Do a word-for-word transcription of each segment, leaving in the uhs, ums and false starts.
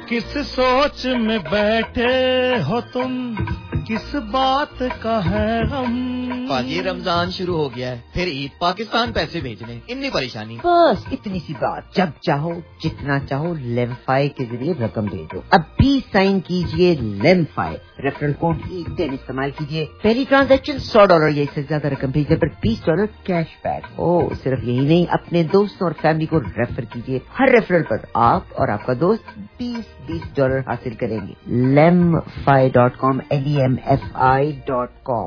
किस सोच में बैठे हो तुम, किस बात का है गम। पाजी रमजान शुरू हो गया है, फिर ईद पाकिस्तान पैसे भेजने, इतनी परेशानी। बस इतनी सी बात, जब चाहो जितना चाहो लेमफाई के जरिए रकम भेजो। अब भी साइन कीजिए लेमफाई, रेफरल कोड एक दिन इस्तेमाल कीजिए, पहली ट्रांजैक्शन सौ डॉलर या इससे ज्यादा रकम भेजने पर बीस डॉलर कैश बैक। ओ सिर्फ यही नहीं, अपने दोस्तों और फैमिली को रेफर कीजिए। हर रेफरल पर आप और आपका दोस्त बीस बीस डॉलर हासिल करेंगे। Lemfi dot com, L E M F I dot com.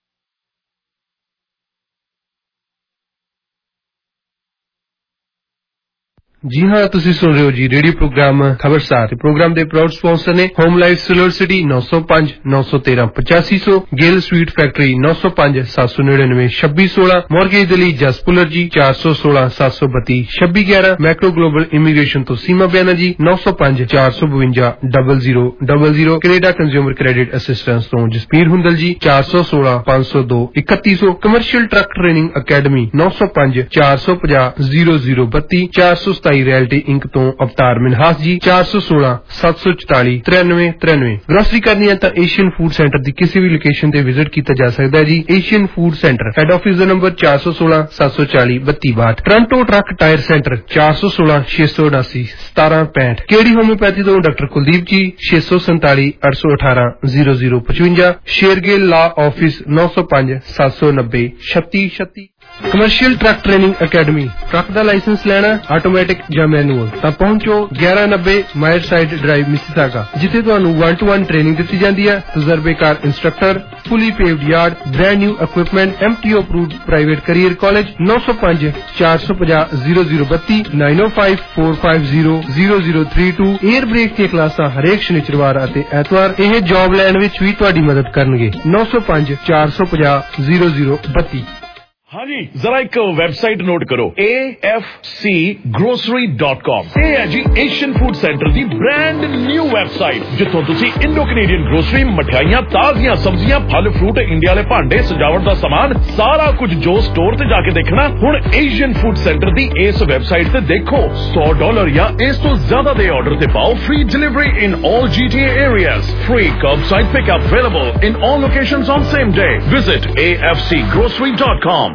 जी हाँ, तुसी सुन रहे हो जी रेडियो प्रोग्राम खबरसार। प्रोग्राम ਦੇ ਪ੍ਰਾਊਡ ਸਪਾਂਸਰ ਨੇ ਹੋਮ ਲਾਈਫ ਸਿਲਵਰ ਸਿਟੀ नौ सौ पाँच नौ सौ तेरह पचासी सौ, गेल स्वीट फैक्ट्री नौ सौ पाँच सात सौ निन्यानवे छब्बीस सोलह, मॉर्गेज दिल्ली जस पुलर जी चार सौ सोलह सात सौ बत्ती छब्बीस ग्यारह, मैक्रो ग्लोबल इमीग्रेशन तो सीमा बयाना जी नौ सौ पाँच चार सौ बवंजा double zero double zero, Canada consumer credit assistance तो जसपीर हुंदल जी चार सौ सोलह पाँच सौ दो इकतीस सौ, कमर्शियल ट्रक ट्रेनिंग अकेडमी नौ सौ पाँच चार सौ पचास जीरो जीरो बत्ती चार सौ रियल्टी इंक तो अवतार मिनहास जी चार सौ सोलह सात सौ चौताली तिरानवे तिरानवे। ग्रोसरी करनी है तो एशियन फूड सेंटर की किसी भी लोकेशन ते विजिट किया जा सकता है जी। Asian food centre head office का नंबर चार सौ सोलह सात सौ चाली बत्ती बाठ। टोरंटो ट्रक टायर सेंटर चार सौ सोलह छे सौ उनासी सतारह पैंठ। केडी होम्योपैथी तो डॉक्टर कुलदीप जी छे सौ संताली अठ सौ अठारह जीरो जीरो पचवंजा। शेरगेल लॉ ऑफिस नौ सौ पांच सात सौ नब्बे छत्ती छत्ती। Commercial truck training academy, truck का लाइसेंस लेना ऑटोमैटिक ਜਾਂ मैनुअल ਤਾਂ ਪਹੁੰਚੋ ग्यारह नब्बे ਮਾਇਰ ਸਾਈਡ ਡਰਾਈਵ ਮਿਸੀਸਾਗਾ, ਜਿੱਥੇ ਤੁਹਾਨੂੰ वन टू वन ट्रेनिंग ਦਿੱਤੀ ਜਾਂਦੀ ਹੈ। ਤਜਰਬੇਕਾਰ instructor, fully paved yard, brand new equipment, M T O approved private career college नौ सौ पाँच चार सौ पचास जीरो जीरो बत्ती nine O five four five zero zero zero three two. Air brake ਦੀਆਂ ਕਲਾਸਾਂ ਹਰੇਕ ਸ਼ਨੀਚਰਵਾਰ ਅਤੇ ਐਤਵਾਰ ਇਹ ਜੌਬ ਲੈਣ ਵਿੱਚ ਵੀ ਤੁਹਾਡੀ ਮਦਦ ਕਰਨਗੇ। नौ सौ पाँच चार सौ पचास जीरो जीरो बत्ती। हाँ जी, जरा एक वेबसाइट नोट करो A F C grocery dot com. ये है जी एशियन फूड सेंटर दी ब्रांड न्यू वेबसाइट, जिथों तुसी इंडो कैनेडियन ग्रोसरी, मठियाइयां, ताजियां सब्जियां, फल फ्रूट, इंडिया वाले भांडे, सजावट का सामान, सारा कुछ जो स्टोर ते जाके देखना हुण एशियन फूड सेंटर दी इस वेबसाइट ते देखो। सौ डॉलर या इस तो ज्यादा दे ऑर्डर ते पाओ free delivery in all G T A areas, free curbside pickup available in all locations on same day. Visit A F C grocery dot com.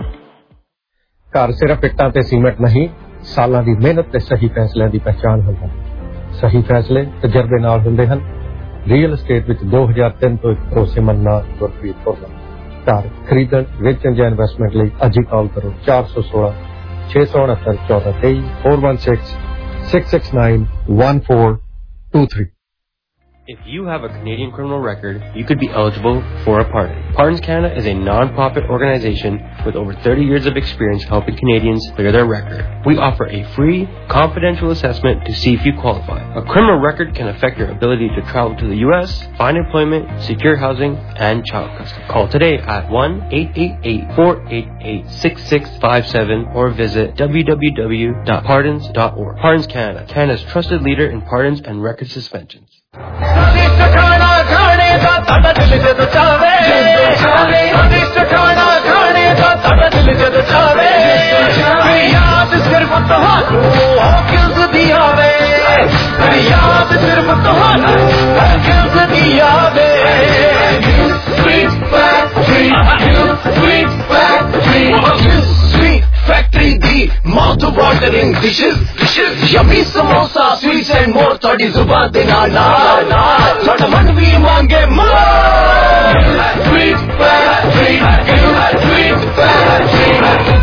ਘਰ ਸਿਰਫ ਇੱਟਾਂ ਤੇ ਸੀਮੈਂਟ ਨਹੀਂ, ਸਾਲਾਂ ਦੀ ਮਿਹਨਤ ਤੇ ਸਹੀ ਫੈਸਲਿਆਂ ਦੀ ਪਹਿਚਾਣ ਹੁੰਦਾ। ਸਹੀ ਫੈਸਲੇ ਤਜਰਬੇ ਨਾਲ ਹੁੰਦੇ ਹਨ। ਰੀਅਲ ਏਸਟੇਟ ਵਿੱਚ ਦੋ ਹਜ਼ਾਰ ਤਿੰਨ ਤੋਂ ਇੱਕ ਭਰੋਸੇਮੰਦ ਨਾਂ ਗੁਰਪ੍ਰੀਤ ਫੁਰਮਾਨ। ਘਰ ਖਰੀਦਣ, ਵੇਚਣ ਜਾਂ ਇਨਵੈਸਟਮੈਂਟ ਲਈ ਅੱਜ ਹੀ ਕਾਲ ਕਰੋ ਚਾਰ ਸੌ ਸੋਲਾਂ ਛੇ ਸੌ ਉਨੱਤਰ ਚੌਦਾਂ ਤੇਈ four one six six six nine one four two three. If you have a Canadian criminal record, you could be eligible for a pardon. Pardons Canada is a non-profit organization with over thirty years of experience helping Canadians clear their record. We offer a free, confidential assessment to see if you qualify. A criminal record can affect your ability to travel to the U S, find employment, secure housing, and child custody. Call today at one eight eight eight four eight eight six six five seven or visit w w w dot pardons dot org. Pardons Canada, Canada's trusted leader in pardons and record suspensions. खाना खाने का साडा दिल जद चावे, स्वादिष्ट खाना खाने का साडा दिल जद चावे, याद सिर्फ तुहानू हॉकिंस दी आवे, याद सिर्फ तुहानू हॉकिंस दी आवे। Sweet factory, sweet factory, sweet factory दी mouth watering dishes, dishes yummy samosa, sweets and more थोड़ी जुबान दे नाल नाल थोड़ा मन भी मांगे more. Sweet factory, sweet factory.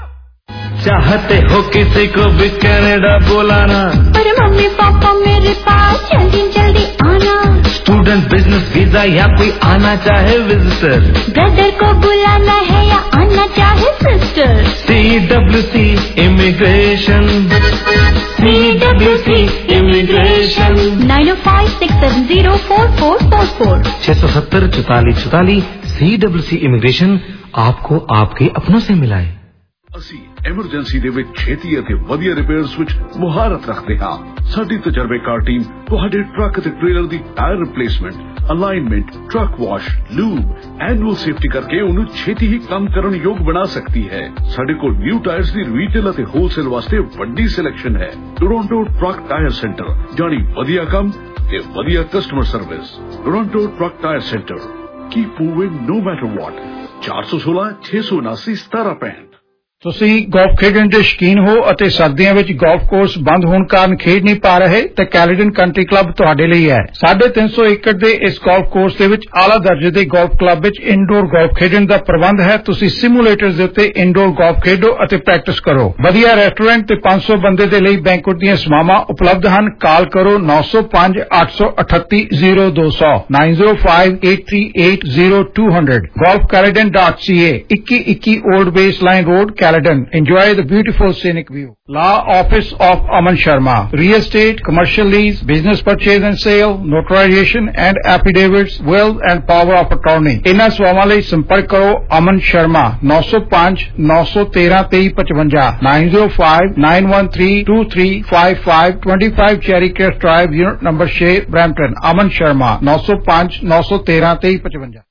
चाहते हो किसी को भी कनाडा बुलाना, पर मम्मी पापा मेरे पास जल्दी जल्दी आना। स्टूडेंट, बिजनेस वीजा या कोई आना चाहे विजिटर, ब्रदर को बुलाना है या आना चाहे sister. C W C immigration, C W C immigration nine O five six seven zero four four four four छह सौ सत्तर चौतालीस चौतालीस। सी डब्ल्यू सी इमिग्रेशन आपको आपके अपनों से मिलाए। ਅਸੀਂ ਐਮਰਜੈਂਸੀ ਦੇ ਵਿੱਚ ਛੇਤੀ ਅਤੇ ਵਧੀਆ ਰਿਪੇਅਰਸ ਵਿੱਚ ਮੁਹਾਰਤ ਰੱਖਦੇ ਹਾਂ। ਸਾਡੀ ਤਜਰਬੇਕਾਰ ਟੀਮ ਤੁਹਾਡੇ ਟਰੱਕ ਅਤੇ ਟ੍ਰੇਲਰ ਦੀ tyre replacement, alignment, truck wash, lube, annual safety ਕਰਕੇ ਉਹਨੂੰ ਛੇਤੀ ਹੀ ਕੰਮ ਕਰਨ ਯੋਗ ਬਣਾ ਸਕਦੀ ਹੈ। ਸਾਡੇ ਕੋਲ ਨਿਊ ਟਾਇਰਸ ਦੀ ਰੀਟੇਲ ਅਤੇ ਹੋਲਸੇਲ ਵਾਸਤੇ ਵੱਡੀ ਸਿਲੈਕਸ਼ਨ ਹੈ। ਟੋਰਾਂਟੋ ਟਰੱਕ ਟਾਇਰ ਸੈਂਟਰ, ਜਾਣੀ ਵਧੀਆ ਕੰਮ ਤੇ ਵਧੀਆ customer service. Toronto truck tyre centre, keep moving no matter what. ਚਾਰ ਸੌ ਸੋਲਾਂ ਛੇ ਸੌ ਉਨਾਸੀ ਸਤਾਰਾਂ ਪੈਂਹਠ। ਤੁਸੀਂ ਗੋਲਫ ਖੇਡਣ ਦੇ ਸ਼ੌਕੀਨ ਹੋ ਅਤੇ ਸਰਦੀਆਂ ਵਿੱਚ ਗੋਲਫ ਕੋਰਸ ਬੰਦ ਹੋਣ ਕਾਰਨ ਖੇਡ ਨਹੀਂ ਪਾ ਰਹੇ ਤਾਂ ਕੈਲੇਡਨ ਕੰਟਰੀ ਕਲੱਬ ਤੁਹਾਡੇ ਲਈ ਹੈ। ਸਾਢੇ ਤਿੰਨ ਸੌ ਏਕੜ ਦੇ ਇਸ ਗੋਲਫ ਕੋਰਸ ਦੇ ਵਿੱਚ ਆਲਾ ਦਰਜੇ ਦੇ ਗੋਲਫ ਕਲੱਬ ਵਿੱਚ ਇਨਡੋਰ ਗੋਲਫ ਖੇਡਣ ਦਾ ਪ੍ਰਬੰਧ ਹੈ। ਤੁਸੀਂ ਸਿਮੂਲੇਟਰਸ ਦੇ ਉੱਤੇ ਇਨਡੋਰ ਗੋਲਫ ਖੇਡੋ ਅਤੇ ਪ੍ਰੈਕਟਿਸ ਕਰੋ। ਵਧੀਆ ਰੈਸਟੋਰੈਂਟ ਤੇ ਪੰਜ ਸੌ ਬੰਦੇ ਦੇ ਲਈ ਬੈਂਕੁਏਟ ਦੀਆਂ ਸੇਵਾਵਾਂ ਉਪਲਬਧ ਹਨ। ਕਾਲ ਕਰੋ ਨੌ ਸੌ ਪੰਜ ਅੱਠ ਸੌ ਅਠੱਤੀ ਜ਼ੀਰੋ ਦੋ ਸੌ nine zero five eight three eight zero two hundred golf caledon dot c a ਇੱਕੀ ਇੱਕੀ Old Baseline Road, Caledon. Enjoy the beautiful scenic view. Law Office of Aman Sharma. Real estate, commercial lease, business purchase and sale, notarization and affidavits, will and power of attorney. ਇਹਨਾਂ ਸੇਵਾਵਾਂ ਲਈ ਸੰਪਰਕ ਕਰੋ ਅਮਨ ਸ਼ਰਮਾ ਨੌ ਸੌ ਪੰਜ ਨੌ ਸੌ ਤੇਰਾਂ ਤੇਈ ਪਚਵੰਜਾ nine zero five nine one three two three five five twenty-five Cherry Crest Drive, unit number ਛੇ, Brampton. ਅਮਨ ਸ਼ਰਮਾ ਨੌ ਸੌ ਪੰਜ ਨੌ ਸੌ ਤੇਰਾਂ ਤੇਈ ਪਚਵੰਜਾ।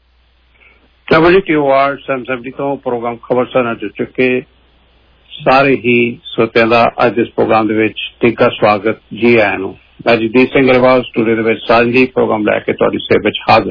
W T O R seven seventy ਤੋਂ ਪ੍ਰੋਗਰਾਮ ਖਬਰਸਾਰ ਜੁੜ ਚੁੱਕੇ ਸਾਰੇ ਹੀ ਸਰੋਤਿਆਂ ਦਾ ਅੱਜ ਇਸ ਪ੍ਰੋਗਰਾਮ ਦੇ ਵਿੱਚ ਟਿੱਕਾ ਸਵਾਗਤ ਜੀ ਆਇਆਂ ਨੂੰ। ਮੈਂ ਜਗਦੀਪ ਸਿੰਘ ਗਰੇਵਾਲ ਸਟੂਡੀਓ ਦੇ ਵਿੱਚ ਸਾਂਝੀ ਪ੍ਰੋਗਰਾਮ ਲੈ ਕੇ ਤੁਹਾਡੀ ਸੇਵਾ ਵਿੱਚ ਹਾਜ਼ਰ।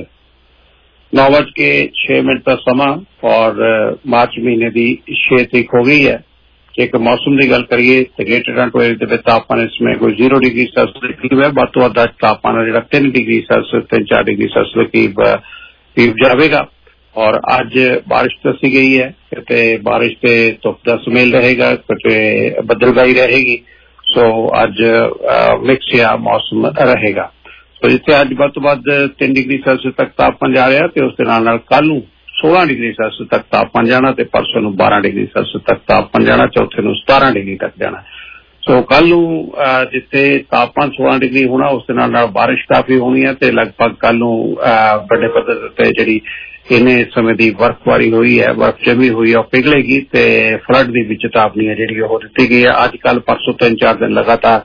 ਨੌ ਵੱਜ ਕੇ ਛੇ ਮਿੰਟ ਦਾ ਸਮਾਂ ਔਰ ਮਾਰਚ ਮਹੀਨੇ ਦੀ ਛੇ ਤਰੀਕ ਹੋ ਗਈ ਹੈ। ਜੇਕਰ ਮੌਸਮ ਦੀ ਗੱਲ ਕਰੀਏ ਤਾਂ ਗ੍ਰੇਟਰ ਟੋਰਾਂਟੋ ਏਰੀਆ ਦੇ ਵਿੱਚ ਤਾਪਮਾਨ ਇਸ ਸਮੇਂ ਕੋਈ ਜ਼ੀਰੋ ਡਿਗਰੀ ਸੈਲਸੀਅਸ ਕਰੀਬ ਹੈ। ਵੱਧ ਤੋਂ ਵੱਧ ਤਾਪਮਾਨ ਜਿਹੜਾ ਤਿੰਨ ਡਿਗਰੀ ਸੈਲਸੀਅਸ ਤਿੰਨ ਚਾਰ ਡਿਗਰੀ ਸੈਲਸੀਅਸ ਕਰੀਬ ਕਰੀਬ ਜਾਵੇਗਾ। ਔਰ ਅੱਜ ਬਾਰਿਸ਼ ਦੱਸੀ ਗਈ ਹੈ ਤੇ ਬਾਰਿਸ਼ ਤੇ ਧੁੱਪ ਦਾ ਸੁਮੇਲ ਰਹੇਗਾ ਤੇ ਬੱਦਲਬਾਈ ਰਹੇਗੀ। ਸੋ ਅੱਜ ਮਿਕਸ ਜਿਹਾ ਮੌਸਮ ਰਹੇਗਾ। ਸੋ ਜਿੱਥੇ ਅੱਜ ਵੱਧ ਤੋਂ ਵੱਧ ਤਿੰਨ ਡਿਗਰੀ ਸੈਲਸੀਅਸ ਤੱਕ ਤਾਪਮਾਨ ਜਾ ਰਿਹਾ ਤੇ ਉਸ ਦੇ ਨਾਲ ਨਾਲ ਕੱਲ ਨੂੰ ਸੋਲਾਂ ਡਿਗਰੀ ਸੈਲਸੀਅਸ ਤੱਕ ਤਾਪਮਾਨ ਜਾਣਾ ਤੇ ਪਰਸੋਂ ਨੂੰ ਬਾਰਾਂ ਡਿਗਰੀ ਸੈਲਸੀਅਸ ਤੱਕ ਤਾਪਮਾਨ ਜਾਣਾ, ਚੌਥੇ ਨੂੰ ਸਤਾਰਾਂ ਡਿਗਰੀ ਤੱਕ ਜਾਣਾ। ਸੋ ਕੱਲ ਨੂੰ ਜਿੱਥੇ ਤਾਪਮਾਨ ਸੋਲਾਂ ਡਿਗਰੀ ਹੋਣਾ ਉਸ ਦੇ ਨਾਲ ਨਾਲ ਬਾਰਿਸ਼ ਕਾਫੀ ਹੋਣੀ ਹੈ ਤੇ ਲਗਭਗ ਕੱਲ ਨੂੰ ਵੱਡੇ ਪੱਧਰ ਤੇ ਜਿਹੜੀ ਇੰਨੇ ਸਮੇਂ ਦੀ ਬਰਫ਼ਬਾਰੀ ਹੋਈ ਹੈ, ਬਰਫ਼ ਜਮੀ ਹੋਈ ਹੈ, ਉਹ ਪਿਘਲੇਗੀ ਤੇ ਫਲੱਡ ਦੀ ਵੀ ਚੇਤਾਵਨੀ ਹੈ ਜਿਹੜੀ ਉਹ ਦਿੱਤੀ ਗਈ ਹੈ। ਅੱਜ ਕੱਲ ਪਰਸੋਂ ਤਿੰਨ ਚਾਰ ਦਿਨ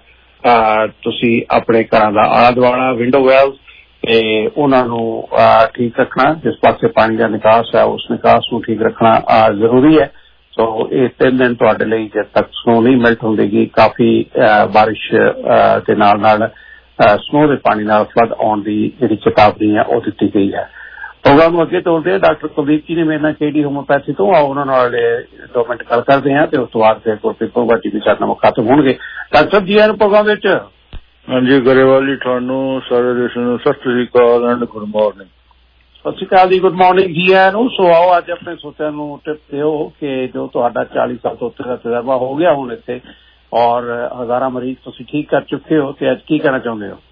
ਲਗਾਤਾਰ ਤੁਸੀਂ ਆਪਣੇ ਘਰਾਂ ਦਾ ਆਲਾ ਦੁਆਲਾ ਵਿੰਡੋ ਵੈਲਸ ਤੇ ਉਹਨਾਂ ਨੂੰ ਠੀਕ ਰੱਖਣਾ। ਜਿਸ ਪਾਸੇ ਪਾਣੀ ਦਾ ਨਿਕਾਸ ਹੈ ਉਸ ਨਿਕਾਸ ਨੂੰ ਠੀਕ ਰੱਖਣਾ ਜ਼ਰੂਰੀ ਹੈ। ਸੋ ਇਹ ਤਿੰਨ ਦਿਨ ਤੁਹਾਡੇ ਲਈ ਜਦ ਤੱਕ ਸਨੋ ਨਹੀਂ ਮੈਲਟ ਹੁੰਦੀ ਕਾਫੀ ਬਾਰਿਸ਼ ਦੇ ਨਾਲ ਨਾਲ ਸਨੋ ਦੇ ਪਾਣੀ ਨਾਲ ਫਲੱਡ ਆਉਣ ਦੀ ਜਿਹੜੀ ਚੇਤਾਵਨੀ ਹੈ ਉਹ ਦਿੱਤੀ ਗਈ ਹੈ। ਪ੍ਰੋਗਰਾਮ ਨੂੰ ਅੱਗੇ ਤੋਰਦੇ ਡਾਕਟਰ ਕੁਲਦੀਪ ਜੀ ਨੇ ਮੇਰੇ ਨਾਲ ਕੇਡੀ ਹੋਮੋਪੈਥੀ ਤੋਂ ਆਓ ਉਹਨਾਂ ਨਾਲ ਦੋ ਮਿੰਟ ਗੱਲ ਕਰਦੇ ਹਾਂ ਤੇ ਉਸ ਤੋਂ ਬਾਅਦ ਫਿਰ ਗੁਰਪ੍ਰੀਤ ਭਗਤ ਜੀ ਵੀ ਸਾਡੇ ਨਾਲ ਖਤਮ ਹੋਣਗੇ। ਡਾਕਟਰ ਸਾਹਿਬ ਜੀ ਆਨ ਪ੍ਰੋਗਰਾਮ ਵਿੱਚ। ਹਾਂਜੀ ਗਰੇਵਾਲ ਜੀ, ਤੁਹਾਨੂੰ ਸਾਰੇ ਦੇਸ਼ ਨੂੰ Sat Sri Akal and good morning. Sat Shri Akal ਜੀ, ਗੁੱਡ ਮਾਰਨਿੰਗ ਜੀ ਆਇਆਂ ਨੂੰ। ਸੋ ਆਓ ਅੱਜ ਆਪਣੇ ਸਰੋਤਿਆਂ ਨੂੰ ਟਿਪ ਦਿਓ ਕਿ ਜੋ ਤੁਹਾਡਾ ਚਾਲੀ ਸਾਲ ਤੋਂ ਉੱਤੇ ਦਾ ਤਜਰਬਾ ਹੋ ਗਿਆ ਹੁਣ ਇੱਥੇ ਔਰ ਹਜ਼ਾਰਾਂ ਮਰੀਜ਼ ਤੁਸੀਂ ਠੀਕ ਕਰ ਚੁੱਕੇ ਹੋ ਤੇ ਅੱਜ ਕੀ ਕਹਿਣਾ ਚਾਹੁੰਦੇ ਹੋ?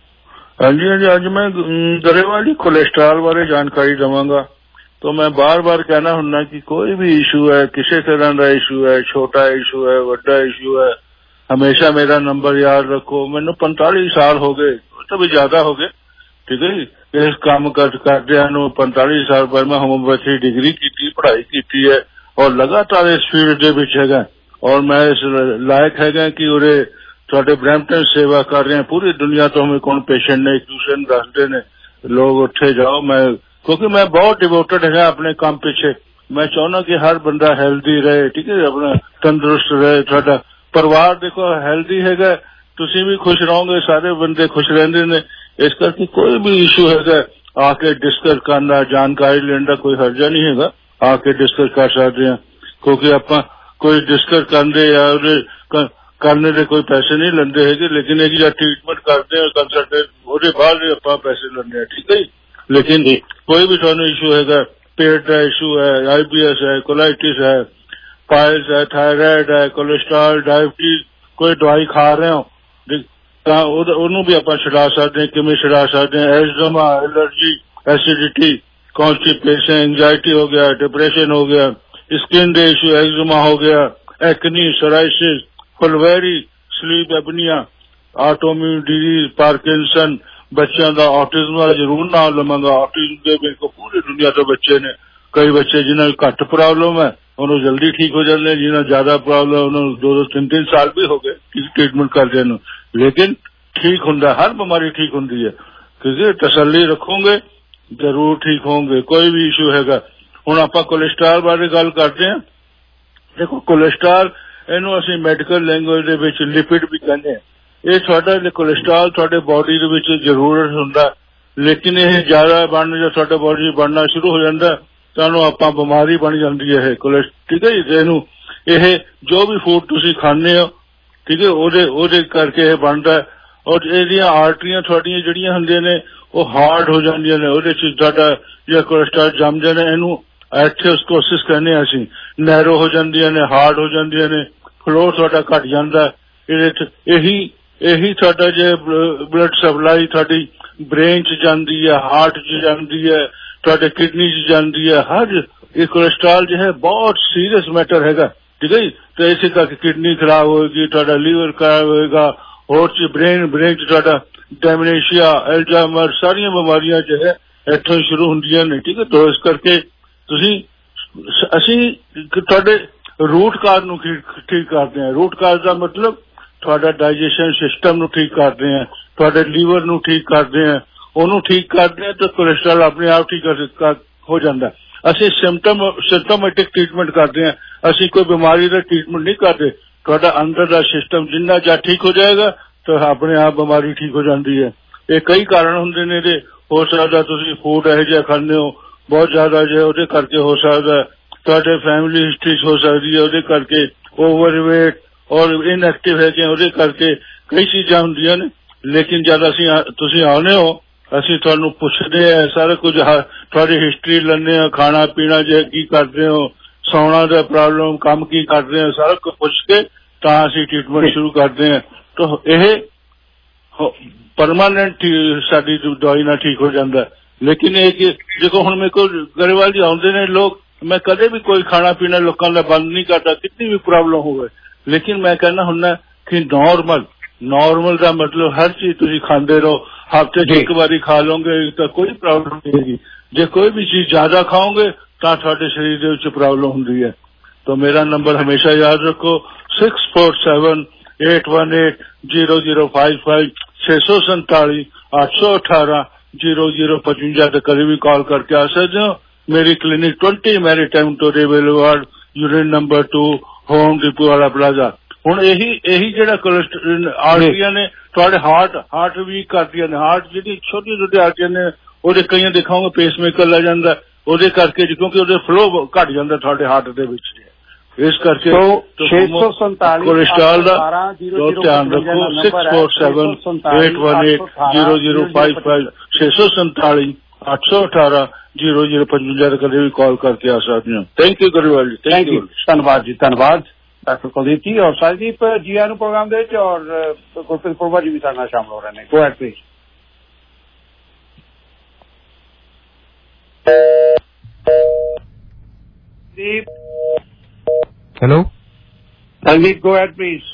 ਹਾਂਜੀ ਹਾਂਜੀ ਅੱਜ ਮੈਂ ਗਰੇਵਾਲ ਜੀ ਕੋਲੇਸਟ੍ਰੋਲ ਬਾਰੇ ਜਾਣਕਾਰੀ ਦੇਵਾਂਗਾ। तो मैं बार बार कहना हुन्ना कि कोई भी इशू है, किसी तरह का इशू है, छोटा इशू है, बड़ा इशू है, हमेशा मेरा नंबर याद रखो। मैनू पैंतालीस साल हो गए, तो भी ज्यादा हो गए, ठीक है जी। इस काम करदे पैंतालीस साल पर मैं होम्योपैथी डिग्री की पढ़ाई की है और लगातार इस फील्ड दे विच हैगा और मैं इस लायक हैगा कि उरे तुहाडे ब्रैम्पटन सेवा कर रहे हैं। पूरी दुनिया तो हमें कौन पेशेंट ने ट्यूशन दसदे ने लोग उत्थे जाओ, मैं क्योंकि मैं बहुत डिवोटेड है अपने काम पीछे। मैं चाहना कि हर बंदा हेल्दी रहे, ठीक है, अपना तंदुरुस्त रहे, थोड़ा परिवार देखो हेल्दी हैगा, तुसी भी खुश रहोगे, सारे बंदे खुश रहंदे ने। इस करके कोई भी इशू हैगा आके डिस्कस करना, जानकारी लेना कोई हर्जा नहीं हैगा, आके डिस्कस कर सकते हैं। क्योंकि आप कोई डिस्कस करते या करने के कोई पैसे नहीं लेंदे है, लेकिन एक ट्रीटमेंट करते हैं कंसल्टेंट वो बाद आप पैसे लेंदे हैं, ठीक है। लेकिन कोई भी थानू इशू है, पेट का इशू है, आईबीएस है, कोलाइटिस है, पाइल्स है, थायराइड है, कोलेस्ट्रॉल, डायबिटीज, कोई दवाई खा रहे हो तो भी आप छुड़ा सकते हैं। किमें छुड़ा सकते हैं? Asthma, allergy, acidity, constipation, anxiety हो गया, डिप्रेशन हो गया, स्किन के इशू, एक्जिमा हो गया, एक्नी, सोराइसिस, फुलवेरी, sleep apnoea, autoimmune disease, Parkinson, बच्चों का ऑटिज्म जरूर ना लवांगा। ऑटिज्म के मेरे को पूरी दुनिया तो बच्चे ने, कई बच्चे जिन्हें घट प्रॉब्लम है उन्होंने जल्दी ठीक हो जाते हैं, जिन्हें ज्यादा प्रॉब्लम उन्होंने दो दो तीन तीन साल भी हो गए ट्रीटमेंट करते हैं, लेकिन ठीक होंगे, हर बीमारी ठीक होंगी है। ਕਿਉਂਕਿ ਤਸੱਲੀ ਰੱਖੋਗੇ ਜ਼ਰੂਰ ਠੀਕ ਹੋਣਗੇ। ਕੋਈ ਵੀ ਇਸ਼ੂ ਹੈਗਾ। ਹੁਣ ਆਪਾਂ ਕੋਲੇਸਟ੍ਰੋਲ ਬਾਰੇ ਗੱਲ ਕਰਦੇ ਹਾਂ। ਦੇਖੋ ਕੋਲੇਸਟ੍ਰੋਲ ਇਹਨੂੰ ਅਸੀਂ ਮੈਡੀਕਲ ਲੈਂਗੁਏਜ ਦੇ ਵਿੱਚ ਲਿਪਿਡ ਵੀ ਕਹਿੰਦੇ ਹਾਂ। ਇਹ ਤੁਹਾਡਾ ਕੋਲੇਸਟ੍ਰੋਲ ਤੁਹਾਡੇ ਬੋਡੀ ਦੇ ਵਿੱਚ ਜ਼ਰੂਰਤ ਹੁੰਦਾ, ਲੇਕਿਨ ਇਹ ਜ਼ਿਆਦਾ ਬਣਨ ਜਾਂ ਤੁਹਾਡੇ ਬੋਡੀ ਬਣਨਾ ਸ਼ੁਰੂ ਹੋ ਜਾਂਦਾ ਤੁਹਾਨੂੰ ਆਪਾਂ ਬਿਮਾਰੀ ਬਣ ਜਾਂਦੀ ਹੈ ਇਹ ਕੋਲੇਸਟ੍ਰੋਲ। ਠੀਕ ਹੈ ਜੀ। ਇਹਨੂੰ ਇਹ ਜੋ ਵੀ ਫੂਡ ਤੁਸੀਂ ਖਾਂਦੇ ਹੋ ਠੀਕ ਹੈ ਉਹਦੇ ਉਹਦੇ ਕਰਕੇ ਇਹ ਬਣਦਾ। ਔਰ ਇਹਦੀਆਂ ਆਰਟਰੀਆਂ ਤੁਹਾਡੀਆਂ ਜਿਹੜੀਆਂ ਹੁੰਦੀਆਂ ਨੇ ਉਹ ਹਾਰਡ ਹੋ ਜਾਂਦੀਆਂ ਨੇ, ਉਹਦੇ ਚ ਤੁਹਾਡਾ ਜਿਹੜਾ ਕੋਲੇਸਟ੍ਰੋਲ ਜੰਮ ਜਾਂਦਾ ਇਹਨੂੰ ਐਥੀਓਸਕੋਸਿਸ ਕਹਿੰਦੇ ਹਾਂ ਅਸੀਂ, ਨੈਰੋ ਹੋ ਜਾਂਦੀਆਂ ਨੇ, ਹਾਰਡ ਹੋ ਜਾਂਦੀਆਂ ਨੇ, ਫਲੋ ਤੁਹਾਡਾ ਘਟ ਜਾਂਦਾ ਇਹਦੇ ਚ। ਇਹੀ ਇਹੀ ਤੁਹਾਡਾ ਜੇ ਬਲੱਡ ਸਪਲਾਈ ਤੁਹਾਡੀ ਬ੍ਰੇਨ ਚ ਜਾਂਦੀ ਹੈ, ਹਾਰਟ ਚ ਜਾਂਦੀ ਹੈ, ਤੁਹਾਡੇ ਕਿਡਨੀ ਚ ਜਾਂਦੀ ਹੈ। ਹਰ ਇਹ ਕੋਲੇਸਟ੍ਰੋਲ ਜੋ ਹੈ ਬਹੁਤ ਸੀਰੀਅਸ ਮੈਟਰ ਹੈਗਾ। ਠੀਕ ਹੈ ਜੀ। ਤੇ ਇਸੇ ਕਰਕੇ ਕਿਡਨੀ ਖਰਾਬ ਹੋਏਗੀ, ਤੁਹਾਡਾ ਲੀਵਰ ਖਰਾਬ ਹੋਏਗਾ, ਹੋਰ ਚ ਬ੍ਰੇਨ ਬ੍ਰੇਨ ਚ ਤੁਹਾਡਾ ਡੈਮਨੇਸ਼ੀਆ, ਐਲਜ਼ਾਈਮਰ ਸਾਰੀਆਂ ਬਿਮਾਰੀਆਂ ਜੋ ਹੈ ਇੱਥੋਂ ਹੀ ਸ਼ੁਰੂ ਹੁੰਦੀਆਂ ਨੇ। ਠੀਕ ਹੈ। ਤਾਂ ਇਸ ਕਰਕੇ ਤੁਸੀਂ ਅਸੀਂ ਤੁਹਾਡੇ ਰੂਟ ਕਾਜ਼ ਨੂੰ ਠੀਕ ਕਰਦੇ ਹਾਂ। ਰੂਟ ਕਾਜ਼ ਦਾ ਮਤਲਬ ਤੁਹਾਡਾ ਡਾਈਜੈਸ਼ਨ ਸਿਸਟਮ ਨੂੰ ਠੀਕ ਕਰਦੇ ਹਾਂ, ਤੁਹਾਡੇ ਲੀਵਰ ਨੂੰ ਠੀਕ ਕਰਦੇ ਹਾਂ, ਉਹਨੂੰ ਠੀਕ ਕਰਦੇ ਹਾਂ ਤਾਂ ਕੋਲੇਸਟ੍ਰੋਲ ਆਪਣੇ ਆਪ ਠੀਕ ਹੋ ਜਾਂਦਾ। ਅਸੀਂ ਸਿੰਪਟਮ ਸਿੰਪਟੋਮੈਟਿਕ ਟ੍ਰੀਟਮੈਂਟ ਕਰਦੇ ਹਾਂ, ਅਸੀਂ ਕੋਈ ਬਿਮਾਰੀ ਦਾ ਟ੍ਰੀਟਮੈਂਟ ਨਹੀਂ ਕਰਦੇ। ਤੁਹਾਡਾ ਅੰਦਰ ਦਾ ਸਿਸਟਮ ਜਿੰਨਾ ਜ਼ਿਆਦਾ ਠੀਕ ਹੋ ਜਾਏਗਾ ਤਾਂ ਆਪਣੇ ਆਪ ਬਿਮਾਰੀ ਠੀਕ ਹੋ ਜਾਂਦੀ ਹੈ। ਇਹ ਕਈ ਕਾਰਨ ਹੁੰਦੇ ਨੇ ਇਹਦੇ। ਹੋ ਸਕਦਾ ਤੁਸੀਂ ਫੂਡ ਇਹੋ ਜਿਹਾ ਖਾਂਦੇ ਹੋ ਬਹੁਤ ਜ਼ਿਆਦਾ ਜੇ ਉਹਦੇ ਕਰਕੇ ਹੋ ਸਕਦਾ, ਤੁਹਾਡੇ ਫੈਮਿਲੀ ਹਿਸਟਰੀ ਹੋ ਸਕਦੀ ਹੈ ਉਹਦੇ ਕਰਕੇ, ਓਵਰਵੇਟ ਔਰ ਇਨਐਕਟਿਵ ਹੈਗੇ ਉਹਦੇ ਕਰਕੇ ਕਈ ਚੀਜ਼ਾਂ ਹੁੰਦੀਆਂ ਨੇ। ਲੇਕਿਨ ਜਦ ਅਸੀਂ ਤੁਸੀਂ ਆਉਂਦੇ ਹੋ ਅਸੀਂ ਤੁਹਾਨੂੰ ਪੁੱਛਦੇ ਹਾਂ ਸਾਰਾ ਕੁਝ, ਤੁਹਾਡੀ ਹਿਸਟਰੀ ਲੈਂਦੇ ਹਾਂ, ਖਾਣਾ ਪੀਣਾ ਜੇ ਕੀ ਕਰਦੇ ਹੋ, ਸੌਣਾ ਦਾ ਪ੍ਰੋਬਲਮ, ਕੰਮ ਕੀ ਕਰਦੇ ਹੋ, ਸਾਰਾ ਕੁਝ ਪੁੱਛ ਕੇ ਤਾਂ ਅਸੀਂ ਟ੍ਰੀਟਮੈਂਟ ਸ਼ੁਰੂ ਕਰਦੇ ਹਾਂ। ਤਾਂ ਇਹ ਪਰਮਾਨੈਂਟ ਸਾਡੀ ਦਵਾਈ ਨਾਲ ਠੀਕ ਹੋ ਜਾਂਦਾ। ਲੇਕਿਨ ਇਹ ਕਿ ਦੇਖੋ ਹੁਣ ਮੇਰੇ ਕੋਲ ਗਰੇਵਾਲ ਜੀ ਆਉਂਦੇ ਨੇ ਲੋਕ, ਮੈਂ ਕਦੇ ਵੀ ਕੋਈ ਖਾਣਾ ਪੀਣਾ ਲੋਕਾਂ ਦਾ ਬੰਦ ਨਹੀਂ ਕਰਦਾ ਕਿਤਨੀ ਵੀ ਪ੍ਰੋਬਲਮ ਹੋਵੇ। ਲੇਕਿਨ ਮੈਂ ਕਹਿੰਦਾ ਹੁੰਦਾ ਕਿ ਨੋਰਮਲ ਨੋਰਮਲ ਦਾ ਮਤਲਬ ਹਰ ਚੀਜ਼ ਤੁਸੀਂ ਖਾਂਦੇ ਰਹੋ, ਹਫ਼ਤੇ ਚ ਇੱਕ ਵਾਰੀ ਖਾ ਲਓਗੇ ਤਾਂ ਕੋਈ ਪ੍ਰੋਬਲਮ ਨਹੀਂ ਹੈਗੀ। ਜੇ ਕੋਈ ਵੀ ਚੀਜ਼ ਜ਼ਿਆਦਾ ਖਾਓਗੇ ਤਾਂ ਤੁਹਾਡੇ ਸਰੀਰ ਦੇ ਵਿੱਚ ਪ੍ਰੋਬਲਮ ਹੁੰਦੀ ਹੈ। ਤਾਂ ਮੇਰਾ ਨੰਬਰ ਹਮੇਸ਼ਾ ਯਾਦ ਰੱਖੋ six four seven eight one eight zero zero five five छह सौ सैंतालीस आठ सौ अठारह जीरो जीरो पचवंजा तक कभी भी कॉल करके आ सकते हो। मेरी क्लिनिक ट्वेंटी मैरी टाइम टू boulevard unit number two Home Depot वाला प्लाजा। ਹੁਣ ਇਹੀ ਇਹੀ ਜਿਹੜਾ ਕੋਲੇਸਟ੍ਰੋਲ ਆਰਟਰੀਆਂ ਨੇ ਤੁਹਾਡੇ ਹਾਰਟ ਹਾਰਟ ਵੀਕ ਕਰਦੀਆਂ ਨੇ। ਹਾਰਟ ਜਿਹੜੀ ਛੋਟੀ ਛੋਟੀ ਆਰਟਰੀਆਂ ਨੇ ਉਹਦੇ ਕਈਆਂ ਦੇਖਾਂਗੇ ਪੇਸਮੇਕਰ ਲੱਗ ਜਾਂਦਾ ਉਹਦੇ ਕਰਕੇ, ਕਿਉਂਕਿ ਉਹਦੇ ਫਲੋ ਘਟ ਜਾਂਦਾ ਤੁਹਾਡੇ ਹਾਰਟ ਦੇ ਵਿੱਚ। ਇਸ ਕਰਕੇ ਕੋਲੇਸਟ੍ਰੋਲ ਦਾ ਬਹੁਤ ਧਿਆਨ ਰੱਖੋ। Six four seven eight one eight zero zero five five छह सौ सैंतालीस आठ सौ अठारह जीरो जीरो पचवंजा तक कभी भी कॉल करके आ सकते हो। Thank you Grewal ji. Thank you. धन्यवाद जी। धन्यवाद डॉक्टर कुलदीप जी और साजीप जी आनु प्रोग्राम दे और गुरप्रीत पुरवा जी भी साथ शामिल हो रहे हैं। Go ahead please. Hello Sandeep go ahead please.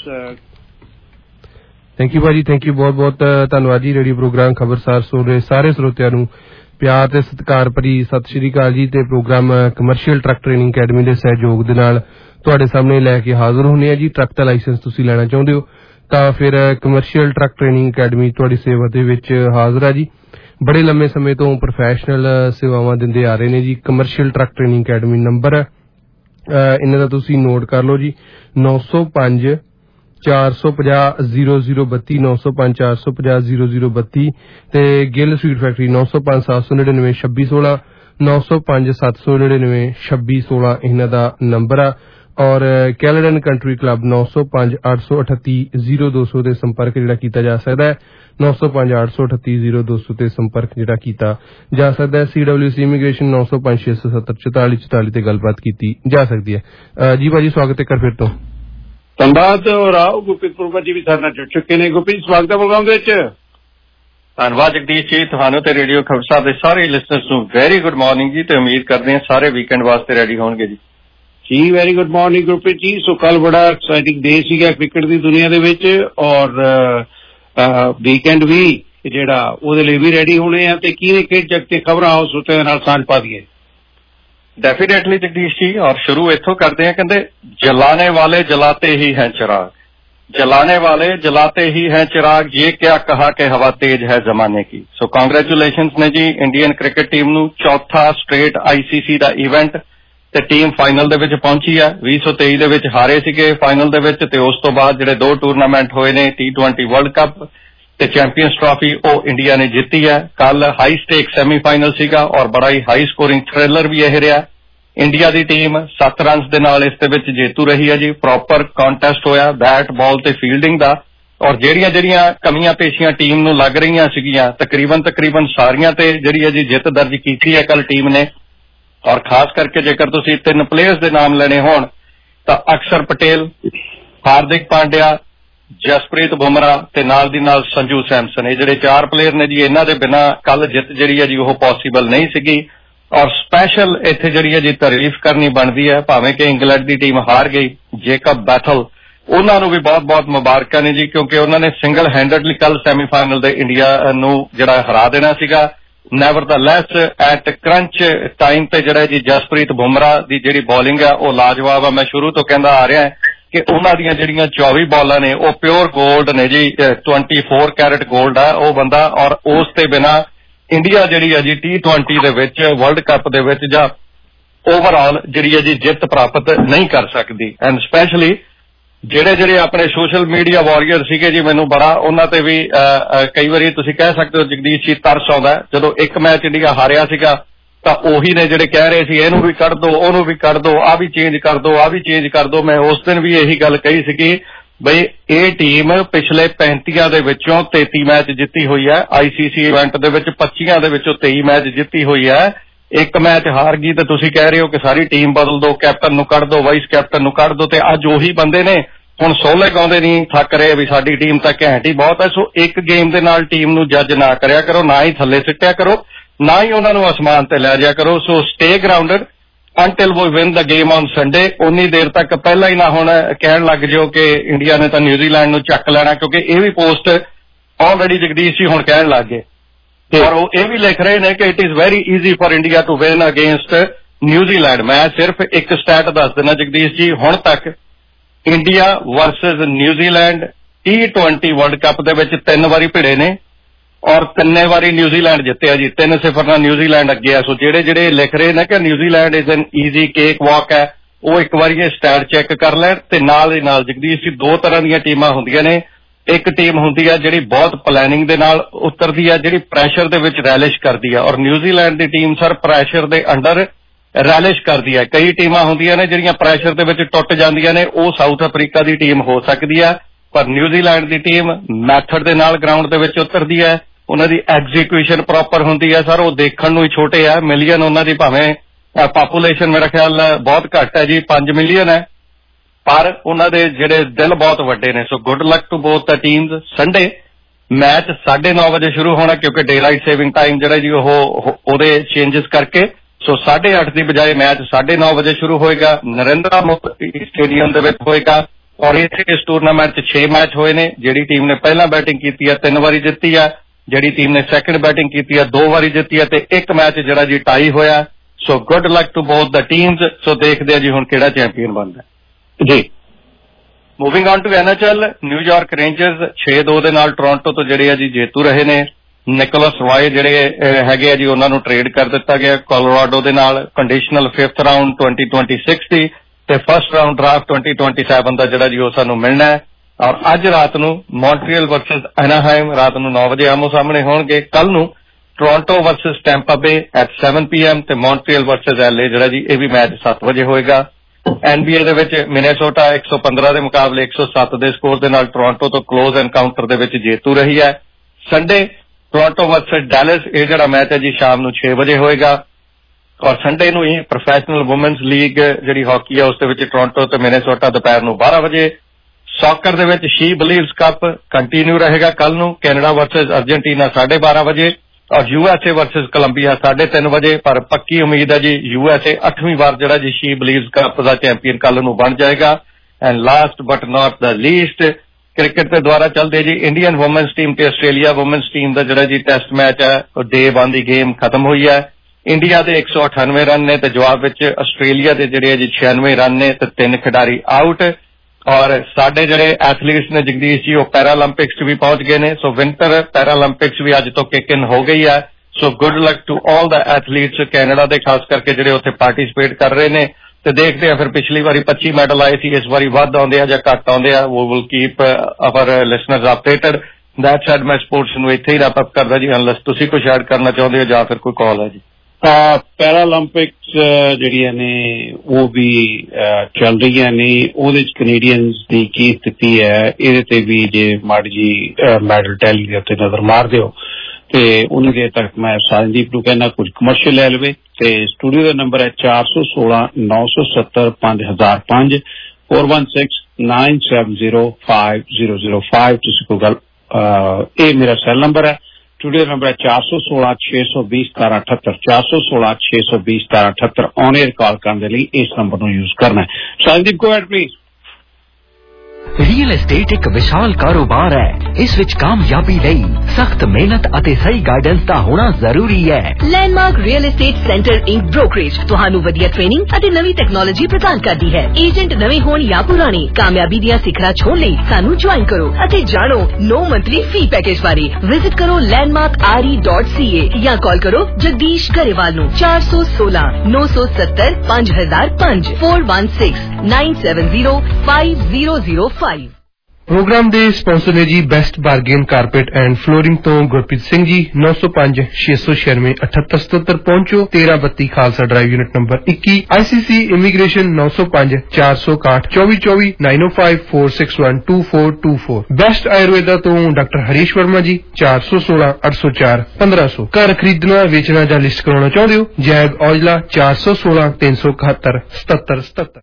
Thank you ਭਾਜੀ। ਥੈਂਕ ਯੂ ਬਹੁਤ ਬਹੁਤ ਧੰਨਵਾਦ ਜੀ। ਰੇਡੀਓ ਪ੍ਰੋਗਰਾਮ ਖਬਰਸਾਰ ਸੁਣ ਰਹੇ ਸਾਰੇ ਸਰੋਤਿਆਂ ਨੂੰ ਪਿਆਰ ਤੇ ਸਤਿਕਾਰ ਭਰੀ ਸਤਿ ਸ਼੍ਰੀ ਅਕਾਲ ਜੀ। ਤੇ programme commercial truck training academy ਦੇ ਸਹਿਯੋਗ ਦੇ ਨਾਲ ਤੁਹਾਡੇ ਸਾਹਮਣੇ ਲੈ ਕੇ ਹਾਜ਼ਰ ਹੁੰਦੇ ਆ ਜੀ। ਟਰੱਕ ਦਾ ਲਾਇਸੈਂਸ ਤੁਸੀਂ ਲੈਣਾ ਚਾਹੁੰਦੇ ਹੋ ਤਾਂ ਫਿਰ ਕਮਰਸ਼ੀਅਲ ਟਰੱਕ ਟ੍ਰੇਨਿੰਗ ਅਕੈਡਮੀ ਤੁਹਾਡੀ ਸੇਵਾ ਦੇ ਵਿੱਚ ਹਾਜ਼ਰ ਆ ਜੀ। ਬੜੇ ਲੰਮੇ ਸਮੇਂ ਤੋਂ ਪ੍ਰੋਫੈਸ਼ਨਲ ਸੇਵਾਵਾਂ ਦਿੰਦੇ ਆ ਰਹੇ ਨੇ ਜੀ। Commercial truck training academy number ਹੈ ਇਹਨਾਂ ਦਾ ਤੁਸੀਂ ਨੋਟ ਕਰ ਲਓ ਜੀ ਨੌ ਸੌ ਪੰਜ ਚਾਰ ਸੌ ਪੰਜਾਹ ਜ਼ੀਰੋ ਜ਼ੀਰੋ ਬੱਤੀ ਨੌ ਸੌ ਪੰਜ ਚਾਰ ਸੌ ਪੰਜਾਹ ਜ਼ੀਰੋ ਜ਼ੀਰੋ ਬੱਤੀ ਤੇ ਗਿੱਲ ਸਵੀਟ ਫੈਕਟਰੀ ਨੌ ਸੌ ਪੰਜ ਸੱਤ ਸੌ ਨੜਿਨਵੇਂ ਛੱਬੀ ਸੋਲਾਂ ਨੌ ਸੌ ਪੰਜ ਸੱਤ ਸੌ ਨੜਿਨਵੇਂ ਛੱਬੀ ਸੋਲਾਂ ਇਹਨਾਂ ਦਾ ਨੰਬਰ ਆ। ਔਰ ਕੈਲੇਡਨ ਕੰਟਰੀ ਕਲੱਬ ਨੌ ਸੌ ਪੰਜ ਅੱਠ ਸੌ ਅਠੱਤੀ ਜ਼ੀਰੋ ਦੋ ਸੌ ਦੇ ਸੰਪਰਕ ਜਿਹੜਾ ਕੀਤਾ ਜਾ ਸਕਦਾ ਹੈ। ਨੌ ਸੌ ਪੰਜ ਅੱਠ ਸੌ ਅਠੱਤੀ ਜ਼ੀਰੋ ਦੋ ਸੌ ਤੇ ਸੰਪਰਕ ਜਿਹੜਾ ਕੀਤਾ ਜਾ ਸਕਦਾ ਹੈ। ਸੀ ਡਬਲਿਊ ਸੀ ਇਮੀਗ੍ਰੇਸ਼ਨ ਨੌ ਸੌ ਪੰਜ ਛੇ ਸੌ ਸੱਤਰ ਚੁਤਾਲੀ ਚੁਤਾਲੀ ਤੇ ਗੱਲਬਾਤ ਕੀਤੀ ਜਾ ਸਕਦੀ ਹੈ। ਜੀ ਭਾਜੀ ਸਵਾਗਤ ਹੈ ਕਰ ਫਿਰ ਤੋਂ। ਧੰਨਵਾਦ। ਔਰ ਆਓ ਗੁਰਪ੍ਰੀਤ ਪੁਰਵਾ ਜੀ ਵੀ ਸਾਡੇ ਨਾਲ ਜੁੜ ਚੁੱਕੇ ਨੇ। ਗੁਰਪ੍ਰੀਤ ਸਵਾਗਤ ਹੈ ਪ੍ਰੋਗਰਾਮ ਦੇ ਵਿੱਚ। ਧੰਨਵਾਦ ਜਗਦੀਸ਼ ਜੀ। ਤੁਹਾਨੂੰ ਤੇ ਰੇਡੀਓ ਖਬਰਸਾਰ ਦੇ ਸਾਰੇ ਲਿਸਨਰਸ ਨੂੰ ਵੈਰੀ ਗੁੱਡ ਮਾਰਨਿੰਗ ਜੀ। ਤੇ ਉਮੀਦ ਕਰਦੇ ਹਾਂ ਸਾਰੇ ਵੀਕਐਂਡ ਵਾਸਤੇ ਰੈਡੀ ਹੋਣਗੇ ਜੀ। ਜੀ very good morning Gurpreet ji. ਸੋ ਕੱਲ ਬੜਾ ਐਕਸਾਈਟਿੰਗ ਡੇ ਸੀਗਾ ਕ੍ਰਿਕਟ ਦੀ ਦੁਨੀਆ ਦੇ ਵਿੱਚ ਔਰ ਵੀਕਐਂਡ ਵੀ ਜਿਹੜਾ ਉਹਦੇ ਲਈ ਵੀ ਰੈਡੀ ਹੋਣੇ ਆ ਤੇ ਕੀ ਨੇ ਕਿਹੜੇ ਜਗ ਤੇ ਖਬਰਾਂ ਆਓ ਸੋਚੇ ਦੇ ਨਾਲ ਸਾਂਝ ਪਾ ਦਈਏ। डेफिनेटली जगदीश जी। और शुरू इत्थों करते हैं। कहते जलाने वाले जलाते ही हैं चिराग। जलाने वाले जलाते ही हैं चिराग, ये क्या कहा कि हवा तेज है जमाने की। सो कांग्रेचुलेशनस ने जी इंडियन क्रिकेट टीम ਨੂੰ ਚੌਥਾ ਸਟ੍ਰੇਟ ਆਈਸੀਸੀ ਦਾ ਇਵੈਂਟ ਤੇ ਟੀਮ ਫਾਈਨਲ ਦੇ ਵਿੱਚ ਪਹੁੰਚੀ ਹੈ। ਵੀਹ ਸੌ ਤੇਈ ਦੇ ਵਿੱਚ ਹਾਰੇ ਸੀਗੇ ਫਾਈਨਲ ਦੇ ਵਿੱਚ ਤੇ ਉਸ ਤੋਂ ਬਾਅਦ ਜਿਹੜੇ ਦੋ ਟੂਰਨਾਮੈਂਟ ਹੋਏ ਨੇ ਟੀ ਟਵੈਂਟੀ ਵਰਲਡ ਕੱਪ ਤੇ ਚੈਂਪੀਅਨਸ ਟਰਾਫੀ ਉਹ ਇੰਡੀਆ ਨੇ ਜਿੱਤੀ ਹੈ। ਕੱਲ ਹਾਈ ਸਟੇਕ ਸੈਮੀਫਾਈਨਲ ਸੀਗਾ ਔਰ ਬੜਾ ਹੀ ਹਾਈ ਸਕੋਰਿੰਗ ਥ੍ਰਿਲਰ ਵੀ ਇਹ ਰਿਹਾ। ਇੰਡੀਆ ਦੀ ਟੀਮ ਸੱਤ ਰਨਸ ਦੇ ਨਾਲ ਇਸ ਦੇ ਵਿੱਚ ਜੇਤੂ ਰਹੀ ਹੈ ਜੀ। ਪ੍ਰੋਪਰ ਕੰਟੈਸਟ ਹੋਇਆ ਬੈਟ ਬਾਲ ਤੇ ਫੀਲਡਿੰਗ ਦਾ ਔਰ ਜਿਹੜੀਆਂ ਜਿਹੜੀਆਂ ਕਮੀਆਂ ਪੇਸ਼ੀਆਂ ਟੀਮ ਨੂੰ ਲੱਗ ਰਹੀਆਂ ਸੀਗੀਆਂ ਤਕਰੀਬਨ ਤਕਰੀਬਨ ਸਾਰੀਆਂ ਤੇ ਜਿਹੜੀ ਹੈ ਜੀ ਜਿੱਤ ਦਰਜ ਕੀਤੀ ਹੈ ਕੱਲ ਟੀਮ ਨੇ। ਔਰ ਖਾਸ ਕਰਕੇ ਜੇਕਰ ਤੁਸੀਂ ਤਿੰਨ ਪਲੇਅਰਸ ਦੇ ਨਾਮ ਲੈਣੇ ਹੋਣ ਤਾਂ ਅਕਸ਼ਰ ਪਟੇਲ, ਹਾਰਦਿਕ ਪਾਂਡਿਆ, ਜਸਪ੍ਰੀਤ ਬੁਮਰਾ ਤੇ ਨਾਲ ਦੀ ਨਾਲ ਸੰਜੂ ਸੈਮਸਨ, ਇਹ ਜਿਹੜੇ ਚਾਰ ਪਲੇਅਰ ਨੇ ਜੀ ਇਹਨਾਂ ਦੇ ਬਿਨਾਂ ਕੱਲ ਜਿੱਤ ਜਿਹੜੀ ਹੈ ਜੀ ਉਹ ਪੋਸੀਬਲ ਨਹੀਂ ਸੀਗੀ। ਔਰ ਸਪੈਸ਼ਲ ਇੱਥੇ ਜਿਹੜੀ ਹੈ ਜੀ ਤਾਰੀਫ ਕਰਨੀ ਬਣਦੀ ਹੈ ਭਾਵੇਂ ਕਿ ਇੰਗਲੈਂਡ ਦੀ ਟੀਮ ਹਾਰ ਗਈ। ਜੇਕਬ ਬੈਥਲ ਉਹਨਾਂ ਨੂੰ ਵੀ ਬਹੁਤ ਬਹੁਤ ਮੁਬਾਰਕਾਂ ਨੇ ਜੀ ਕਿਉਂਕਿ ਉਹਨਾਂ ਨੇ ਸਿੰਗਲ ਹੈਂਡਡਲੀ ਕੱਲ ਸੈਮੀਫਾਈਨਲ ਦੇ ਇੰਡੀਆ ਨੂੰ ਜਿਹੜਾ ਹਰਾ ਦੇਣਾ ਸੀਗਾ। ਨੈਵਰਦਲੈਸ ਐਟ ਕਰੰਚ ਟਾਈਮ ਤੇ ਜਿਹੜਾ ਜੀ ਜਸਪ੍ਰੀਤ ਬੁਮਰਾ ਦੀ ਜਿਹੜੀ ਬੋਲਿੰਗ ਆ ਉਹ ਲਾਜਵਾਬ ਆ। ਮੈਂ ਸ਼ੁਰੂ ਤੋਂ ਕਹਿੰਦਾ ਆ ਰਿਹਾ ਕਿ ਉਹਨਾਂ ਦੀਆਂ ਜਿਹੜੀਆਂ ਚੌਵੀ ਬਾਲਾਂ ਨੇ ਉਹ ਪਿਓਰ ਗੋਲਡ ਨੇ ਜੀ, ਚੌਵੀ ਕੈਰਟ ਗੋਲਡ ਆ ਉਹ ਬੰਦਾ। ਔਰ ਉਸ ਤੇ ਬਿਨਾਂ ਇੰਡੀਆ ਜਿਹੜੀ ਹੈ ਜੀ ਟੀ ਟਵੈਂਟੀ ਦੇ ਵਿੱਚ ਵਰਲਡ ਕੱਪ ਦੇ ਵਿੱਚ ਜਾਂ ਓਵਰਆਲ ਜਿਹੜੀ ਹੈ ਜੀ ਜਿੱਤ ਪ੍ਰਾਪਤ ਨਹੀਂ ਕਰ ਸਕਦੀ। ਐਂਡ ਸਪੈਸ਼ਲੀ ਜਿਹੜੇ ਜਿਹੜੇ ਆਪਣੇ ਸੋਸ਼ਲ ਮੀਡੀਆ ਵਾਰੀਅਰ ਸੀਗੇ ਜੀ ਮੈਨੂੰ ਬੜਾ ਉਹਨਾਂ ਤੇ ਵੀ ਕਈ ਵਾਰੀ ਤੁਸੀਂ ਕਹਿ ਸਕਦੇ ਹੋ ਜਗਦੀਸ਼ ਜੀ ਤਰਸ ਆਉਂਦਾ ਜਦੋਂ ਇੱਕ ਮੈਚ ਇੰਡੀਆ ਹਾਰਿਆ ਸੀਗਾ ਤਾਂ ਉਹੀ ਨੇ ਜਿਹੜੇ ਕਹਿ ਰਹੇ ਸੀ ਇਹਨੂੰ ਵੀ ਕੱਢ ਦੋ ਉਹਨੂੰ ਵੀ ਕੱਢ ਦੋ ਆਹ ਵੀ ਚੇਂਜ ਕਰ ਦੋ ਆਹ ਵੀ ਚੇਂਜ ਕਰ ਦੋ। ਮੈਂ ਉਸ ਦਿਨ ਵੀ ਇਹੀ ਗੱਲ ਕਹੀ ਸੀਗੀ ਬਈ ਇਹ ਟੀਮ ਪਿਛਲੇ ਪੈਂਤੀਆਂ ਦੇ ਵਿੱਚੋਂ ਤੇਤੀ ਮੈਚ ਜਿੱਤੀ ਹੋਈ ਹੈ। ਆਈਸੀਸੀ ਇਵੈਂਟ ਦੇ ਵਿੱਚ ਪੱਚੀਆਂ ਦੇ ਵਿੱਚੋਂ ਤੇਈ ਮੈਚ ਜਿੱਤੀ ਹੋਈ ਹੈ। ਇੱਕ ਮੈਚ ਹਾਰ ਗਈ ਤੇ ਤੁਸੀਂ ਕਹਿ ਰਹੇ ਹੋ ਕਿ ਸਾਰੀ ਟੀਮ ਬਦਲ ਦੋ, ਕੈਪਟਨ ਨੂੰ ਕੱਢ ਦੋ, ਵਾਈਸ ਕੈਪਟਨ ਨੂੰ ਕੱਢ ਦੋ ਤੇ ਅੱਜ ਉਹੀ ਬੰਦੇ ਨੇ ਹੁਣ ਸੋਲੇ ਗਾਉਂਦੇ ਨਹੀਂ ਥੱਕ ਰਹੇ ਵੀ ਸਾਡੀ ਟੀਮ ਤਾਂ ਘੈਂਟ ਹੀ ਬਹੁਤ ਹੈ। ਸੋ ਇੱਕ ਗੇਮ ਦੇ ਨਾਲ ਟੀਮ ਨੂੰ ਜੱਜ ਨਾ ਕਰਿਆ ਕਰੋ, ਨਾ ਹੀ ਥੱਲੇ ਸਿੱਟਿਆ ਕਰੋ, ਨਾ ਹੀ ਉਹਨਾਂ ਨੂੰ ਅਸਮਾਨ ਤੇ ਲੈ ਜਾਇਆ ਕਰੋ। So stay grounded until we win the game on Sunday। ਉਨੀ ਦੇਰ ਤੱਕ ਪਹਿਲਾਂ ਹੀ ਨਾ ਹੁਣ ਕਹਿਣ ਲੱਗ ਜਿਓ ਕਿ ਇੰਡੀਆ ਨੇ ਤਾਂ ਨਿਊਜ਼ੀਲੈਂਡ ਨੂੰ ਚੱਕ ਲੈਣਾ ਕਿਉਂਕਿ ਇਹ ਵੀ ਪੋਸਟ ਆਲਰੇਡੀ ਜਗਦੀਸ਼ ਜੀ ਹੁਣ ਕਹਿਣ ਲੱਗ ਗਏ ਔਰ ਉਹ ਇਹ ਵੀ ਲਿਖ ਰਹੇ ਨੇ ਕਿ it is very easy for India to win against New Zealand. ਮੈਂ ਸਿਰਫ ਇੱਕ ਸਟੈਟ ਦੱਸ ਦਿੰਦਾ ਜਗਦੀਸ਼ ਜੀ, ਹੁਣ ਤੱਕ India versus New Zealand T twenty world cup ਦੇ ਵਿੱਚ ਤਿੰਨ ਵਾਰੀ ਭਿੜੇ ਨੇ ਔਰ ਤਿੰਨੇ ਵਾਰੀ ਨਿਊਜ਼ੀਲੈਂਡ ਜਿੱਤਿਆ ਜੀ। ਤਿੰਨ ਸਿਫਰ ਨਾਲ ਨਿਊਜ਼ੀਲੈਂਡ ਅੱਗੇ ਆ। ਸੋ ਜਿਹੜੇ ਜਿਹੜੇ ਲਿਖ ਰਹੇ ਨੇ ਕਿ New Zealand is an easy cakewalk ਹੈ ਉਹ ਇੱਕ ਵਾਰੀ ਇਹ ਸਟੈਟ ਚੈੱਕ ਕਰ ਲੈਣ। ਤੇ ਨਾਲ ਹੀ ਨਾਲ ਜਗਦੀਸ਼ ਜੀ ਦੋ ਤਰ੍ਹਾਂ ਦੀਆਂ ਟੀਮਾਂ ਹੁੰਦੀਆਂ ਨੇ। ਇੱਕ ਟੀਮ ਹੁੰਦੀ ਹੈ ਜਿਹੜੀ ਬਹੁਤ ਪਲੈਨਿੰਗ ਦੇ ਨਾਲ ਉਤਰਦੀ ਹੈ, ਜਿਹੜੀ ਪ੍ਰੈਸ਼ਰ ਦੇ ਵਿੱਚ ਰੈਲਿਸ਼ ਕਰਦੀ ਹੈ ਔਰ ਨਿਊਜ਼ੀਲੈਂਡ ਦੀ ਟੀਮ ਸਰ ਪ੍ਰੈਸ਼ਰ ਦੇ ਅੰਡਰ ਰੈਲਿਸ਼ ਕਰਦੀ ਹੈ। ਕਈ ਟੀਮਾਂ ਹੁੰਦੀਆਂ ਨੇ ਜਿਹੜੀਆਂ ਪ੍ਰੈਸ਼ਰ ਦੇ ਵਿੱਚ ਟੁੱਟ ਜਾਂਦੀਆਂ ਨੇ, ਉਹ ਸਾਊਥ ਅਫਰੀਕਾ ਦੀ ਟੀਮ ਹੋ ਸਕਦੀ ਹੈ ਪਰ ਨਿਊਜ਼ੀਲੈਂਡ ਦੀ ਟੀਮ ਮੈਥਡ ਦੇ ਨਾਲ ਗਰਾਊਂਡ ਦੇ ਵਿੱਚ ਉਤਰਦੀ ਹੈ। ਉਹਨਾਂ ਦੀ ਐਗਜ਼ੀਕਿਊਸ਼ਨ ਪ੍ਰੋਪਰ ਹੁੰਦੀ ਹੈ ਸਰ। ਉਹ ਦੇਖਣ ਨੂੰ ਹੀ ਛੋਟੇ ਆ, ਮਿਲੀਅਨ ਉਹਨਾਂ ਦੀ ਭਾਵੇਂ ਪਾਪੂਲੇਸ਼ਨ ਮੇਰਾ ਖਿਆਲ ਬਹੁਤ ਘੱਟ ਹੈ ਜੀ, ਪੰਜ ਮਿਲੀਅਨ ਹੈ, ਪਰ ਉਹਨਾਂ ਦੇ ਜਿਹੜੇ ਦਿਲ ਬਹੁਤ ਵੱਡੇ ਨੇ। So good luck to both the teams. Sunday match ਸਾਢੇ ਨੌ ਵਜੇ ਸ਼ੁਰੂ ਹੋਣਾ ਕਿਉਂਕਿ ਡੇ ਲਾਈਟ ਸੇਵਿੰਗ ਟਾਈਮ ਜਿਹੜਾ ਜੀ ਉਹ ਉਹਦੇ ਚੇਂਜਸ ਕਰਕੇ ਸੋ ਸਾਢੇ ਅੱਠ ਦੀ ਬਜਾਏ ਮੈਚ ਸਾਢੇ ਨੌ ਵਜੇ ਸ਼ੁਰੂ ਹੋਏਗਾ। ਨਰਿੰਦਰਾ ਮੋਦੀ ਸਟੇਡੀਅਮ ਦੇ ਵਿੱਚ ਹੋਏਗਾ ਔਰ ਇੱਥੇ ਇਸ ਟੂਰਨਾਮੈਂਟ 'ਚ ਛੇ ਮੈਚ ਹੋਏ ਨੇ। ਜਿਹੜੀ ਟੀਮ ਨੇ ਪਹਿਲਾਂ ਬੈਟਿੰਗ ਕੀਤੀ ਹੈ ਤਿੰਨ ਵਾਰੀ ਜਿੱਤੀ ਹੈ, ਜਿਹੜੀ ਟੀਮ ਨੇ ਸੈਕਿੰਡ ਬੈਟਿੰਗ ਕੀਤੀ ਹੈ ਦੋ ਵਾਰੀ ਜਿੱਤੀ ਹੈ ਤੇ ਇੱਕ ਮੈਚ ਜਿਹੜਾ ਜੀ ਟਾਈ ਹੋਇਆ। So good luck to both the teams. So ਦੇਖਦੇ ਆ ਜੀ ਹੁਣ ਕਿਹੜਾ ਚੈਂਪੀਅਨ ਬਣਦਾ ਜੀ। Moving on to N H L, New York Rangers ਛੇ ਦੋ ਦੇ ਨਾਲ ਟੋਰਾਂਟੋ ਤੋਂ ਜਿਹੜੇ ਆ ਜੀ ਜੇਤੂ ਰਹੇ ਨੇ। ਨਿਕੋਲਸ ਰॉय ਜਿਹੜੇ ਹੈਗੇ ਆ ਜੀ ਉਹਨਾਂ ਨੂੰ ਟ੍ਰੇਡ ਕਰ ਦਿੱਤਾ ਗਿਆ ਕੋਲੋਰਾਡੋ ਦੇ ਨਾਲ। Conditional fifth round twenty twenty six ਦੀ ਤੇ first round draft twenty twenty seven ਦਾ ਜਿਹੜਾ ਜੀ ਉਹ ਸਾਨੂੰ ਮਿਲਣਾ ਹੈ। ਔਰ ਅੱਜ ਰਾਤ ਨੂੰ ਮੌਂਟਰੀਅਲ ਵਰਸਸ ਐਨਾਹਾਈਮ ਰਾਤ ਨੂੰ ਨੌ ਵਜੇ ਆਮੋ ਸਾਹਮਣੇ ਹੋਣਗੇ। ਕੱਲ ਨੂੰ Toronto versus Tampa Bay at seven P M ਤੇ ਮੌਂਟਰੀਅਲ ਵਰਸਸ ਐਲ ਏ ਜਿਹੜਾ ਜੀ ਇਹ ਵੀ ਮੈਚ ਸੱਤ ਵਜੇ ਹੋਏਗਾ। ਐਨ ਬੀ ਏ ਦੇ ਵਿੱਚ ਮਿਨੇਸੋਟਾ ਇੱਕ ਸੌ ਪੰਦਰਾਂ ਦੇ ਮੁਕਾਬਲੇ ਇੱਕ ਸੌ ਸੱਤ ਦੇ ਸਕੋਰ ਦੇ ਨਾਲ ਟੋਰਾਂਟੋ ਤੋਂ ਕਲੋਜ਼ ਐਨਕਾਊਂਟਰ ਦੇ ਵਿੱਚ ਜੇਤੂ ਰਹੀ ਹੈ। ਸੰਡੇ ਟੋਰਾਂਟੋ ਵਰਸਸ ਡੈਲਸ ਇਹ ਜਿਹੜਾ ਮੈਚ ਹੈ ਜੀ ਸ਼ਾਮ ਨੂੰ ਛੇ ਵਜੇ ਹੋਏਗਾ। ਔਰ ਸੰਡੇ ਨੂੰ ਹੀ ਪ੍ਰੋਫੈਸ਼ਨਲ ਵੂਮੈਨਸ ਲੀਗ ਜਿਹੜੀ ਹਾਕੀ ਹੈ ਉਸ ਦੇ ਵਿੱਚ ਟੋਰਾਂਟੋ ਤੇ ਮਿਨੇਸੋਟਾ ਦੁਪਹਿਰ ਨੂੰ ਬਾਰਾਂ ਵਜੇ। ਸੌਕਰ ਦੇ ਵਿੱਚ ਸ਼ੀ ਬਲੀਵਸ ਕੱਪ ਕੰਟੀਨਿਊ ਰਹੇਗਾ ਕੱਲ ਨੂੰ। ਕੈਨੇਡਾ ਵਰਸਸ ਅਰਜਨਟੀਨਾ ਸਾਢੇ ਬਾਰਾਂ ਵਜੇ ਔਰ U S A versus Colombia ਸਾਢੇ ਤਿੰਨ ਵਜੇ। ਪਰ ਪੱਕੀ ਉਮੀਦ ਹੈ ਜੀ ਯੂ ਐਸ ਏ ਅੱਠਵੀਂ ਵਾਰ ਜਿਹੜਾ ਜੀ ਸ਼ੀ ਬਲੀਵਸ ਕੱਪ ਦਾ ਚੈਂਪੀਅਨ ਕੱਲ ਨੂੰ ਬਣ ਜਾਏਗਾ। And last but not the least cricket ਦੇ ਦੁਆਰਾ ਚੱਲਦੇ ਜੀ ਇੰਡੀਅਨ ਵੂਮੈਨਸ ਟੀਮ ਤੇ ਆਸਟ੍ਰੇਲੀਆ ਵੂਮੈਨਸ ਟੀਮ ਦਾ ਜਿਹੜਾ ਜੀ ਟੈਸਟ ਮੈਚ ਹੈ ਉਹ ਡੇ ਵਨ ਦੀ ਗੇਮ ਖਤਮ ਹੋਈ ਹੈ। ਇੰਡੀਆ ਦੇ ਇੱਕ ਸੌ ਅਠਾਨਵੇਂ ਰਨ ਨੇ ਤੇ ਜਵਾਬ ਵਿੱਚ ਆਸਟ੍ਰੇਲੀਆ ਦੇ ਜਿਹੜੇ ਜੀ ਛਿਆਨਵੇਂ ਰਨ ਨੇ ਤੇ ਤਿੰਨ ਖਿਡਾਰੀ ਆਊਟ। ਔਰ ਸਾਡੇ ਜਿਹੜੇ ਐਥਲੀਟਸ ਨੇ ਜਗਦੀਸ਼ ਜੀ ਉਹ ਪੈਰਾਲੰਪਿਕਸ 'ਚ ਵੀ ਪਹੁੰਚ ਗਏ ਨੇ। ਸੋ ਵਿੰਟਰ ਪੈਰਾਲੰਪਿਕਸ ਵੀ ਅੱਜ ਤੋਂ ਕਿਕ ਇਨ ਹੋ ਗਈ ਹੈ। So good luck to all the athletes Canada ਦੇ, ਖਾਸ ਕਰਕੇ ਜਿਹੜੇ ਉੱਥੇ ਪਾਰਟੀਸਪੇਟ ਕਰ ਰਹੇ ਨੇ। ਤੇ ਦੇਖਦੇ ਆ ਫਿਰ ਪਿਛਲੀ ਵਾਰੀ ਪੱਚੀ ਮੈਡਲ ਆਏ ਸੀ, ਇਸ ਵਾਰੀ ਵੱਧ ਆਉਂਦੇ ਆ ਜਾਂ ਘੱਟ ਆਉਂਦੇ ਆ। We will keep our listeners updated. That said ਮੈਂ ਸਪੋਰਟਸ ਨੂੰ ਇੱਥੇ ਹੀ ਰੈਪ ਅਪ ਕਰਦਾ ਜੀ, ਅਨਲੈਸ ਤੁਸੀਂ ਕੁਝ ਐਡ ਕਰਨਾ ਚਾਹੁੰਦੇ ਹੋ ਜਾਂ ਫਿਰ ਕੋਈ ਕਾਲ ਹੈ ਜੀ। ਪੈਰਾਲੰਪਿਕਸ ਜਿਹੜੀਆਂ ਨੇ ਉਹ ਵੀ ਚੱਲ ਰਹੀਆਂ ਨੇ, ਉਹਦੇ ਚ ਕੈਨੇਡੀਅਨਸ ਦੀ ਕੀ ਸਥਿਤੀ ਹੈ ਇਹਦੇ ਤੇ ਵੀ ਜੇ ਮਾੜੀ ਜੀ ਮੈਡਲ ਟੈਲੀ ਦੇ ਉੱਤੇ ਨਜ਼ਰ ਮਾਰ ਦਿਓ ਤੇ ਉਨੀ ਦੇਰ ਤੱਕ ਮੈਂ ਸਾਜਨਦੀਪ ਨੂੰ ਕਹਿਣਾ ਕੁਝ ਕਮਰਸ਼ੀਅਲ ਲੈ ਲਵੇ। ਤੇ ਸਟੂਡੀਓ ਦਾ ਨੰਬਰ ਹੈ ਚਾਰ ਸੌ ਸੋਲਾਂ ਨੌ ਸੌ ਸੱਤਰ ਪੰਜ ਹਜ਼ਾਰ ਪੰਜ four one six nine seven zero five zero zero five. ਤੁਸੀਂ ਕੋਈ ਗੱਲ, ਇਹ ਮੇਰਾ ਸੈੱਲ ਨੰਬਰ ਹੈ। ਸਟੂਡੀਓ ਨੰਬਰ ਹੈ ਚਾਰ ਸੌ ਸੋਲਾਂ ਛੇ ਸੌ ਵੀਹ ਸਤਾਰਾਂ ਅਠੱਤਰ ਚਾਰ ਸੌ ਸੋਲਾਂ ਛੇ ਸੌ ਵੀਹ ਸਤਾਰਾਂ ਅਠੱਤਰ। ਔਨ ਏਅਰ ਕਾਲ ਕਰਨ ਦੇ ਲਈ ਇਸ ਨੰਬਰ ਨੂੰ ਯੂਜ਼ ਕਰਨਾ ਹੈ। Sajandeep go ahead please. Real estate एक विशाल कारोबार है। इस विच कामयाबी लई सख्त मेहनत ਅਤੇ ਸਹੀ ਗਾਈਡੈਂਸ ਦਾ ਹੋਣਾ ਜ਼ਰੂਰੀ ਹੈ। Landmark real estate centre Inc brokerage ਤੁਹਾਨੂੰ ਵਧੀਆ ਟ੍ਰੇਨਿੰਗ ਅਤੇ ਨਵੀਂ ਟੈਕਨੋਲੋਜੀ ਪ੍ਰਦਾਨ ਕਰਦੀ ਹੈ। ਏਜੰਟ ਨਵੇਂ ਹੋਣ ਜਾਂ ਪੁਰਾਣੇ, ਕਾਮਯਾਬੀ ਦੀਆਂ ਸਿਖਰਾਂ ਛੋਹਣ ਲਈ ਸਾਨੂੰ ਜੁਆਇਨ ਕਰੋ ਅਤੇ ਜਾਣੋ ਨੌ ਮੰਥਲੀ ਫੀ ਪੈਕੇਜ ਬਾਰੇ। ਵਿਜ਼ਿਟ ਕਰੋ Landmark R E dot C A ਜਾਂ ਕਾਲ ਕਰੋ ਜਗਦੀਸ਼ ਗਰੇਵਾਲ ਨੂੰ ਚਾਰ ਸੌ ਸੋਲਾਂ ਨੌ ਸੌ ਸੱਤਰ ਪੰਜ ਹਜ਼ਾਰ ਪੰਜ four one six nine seven zero five zero zero five. Programme ਦੇ ਸਪਾਂਸਰ ਨੇ ਜੀ Best Bargain Carpet and Flooring ਤੋਂ ਗੁਰਪ੍ਰੀਤ ਸਿੰਘ ਜੀ। ਨੌ ਸੌ ਪੰਜ ਛੇ ਸੌ ਛਿਆਨਵੇਂ ਅਠੱਤਰ ਸਤੱਤਰ ਪਹੁੰਚੋ। ਤੇਰਾਂ ਬੱਤੀ ਖਾਲਸਾ ਡਰਾਈਵ ਯੂਨਿਟ ਨੰਬਰ ਇੱਕੀ। ਆਈਸੀਸੀ ਇਮੀਗ੍ਰੇਸ਼ਨ ਨੌ ਸੌ ਪੰਜ ਚਾਰ ਸੌ ਇਕਾਹਠ ਚੌਵੀ ਚੌਵੀ nine O five four six one two four two four. Best Ayurveda ਤੋਂ ਡਾਕਟਰ ਹਰੀਸ਼ ਵਰਮਾ ਜੀ। ਚਾਰ ਸੌ ਸੋਲਾਂ ਅੱਠ ਸੌ ਚਾਰ ਪੰਦਰਾਂ ਸੌ। ਘਰ ਖਰੀਦਣਾ, ਵੇਚਣਾ ਜਾਂ ਲਿਸਟ ਕਰਾਉਣਾ ਚਾਹੁੰਦੇ ਹੋ? ਜੈਗ ਔਜਲਾ ਚਾਰ ਸੌ ਸੋਲਾਂ ਤਿੰਨ ਸੌ ਇਕਹੱਤਰ ਸਤੱਤਰ ਸਤੱਤਰ।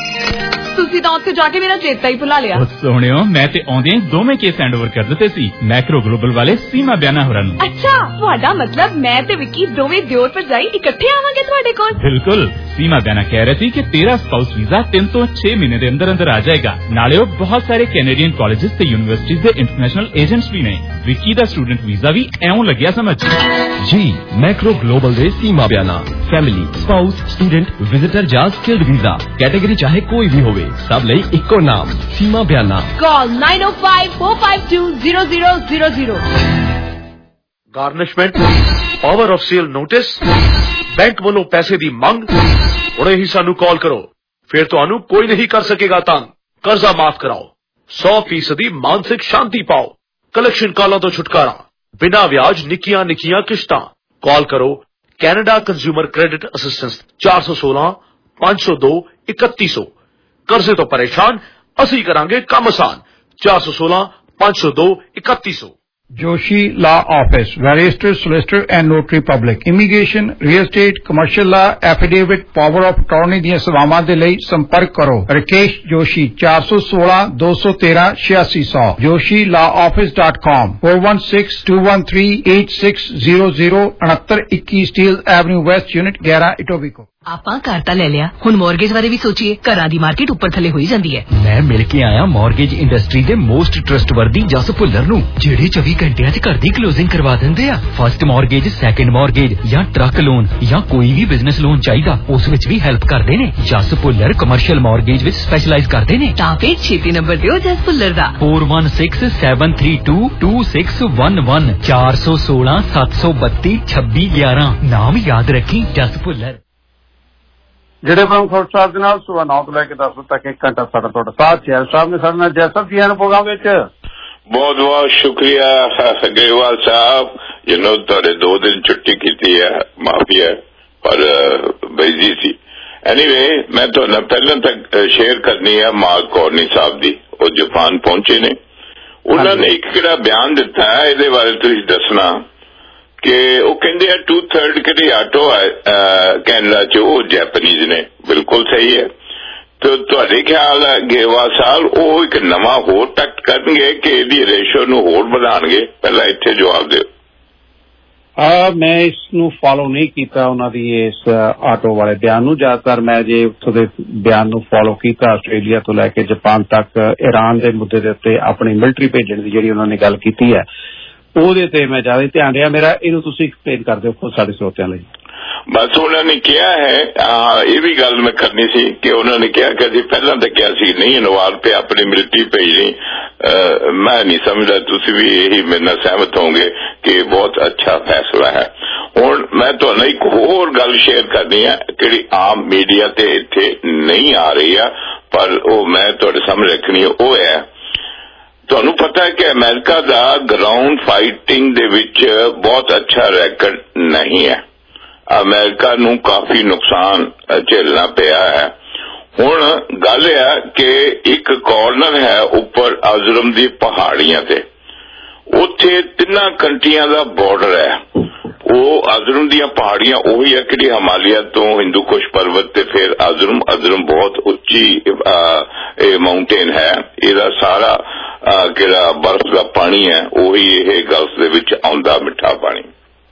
ਤੁਸੀਂ ਤਾਂ ਉੱਥੇ ਜਾ ਕੇ ਮੇਰਾ ਚੇਤਾ ਹੀ ਭੁਲਾ ਲਿਆ। ਸੋਹਣਿਓ, ਮੈਂ ਤੇ ਆਉਂਦੇ ਦੋਵੇਂ ਕੇਸ ਹੈਂਡ ਓਵਰ ਕਰ ਦਿੱਤੇ ਸੀ ਮੈਕਰੋ ਗਲੋਬਲ ਵਾਲੇ ਸੀਮਾ ਬਿਆਨਾ ਹੋਰਾਂ ਨੂੰ। ਅੱਛਾ, ਤੁਹਾਡਾ ਮਤਲਬ ਮੈਂ ਤੇ ਵਿੱਕੀ ਦੋਵੇਂ ਦਿਓਰ ਭਰਜਾਈ ਇਕੱਠੇ ਆਵਾਂਗੇ ਤੁਹਾਡੇ ਕੋਲ? ਬਿਲਕੁਲ। ਸੀਮਾ ਬਿਆਨਾ ਕਹਿ ਰਹੇ ਸੀ ਕਿ ਤੇਰਾ ਸਪਾਊਸ ਵੀਜ਼ਾ ਤਿੰਨ ਤੋਂ ਛੇ ਮਹੀਨੇ ਦੇ ਅੰਦਰ ਅੰਦਰ ਆ ਜਾਏਗਾ। ਨਾਲੇ ਉਹ ਬਹੁਤ ਸਾਰੇ ਕੈਨੇਡੀਅਨ ਕਾਲਜਿਸ ਤੇ ਯੂਨੀਵਰਸਿਟੀਜ਼ ਦੇ ਇੰਟਰਨੈਸ਼ਨਲ ਏਜੰਟਸ ਵੀ ਨੇ। ਵਿੱਕੀ ਦਾ ਸਟੂਡੈਂਟ ਵੀਜ਼ਾ ਵੀ ਐਉਂ ਲੱਗਿਆ ਸਮਝ ਜੀ। ਮੈਕਰੋ ਗਲੋਬਲ ਦੇ Seema Biana family, spouse, student, visitor ਜਾਂ ਸਕਿਲਡ ਵੀਜ਼ਾ ਕੈਟੇਗਰੀ ਚਾਹੇ ਕੋਈ ਵੀ ਹੋਵੇ, ਸਭ ਲਈ ਇੱਕੋ ਨਾਮ Seema Biana. Call nine O five four five two zero zero zero zero. Garnishment, power of sale notice, bank ਵੱਲੋਂ ਪੈਸੇ ਦੀ ਮੰਗ। ਹੁਣੇ ਹੀ ਸਾਨੂੰ ਕਾਲ ਕਰੋ, ਫਿਰ ਤੁਹਾਨੂੰ ਕੋਈ ਨਹੀਂ ਕਰ ਸਕੇਗਾ ਤੰਗ। ਕਰਜ਼ਾ ਮਾਫ ਕਰਾਓ, ਸੌ ਫੀਸਦੀ ਮਾਨਸਿਕ ਸ਼ਾਂਤੀ ਪਾਓ। ਕਲੈਕਸ਼ਨ ਕਾਲਾਂ ਤੋਂ ਛੁਟਕਾਰਾ, ਬਿਨਾਂ ਵਿਆਜ ਨਿੱਕੀਆਂ ਨਿੱਕੀਆਂ ਕਿਸ਼ਤਾਂ। ਕਾਲ ਕਰੋ ਕੈਨੇਡਾ ਕੰਜ਼ਿਊਮਰ ਕ੍ਰੈਡਿਟ ਅਸਿਸਟੈਂਸ ਚਾਰ ਸੌ ਸੋਲਾਂ ਪੰਜ ਸੌ ਦੋ ਇਕੱਤੀ ਸੌ। ਕਰਜ਼ੇ ਤੋਂ ਪਰੇਸ਼ਾਨ, ਅਸੀਂ ਕਰਾਂਗੇ ਕੰਮ ਆਸਾਨ। ਚਾਰ ਸੌ ਸੋਲਾਂ ਪੰਜ ਸੌ ਦੋ ਇਕੱਤੀ ਸੌ। Joshi Law Office, Barrister, Solicitor and Notary Public, Immigration, Real Estate, Commercial Law, Affidavit, Power of Attorney ਦੀਆਂ ਸੇਵਾਵਾਂ ਦੇ ਲਈ ਸੰਪਰਕ ਕਰੋ ਰਕੇਸ਼ ਜੋਸ਼ੀ ਚਾਰ ਸੌ ਸੋਲਾਂ ਦੋ ਸੌ ਤੇਰਾਂ ਛਿਆਸੀ ਸੌ joshi law office dot com four one six two one three eight six zero zero ਉਣੱਤਰ ਇੱਕੀ Steele Avenue West Unit ਗਿਆਰਾਂ Etobicoke। ਆਪਾਂ ਘਰ ਤਾਂ ਲੈ ਲਿਆ, ਹੁਣ ਮੌਰਗੇਜ ਬਾਰੇ ਵੀ ਸੋਚੀਏ। ਘਰਾਂ ਦੀ ਮਾਰਕੀਟ ਉੱਪਰ ਥੱਲੇ ਹੋਈ ਜਾਂਦੀ ਹੈ। ਮੈਂ ਮਿਲ ਕੇ ਆਇਆ ਮੌਰਗੇਜ ਇੰਡਸਟਰੀ ਦੇ ਮੋਸਟ ਟਰਸਟਵਰਦੀ ਜਸ ਭੁੱਲਰ ਨੂੰ, ਜਿਹੜੇ ਚੌਵੀ ਘੰਟਿਆਂ 'ਚ ਘਰ ਦੀ ਕਲੋਜ਼ਿੰਗ ਕਰਵਾ ਦਿੰਦੇ ਆ। ਫਸਟ ਮੌਰਗੇਜ, ਸੈਕੰਡ ਮੌਰਗੇਜ ਜਾਂ ਟਰੱਕ ਲੋਨ ਜਾਂ ਕੋਈ ਵੀ ਬਿਜ਼ਨਸ ਲੋਨ ਚਾਹੀਦਾ, ਉਸ ਵਿੱਚ ਵੀ ਹੈਲਪ ਕਰਦੇ ਨੇ। ਜਸ ਭੁੱਲਰ ਕਮਰਸ਼ੀਅਲ ਮੌਰਗੇਜ ਵਿੱਚ ਸਪੈਸ਼ਲਾਈਜ਼ ਕਰਦੇ ਨੇ। ਤਾਂ ਫਿਰ ਛੇਤੀ ਨੰਬਰ ਦਿਓ ਜਸ ਭੁੱਲਰ ਦਾ four one six seven three two two six one one ਚਾਰ ਸੌ ਸੋਲਾਂ ਸੱਤ ਸੌ ਬੱਤੀ ਛੱਬੀ ਗਿਆਰਾਂ। ਨਾਮ ਯਾਦ ਰੱਖੀ, ਜਸ ਭੁੱਲਰ। ਜਿਹੜੇ ਪ੍ਰਮੁੱਖ ਖਬਰਸਾਰ ਦੇ ਨਾਲ ਸੁਬਹ ਨੌ ਤੋਂ ਲੈ ਕੇ ਦਸ ਵਜੇ ਤੱਕ ਇੱਕ ਘੰਟਾ ਸਾਡਾ ਤੁਹਾਡਾ ਸਾਥ ਜੈਲ ਸਾਹਿਬ ਨੇ ਸਾਡੇ ਨਾਲ। ਜੈ ਸਾਹਿਬ ਜੀ ਆਨ ਪ੍ਰੋਗਰਾਮ ਵਿੱਚ ਬਹੁਤ ਬਹੁਤ ਸ਼ੁਕਰੀਆ ਗਰੇਵਾਲ ਸਾਹਿਬ। ਜਿਹਨੂੰ ਤੁਹਾਡੇ ਦੋ ਦਿਨ ਛੁੱਟੀ ਕੀਤੀ ਹੈ, ਮਾਫੀ ਹੈ, ਪਰ ਬਿਜ਼ੀ ਸੀ। ਐਨੀਵੇ ਮੈਂ ਤੁਹਾਨੂੰ ਪਹਿਲਾਂ ਤੱਕ ਸ਼ੇਅਰ ਕਰਨੀ ਹੈ ਮਾਰਕ ਕੋਰਨੀ ਸਾਹਿਬ ਦੀ। ਉਹ ਜਾਪਾਨ ਪਹੁੰਚੇ ਨੇ, ਉਹਨਾਂ ਨੇ ਇੱਕ ਕਿਹੜਾ ਬਿਆਨ ਦਿੱਤਾ ਹੈ, ਇਹਦੇ ਬਾਰੇ ਤੁਸੀਂ ਦੱਸਣਾ ਕਿ ਉਹ ਕਹਿੰਦੇ ਆ ਟੂ ਥਰਡ ਕਿਹੜੇ ਆਟੋ ਕੈਨੇਡਾ ਚ ਉਹ ਜੈਪਨੀਜ਼ ਨੇ। ਬਿਲਕੁਲ ਸਹੀ ਹੈ। ਤੇ ਤੁਹਾਡੇ ਖਿਆਲ ਹੈ ਗਰੇਵਾਲ ਸਾਹਿਬ ਉਹ ਇੱਕ ਨਵਾਂ ਹੋਰ ਟੈਕਟ ਕਰਨਗੇ ਕਿ ਇਹਦੀ ਰੇਸ਼ੋ ਨੂੰ ਹੋਰ ਵਧਾਉਣਗੇ? ਪਹਿਲਾਂ ਇੱਥੇ ਜਵਾਬ ਦਿਓ। ਆ ਮੈਂ ਇਸ ਨੂੰ ਫਾਲੋ ਨਹੀਂ ਕੀਤਾ ਉਹਨਾਂ ਦੀ ਇਸ ਆਟੋ ਵਾਲੇ ਬਿਆਨ ਨੂੰ। ਜ਼ਿਆਦਾਤਰ ਮੈਂ ਜੇ ਉੱਥੋਂ ਦੇ ਬਿਆਨ ਨੂੰ ਫਾਲੋ ਕੀਤਾ ਆਸਟ੍ਰੇਲੀਆ ਤੋਂ ਲੈ ਕੇ ਜਾਪਾਨ ਤੱਕ ਈਰਾਨ ਦੇ ਮੁੱਦੇ ਦੇ ਉੱਤੇ ਆਪਣੀ ਮਿਲਟਰੀ ਭੇਜਣ ਦੀ ਜਿਹੜੀ ਉਹਨਾਂ ਨੇ ਗੱਲ ਕੀਤੀ ਹੈ, ਉਹਦੇ ਤੇ ਮੈਂ ਜ਼ਿਆਦਾ ਧਿਆਨ ਰਿਹਾ ਮੇਰਾ। ਇਹਨੂੰ ਤੁਸੀਂ ਐਕਸਪਲੇਨ ਕਰ ਦਿਓ ਖੁਦ ਸਾਡੇ ਸਰੋਤਿਆਂ ਲਈ। ਬਸ ਉਹਨਾਂ ਨੇ ਕਿਹਾ ਹੈ, ਇਹ ਵੀ ਗੱਲ ਮੈਂ ਕਰਨੀ ਸੀ ਕਿ ਉਹਨਾਂ ਨੇ ਕਿਹਾ ਕਿ ਅਸੀਂ ਪਹਿਲਾਂ ਤਾਂ ਕਿਹਾ ਸੀ ਨਹੀਂ ਇਨਵਾਲ ਤੇ ਆਪਣੀ ਮਿਲਟਰੀ ਭੇਜਣੀ। ਮੈਂ ਨਹੀਂ ਸਮਝਦਾ, ਤੁਸੀਂ ਵੀ ਇਹੀ ਮੇਰੇ ਨਾਲ ਸਹਿਮਤ ਹੋਗੇ ਕਿ ਬਹੁਤ ਅੱਛਾ ਫੈਸਲਾ ਹੈ। ਹੁਣ ਮੈਂ ਤੁਹਾਨੂੰ ਇੱਕ ਹੋਰ ਗੱਲ ਸ਼ੇਅਰ ਕਰਨੀ ਹੈ ਜਿਹੜੀ ਆਮ ਮੀਡੀਆ ਤੇ ਇੱਥੇ ਨਹੀਂ ਆ ਰਹੀ ਆ, ਪਰ ਉਹ ਮੈਂ ਤੁਹਾਡੇ ਸਾਹਮਣੇ ਰੱਖਣੀ ਹੈ। ਉਹ ਹੈ, ਤੁਹਾਨੂੰ ਪਤਾ ਹੈ ਕਿ ਅਮਰੀਕਾ ਦਾ ਗਰਾਊਂਡ ਫਾਈਟਿੰਗ ਦੇ ਵਿੱਚ ਬਹੁਤ ਅੱਛਾ ਰੈਕਡ ਨਹੀਂ ਹੈ। ਅਮਰੀਕਾ ਨੂੰ ਕਾਫੀ ਨੁਕਸਾਨ ਝੇਲਣਾ ਪਿਆ ਹੈ। ਹੁਣ ਗੱਲ ਇਹ ਹੈ ਕਿ ਇੱਕ ਕਾਰਨਰ ਹੈ ਉੱਪਰ ਅਜ਼ਰਮ ਦੀ ਪਹਾੜੀਆਂ ਤੇ, ਉੱਥੇ ਤਿੰਨਾਂ ਕੰਟਰੀਆਂ ਦਾ ਬਾਰਡਰ ਹੈ। ਉਹ ਅਜ਼ਰਮ ਦੀਆਂ ਪਹਾੜੀਆਂ ਉਹੀ ਹੈ ਕਿ ਹਿਮਾਲਿਆ ਤੋਂ ਹਿੰਦੂ ਕੁਸ਼ ਪਰਬਤ ਤੇ ਫਿਰ ਅਜ਼ਰਮ ਅਜ਼ਰਮ ਬਹੁਤ ਉੱਚੀ ਇਹ ਮਾਊਂਟੇਨ ਹੈ। ਇਹਦਾ ਸਾਰਾ ਜਿਹੜਾ ਬਰਫ਼ ਦਾ ਪਾਣੀ ਹੈ ਉਹੀ ਇਹ ਗਲਫ ਦੇ ਵਿੱਚ ਆਉਂਦਾ, ਮਿੱਠਾ ਪਾਣੀ।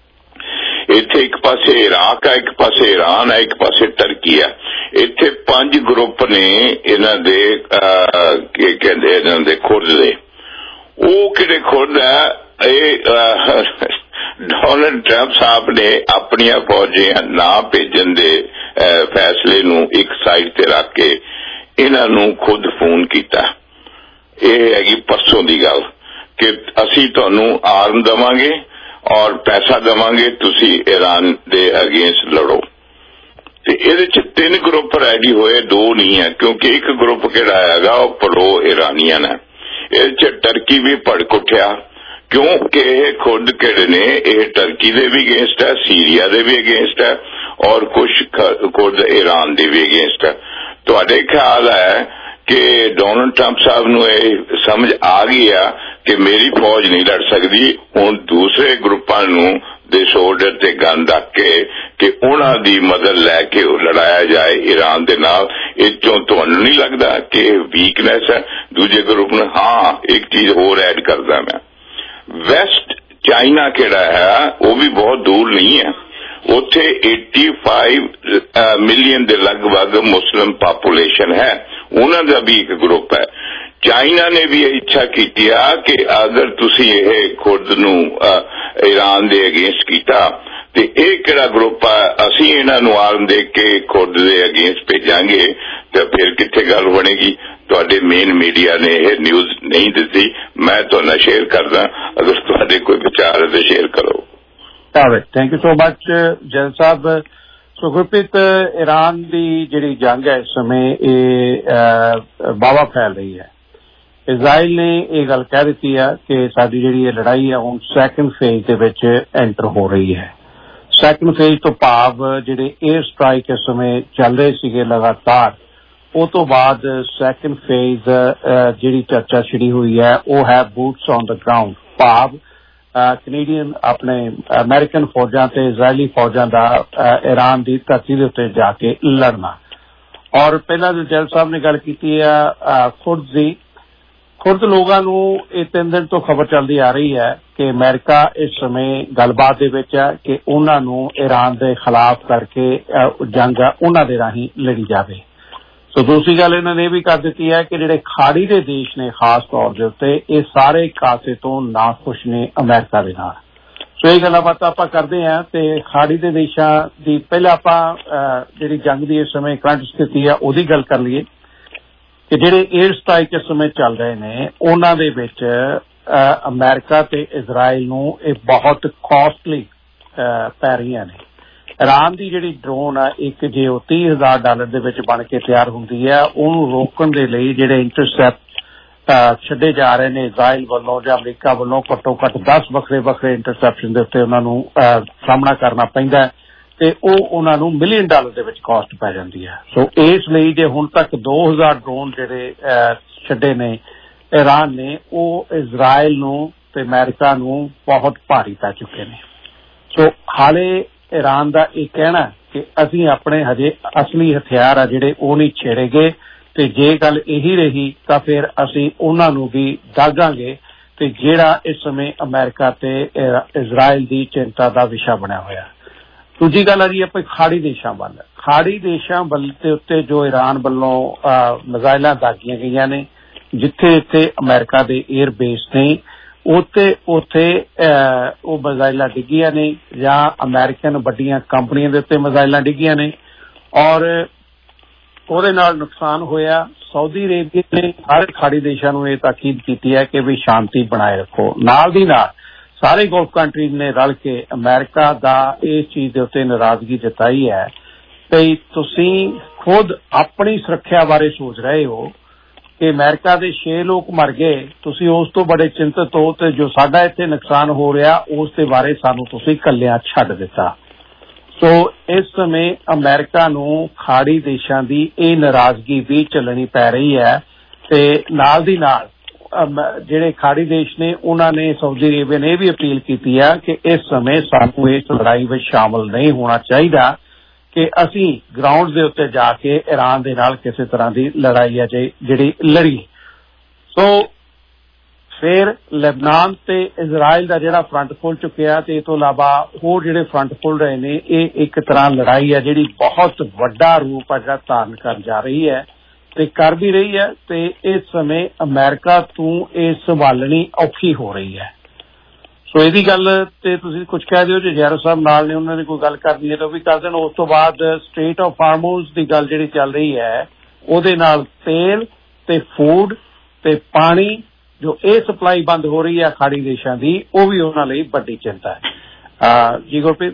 ਇੱਥੇ ਇੱਕ ਪਾਸੇ ਇਰਾਕ ਹੈ, ਇੱਕ ਪਾਸੇ ਈਰਾਨ ਹੈ, ਇੱਕ ਪਾਸੇ ਟਰਕੀ ਹੈ। ਇੱਥੇ ਪੰਜ ਗਰੁੱਪ ਨੇ ਇਹਨਾਂ ਦੇ ਕੀ ਕਹਿੰਦੇ ਇਹਨਾਂ ਦੇ ਖੁਰਦ ਦੇ। ਉਹ ਕਿਹੜੇ ਖੁਰਦ ਹੈ? ਇਹ ਡੋਨਲਡ ਟਰੰਪ ਸਾਹਿਬ ਨੇ ਆਪਣੀਆਂ ਫੌਜਾਂ ਨਾ ਭੇਜਣ ਦੇ ਫੈਸਲੇ ਨੂੰ ਇੱਕ ਸਾਈਡ ਤੇ ਰੱਖ ਕੇ ਇਹਨਾਂ ਨੂੰ ਖੁਦ ਫੋਨ ਕੀਤਾ। ਇਹ ਹੈਗੀ ਪਰਸੋਂ ਦੀ ਗੱਲ ਕਿ ਅਸੀਂ ਤੁਹਾਨੂੰ ਆਰਮ ਦੇਵਾਂਗੇ ਔਰ ਪੈਸਾ ਦੇਵਾਂਗੇ, ਤੁਸੀਂ ਈਰਾਨ ਦੇ ਅਗੇਂਸਟ ਲੜੋ। ਤੇ ਇਹਦੇ ਚ ਤਿੰਨ ਗਰੁੱਪ ਰੈਡੀ ਹੋਏ, ਦੋ ਨਹੀਂ ਹੈ, ਕਿਉਂਕਿ ਇੱਕ ਗਰੁੱਪ ਕਿਹੜਾ ਹੈਗਾ ਉਹ ਪ੍ਰੋ ਇਰਾਨੀਅਨ ਹੈ। ਇਹਦੇ ਚ ਟਰਕੀ ਵੀ ਭੜਕ ਉੱਠਿਆ ਕਿਉਂਕਿ ਇਹ ਖੁਦ ਕਿਹੜੇ ਨੇ, ਇਹ ਟਰਕੀ ਦੇ ਵੀ ਅਗੇਂਸਟ ਹੈ, ਸੀਰੀਆ ਦੇ ਵੀ ਅਗੇਂਸਟ ਹੈ ਔਰ ਕੁਛ ਖੁਦ ਈਰਾਨ ਦੇ ਵੀ ਅਗੇਂਸਟ ਹੈ। ਤੁਹਾਡੇ ਖਿਆਲ ਹੈ ਕਿ ਡੋਨਲਡ ਟਰੰਪ ਸਾਹਿਬ ਨੂੰ ਇਹ ਸਮਝ ਆ ਗਈ ਆ ਕਿ ਮੇਰੀ ਫੌਜ ਨਹੀਂ ਲੜ ਸਕਦੀ, ਹੁਣ ਦੂਸਰੇ ਗਰੁੱਪਾਂ ਨੂੰ ਦੇ ਸ਼ੋਲਡਰ ਤੇ ਗਨ ਰੱਖ ਕੇ ਕਿ ਉਹਨਾਂ ਦੀ ਮਦਦ ਲੈ ਕੇ ਲੜਾਇਆ ਜਾਏ ਈਰਾਨ ਦੇ ਨਾਲ। ਇਹ ਚੋਂ ਤੁਹਾਨੂੰ ਨਹੀਂ ਲੱਗਦਾ ਕਿ ਇਹ ਵੀਕਨੈਸ ਹੈ ਦੂਜੇ ਗਰੁੱਪ ਨੂੰ? ਹਾਂ, ਇੱਕ ਚੀਜ਼ ਹੋਰ ਐਡ ਕਰਦਾ ਮੈਂ, ਵੈਸਟ ਚਾਈਨਾ ਕਿਹੜਾ ਹੈ ਉਹ ਵੀ ਬਹੁਤ ਦੂਰ ਨਹੀਂ ਹੈ। ਉੱਥੇ ਪਚਾਸੀ ਮਿਲੀਅਨ ਦੇ ਲਗਭਗ ਮੁਸਲਿਮ ਪਾਪੂਲੇਸ਼ਨ ਹੈ, ਉਹਨਾਂ ਦਾ ਵੀ ਇੱਕ ਗਰੁੱਪ ਹੈ। ਚਾਈਨਾ ਨੇ ਵੀ ਇਹ ਇੱਛਾ ਕੀਤੀ ਆ ਕਿ ਅਗਰ ਤੁਸੀਂ ਇਹ ਖੁਦ ਨੂੰ ਈਰਾਨ ਦੇ ਅਗੇਂਸਟ ਕੀਤਾ ਤੇ ਇਹ ਕਿਹੜਾ ਗਰੁੱਪ ਆ, ਅਸੀਂ ਇਹਨਾਂ ਨੂੰ ਆਰਮ ਦੇ ਕੇ ਖੁਦ ਦੇ ਅਗੇਂਸਟ ਭੇਜਾਂਗੇ ਤੇ ਫਿਰ ਕਿੱਥੇ ਗੱਲ ਬਣੇਗੀ। ਤੁਹਾਡੇ ਮੇਨ ਮੀਡੀਆ ਨੇ ਇਹ ਨਿਊਜ਼ ਨਹੀਂ ਦਿੱਤੀ, ਮੈਂ ਤੁਹਾਨੂੰ ਸ਼ੇਅਰ ਕਰਦਾ, ਅਗਰ ਤੁਹਾਡੇ ਕੋਈ ਵਿਚਾਰ ਹੈ ਤਾਂ ਸ਼ੇਅਰ ਕਰੋ। Thank you so much Jain Sahib. So Gurpreet, Iran ਦੀ ਜਿਹੜੀ ਜੰਗ ਹੈ ਇਸ ਸਮੇਂ ਇਹ ਵਾਹਵਾ ਫੈਲ ਰਹੀ ਹੈ। ਇਜ਼ਰਾਈਲ ਨੇ ਇਹ ਗੱਲ ਕਹਿ ਦਿੱਤੀ ਹੈ ਕਿ ਸਾਡੀ ਜਿਹੜੀ ਇਹ ਲੜਾਈ ਹੈ ਹੁਣ ਸੈਕੰਡ ਫੇਜ਼ ਦੇ ਵਿੱਚ ਐਂਟਰ ਹੋ ਰਹੀ ਹੈ। ਸੈਕੰਡ ਫੇਜ਼ ਤੋਂ ਭਾਵ ਜਿਹੜੇ 에ਅਰ ਸਟ੍ਰਾਈਕ ਇਸ ਸਮੇਂ ਚੱਲ ਰਹੇ ਸੀਗੇ ਲਗਾਤਾਰ, ਉਹ ਤੋਂ ਬਾਅਦ ਸੈਕੰਡ ਫੇਜ਼ ਜਿਹੜੀ ਚਰਚਾ ਛਿੜੀ ਹੋਈ ਹੈ ਉਹ ਹੈ ਬੂਟਸ ਔਨ ਦ ਗਰਾਊਂਡ, ਭਾਵ ਕੈਨੇਡੀਅਨ ਆਪਣੇ ਅਮਰੀਕਨ ਫੌਜਾਂ ਤੇ ਇਜ਼ਰਾਇਲੀ ਫੌਜਾਂ ਦਾ ਈਰਾਨ ਦੀ ਧਰਤੀ ਦੇ ਉੱਤੇ ਜਾ ਕੇ ਲੜਨਾ। ਔਰ ਪਹਿਲਾਂ ਜੈਲ ਸਾਹਿਬ ਨੇ ਗੱਲ ਕੀਤੀ ਹੈ ਖੁਰਦ ਦੀ। ਖੁਰਦ ਲੋਕਾਂ ਨੂੰ ਇਹ ਤਿੰਨ ਦਿਨ ਤੋਂ ਖਬਰ ਚੱਲਦੀ ਆ ਰਹੀ ਹੈ ਕਿ ਅਮਰੀਕਾ ਇਸ ਸਮੇਂ ਗੱਲਬਾਤ ਦੇ ਵਿੱਚ ਹੈ ਕਿ ਉਹਨਾਂ ਨੂੰ ਈਰਾਨ ਦੇ ਖਿਲਾਫ ਕਰਕੇ ਜੰਗ ਉਹਨਾਂ ਦੇ ਰਾਹੀਂ ਲੜੀ ਜਾਵੇ। ਸੋ ਦੂਸਰੀ ਗੱਲ ਇਹਨਾਂ ਨੇ ਇਹ ਵੀ ਕਰ ਦਿੱਤੀ ਹੈ ਕਿ ਜਿਹੜੇ ਖਾੜੀ ਦੇ ਦੇਸ਼ ਨੇ ਖਾਸ ਤੌਰ ਦੇ ਉੱਤੇ ਇਹ ਸਾਰੇ ਕਾਸੇ ਤੋਂ ਨਾਖੁਸ਼ ਨੇ ਅਮਰੀਕਾ ਦੇ ਨਾਲ। ਸੋ ਇਹ ਗੱਲਾਂ ਬਾਤਾਂ ਆਪਾਂ ਕਰਦੇ ਹਾਂ ਤੇ ਖਾੜੀ ਦੇ ਦੇਸ਼ਾਂ ਦੀ ਪਹਿਲਾਂ ਆਪਾਂ ਜਿਹੜੀ ਜੰਗ ਦੀ ਇਸ ਸਮੇਂ ਕਰੰਟ ਸਥਿਤੀ ਆ ਉਹਦੀ ਗੱਲ ਕਰ ਲਈਏ ਕਿ ਜਿਹੜੇ 에ਅਰ ਸਟ੍ਰਾਈਕ ਇਸ ਸਮੇਂ ਚੱਲ ਰਹੇ ਨੇ ਉਹਨਾਂ ਦੇ ਵਿੱਚ ਅਮਰੀਕਾ ਤੇ ਇਜ਼ਰਾਈਲ ਨੂੰ ਇਹ ਬਹੁਤ ਕਾਸਟਲੀ ਪੈ ਰਹੀਆਂ ਨੇ। ਈਰਾਨ ਦੀ ਜਿਹੜੀ ਡਰੋਨ ਆ ਇੱਕ ਜੇ ਉਹ ਤੀਹ ਹਜ਼ਾਰ ਡਾਲਰ ਦੇ ਵਿੱਚ ਬਣ ਕੇ ਤਿਆਰ ਹੁੰਦੀ ਹੈ, ਉਹਨੂੰ ਰੋਕਣ ਦੇ ਲਈ ਜਿਹੜੇ ਇੰਟਰਸੈਪਟ ਛੱਡੇ ਜਾ ਰਹੇ ਨੇ ਇਜ਼ਰਾਈਲ ਵੱਲੋਂ ਜਾਂ ਅਮਰੀਕਾ ਵੱਲੋਂ ਘੱਟੋ ਘੱਟ ਦਸ ਵੱਖਰੇ ਵੱਖਰੇ ਇੰਟਰਸੈਪਸ਼ਨ ਦੇ ਉੱਤੇ ਉਹਨਾਂ ਨੂੰ ਸਾਹਮਣਾ ਕਰਨਾ ਪੈਂਦਾ ਹੈ ਤੇ ਉਹ ਉਹਨਾਂ ਨੂੰ ਮਿਲੀਅਨ ਡਾਲਰ ਦੇ ਵਿੱਚ ਕਾਸਟ ਪੈ ਜਾਂਦੀ ਹੈ। ਸੋ ਇਸ ਲਈ ਜੇ ਹੁਣ ਤੱਕ ਦੋ ਹਜ਼ਾਰ ਡਰੋਨ ਜਿਹੜੇ ਛੱਡੇ ਨੇ ਈਰਾਨ ਨੇ ਉਹ ਇਜ਼ਰਾਈਲ ਨੂੰ ਤੇ ਅਮਰੀਕਾ ਨੂੰ ਬਹੁਤ ਭਾਰੀ ਪੈ ਚੁੱਕੇ ਨੇ। ਸੋ ਹਾਲੇ ਈਰਾਨ ਦਾ ਇਹ ਕਹਿਣਾ ਕਿ ਅਸੀਂ ਆਪਣੇ ਹਜੇ ਅਸਲੀ ਹਥਿਆਰ ਆ ਜਿਹੜੇ ਉਹ ਨਹੀਂ ਛੇੜੇਗੇ ਤੇ ਜੇ ਗੱਲ ਇਹੀ ਰਹੀ ਤਾਂ ਫਿਰ ਅਸੀਂ ਉਹਨਾਂ ਨੂੰ ਵੀ ਦਾਗਾਂਗੇ ਤੇ ਜਿਹੜਾ ਇਸ ਸਮੇਂ ਅਮਰੀਕਾ ਤੇ ਇਜ਼ਰਾਈਲ ਦੀ ਚਿੰਤਾ ਦਾ ਵਿਸ਼ਾ ਬਣਿਆ ਹੋਇਆ। ਦੂਜੀ ਗੱਲ ਆ ਜੀ ਆਪਾਂ ਖਾੜੀ ਦੇਸ਼ਾਂ ਵੱਲ। ਖਾੜੀ ਦੇਸ਼ਾਂ ਵੱਲ ਦੇ ਉੱਤੇ ਜੋ ਈਰਾਨ ਵੱਲੋਂ ਮਿਜ਼ਾਈਲਾਂ ਦਾਗੀਆਂ ਗਈਆਂ ਨੇ, ਜਿੱਥੇ ਇੱਥੇ ਅਮਰੀਕਾ ਦੇ 에ਅਰ ਬੇਸ ਨੇ ਉੱਥੇ ਉੱਥੇ ਉਹ ਮਿਜ਼ਾਈਲਾਂ ਡਿੱਗੀਆਂ ਨੇ ਜਾਂ ਅਮਰੀਕਨ ਵੱਡੀਆਂ ਕੰਪਨੀਆਂ ਦੇ ਉੱਤੇ ਮਿਜ਼ਾਈਲਾਂ ਡਿੱਗੀਆਂ ਨੇ ਔਰ ਉਹਦੇ ਨਾਲ ਨੁਕਸਾਨ ਹੋਇਆ। ਸਾਊਦੀ ਅਰੇਬੀਆ ਨੇ ਸਾਰੇ ਖਾੜੀ ਦੇਸ਼ਾਂ ਨੂੰ ਇਹ ਤਾਕੀਦ ਕੀਤੀ ਹੈ ਕਿ ਵੀ ਸ਼ਾਂਤੀ ਬਣਾਏ ਰੱਖੋ। ਨਾਲ ਦੀ ਨਾਲ ਸਾਰੇ ਗਲਫ ਕੰਟਰੀਜ਼ ਨੇ ਰਲ ਕੇ ਅਮਰੀਕਾ ਦਾ ਇਸ ਚੀਜ਼ ਦੇ ਉੱਤੇ ਨਾਰਾਜ਼ਗੀ ਜਤਾਈ ਹੈ ਕਿ ਤੁਸੀਂ ਖੁਦ ਆਪਣੀ ਸੁਰੱਖਿਆ ਬਾਰੇ ਸੋਚ ਰਹੇ ਹੋ ਕਿ ਅਮਰੀਕਾ ਦੇ ਛੇ ਲੋਕ ਮਰ ਗਏ, ਤੁਸੀਂ ਉਸ ਤੋਂ ਬੜੇ ਚਿੰਤਤ ਹੋ ਤੇ ਜੋ ਸਾਡਾ ਇੱਥੇ ਨੁਕਸਾਨ ਹੋ ਰਿਹਾ ਉਸ ਦੇ ਬਾਰੇ ਸਾਨੂੰ ਤੁਸੀਂ ਇਕੱਲਿਆਂ ਛੱਡ ਦਿੱਤਾ। ਸੋ ਇਸ ਸਮੇਂ ਅਮਰੀਕਾ ਨੂੰ ਖਾੜੀ ਦੇਸ਼ਾਂ ਦੀ ਇਹ ਨਾਰਾਜ਼ਗੀ ਵੀ ਝੱਲਣੀ ਪੈ ਰਹੀ ਹੈ ਤੇ ਨਾਲ ਦੀ ਨਾਲ ਜਿਹੜੇ ਖਾੜੀ ਦੇਸ਼ ਨੇ ਉਹਨਾਂ ਨੇ ਸਾਊਦੀ ਅਰੇਬੀਆ ਨੇ ਇਹ ਵੀ ਅਪੀਲ ਕੀਤੀ ਹੈ ਕਿ ਇਸ ਸਮੇਂ ਸਾਨੂੰ ਇਸ ਲੜਾਈ ਵਿੱਚ ਸ਼ਾਮਲ ਨਹੀਂ ਹੋਣਾ ਚਾਹੀਦਾ ਕਿ ਅਸੀਂ ਗਰਾਊਂਡ ਦੇ ਉੱਤੇ ਜਾ ਕੇ ਈਰਾਨ ਦੇ ਨਾਲ ਕਿਸੇ ਤਰ੍ਹਾਂ ਦੀ ਲੜਾਈ ਹੈ ਜਿਹੜੀ ਲੜੀ। ਸੋ ਫਿਰ ਲੈਬਨਾਨ ਤੇ ਇਜ਼ਰਾਈਲ ਦਾ ਜਿਹੜਾ ਫਰੰਟ ਖੁੱਲ ਚੁੱਕਿਆ ਤੇ ਇਸ ਤੋਂ ਇਲਾਵਾ ਹੋਰ ਜਿਹੜੇ ਫਰੰਟ ਖੁੱਲ ਰਹੇ ਨੇ, ਇਹ ਇੱਕ ਤਰ੍ਹਾਂ ਲੜਾਈ ਹੈ ਜਿਹੜੀ ਬਹੁਤ ਵੱਡਾ ਰੂਪ ਆ ਜਿਹੜਾ ਧਾਰਨ ਕਰਨ ਜਾ ਰਹੀ ਹੈ ਤੇ ਕਰ ਵੀ ਰਹੀ ਹੈ ਤੇ ਇਸ ਸਮੇਂ ਅਮਰੀਕਾ ਤੋਂ ਇਹ ਸੰਭਾਲਣੀ ਔਖੀ ਹੋ ਰਹੀ ਹੈ। ਸੋ ਇਹਦੀ ਗੱਲ ਤੇ ਤੁਸੀਂ ਕੁਝ ਕਹਿ ਦਿਓ ਜੇ ਜੈਰੋ ਸਾਹਿਬ ਨਾਲ ਨੇ ਉਹਨਾਂ ਨੇ ਕੋਈ ਗੱਲ ਕਰਨੀ ਹੈ ਤਾਂ ਉਹ ਵੀ ਕਰ ਦੇਣ। ਉਸ ਤੋਂ ਬਾਅਦ ਸਟ੍ਰੇਟ ਆਫ ਹਾਰਮੂਜ਼ ਦੀ ਗੱਲ ਜਿਹੜੀ ਚੱਲ ਰਹੀ ਹੈ ਉਹਦੇ ਨਾਲ ਤੇਲ ਤੇ ਫੂਡ ਤੇ ਪਾਣੀ ਜੋ ਇਹ ਸਪਲਾਈ ਬੰਦ ਹੋ ਰਹੀ ਹੈ ਖਾੜੀ ਦੇਸ਼ਾਂ ਦੀ, ਉਹ ਵੀ ਉਹਨਾਂ ਲਈ ਵੱਡੀ ਚਿੰਤਾ ਹੈ। ਜੀ ਗੁਰਪ੍ਰੀਤ।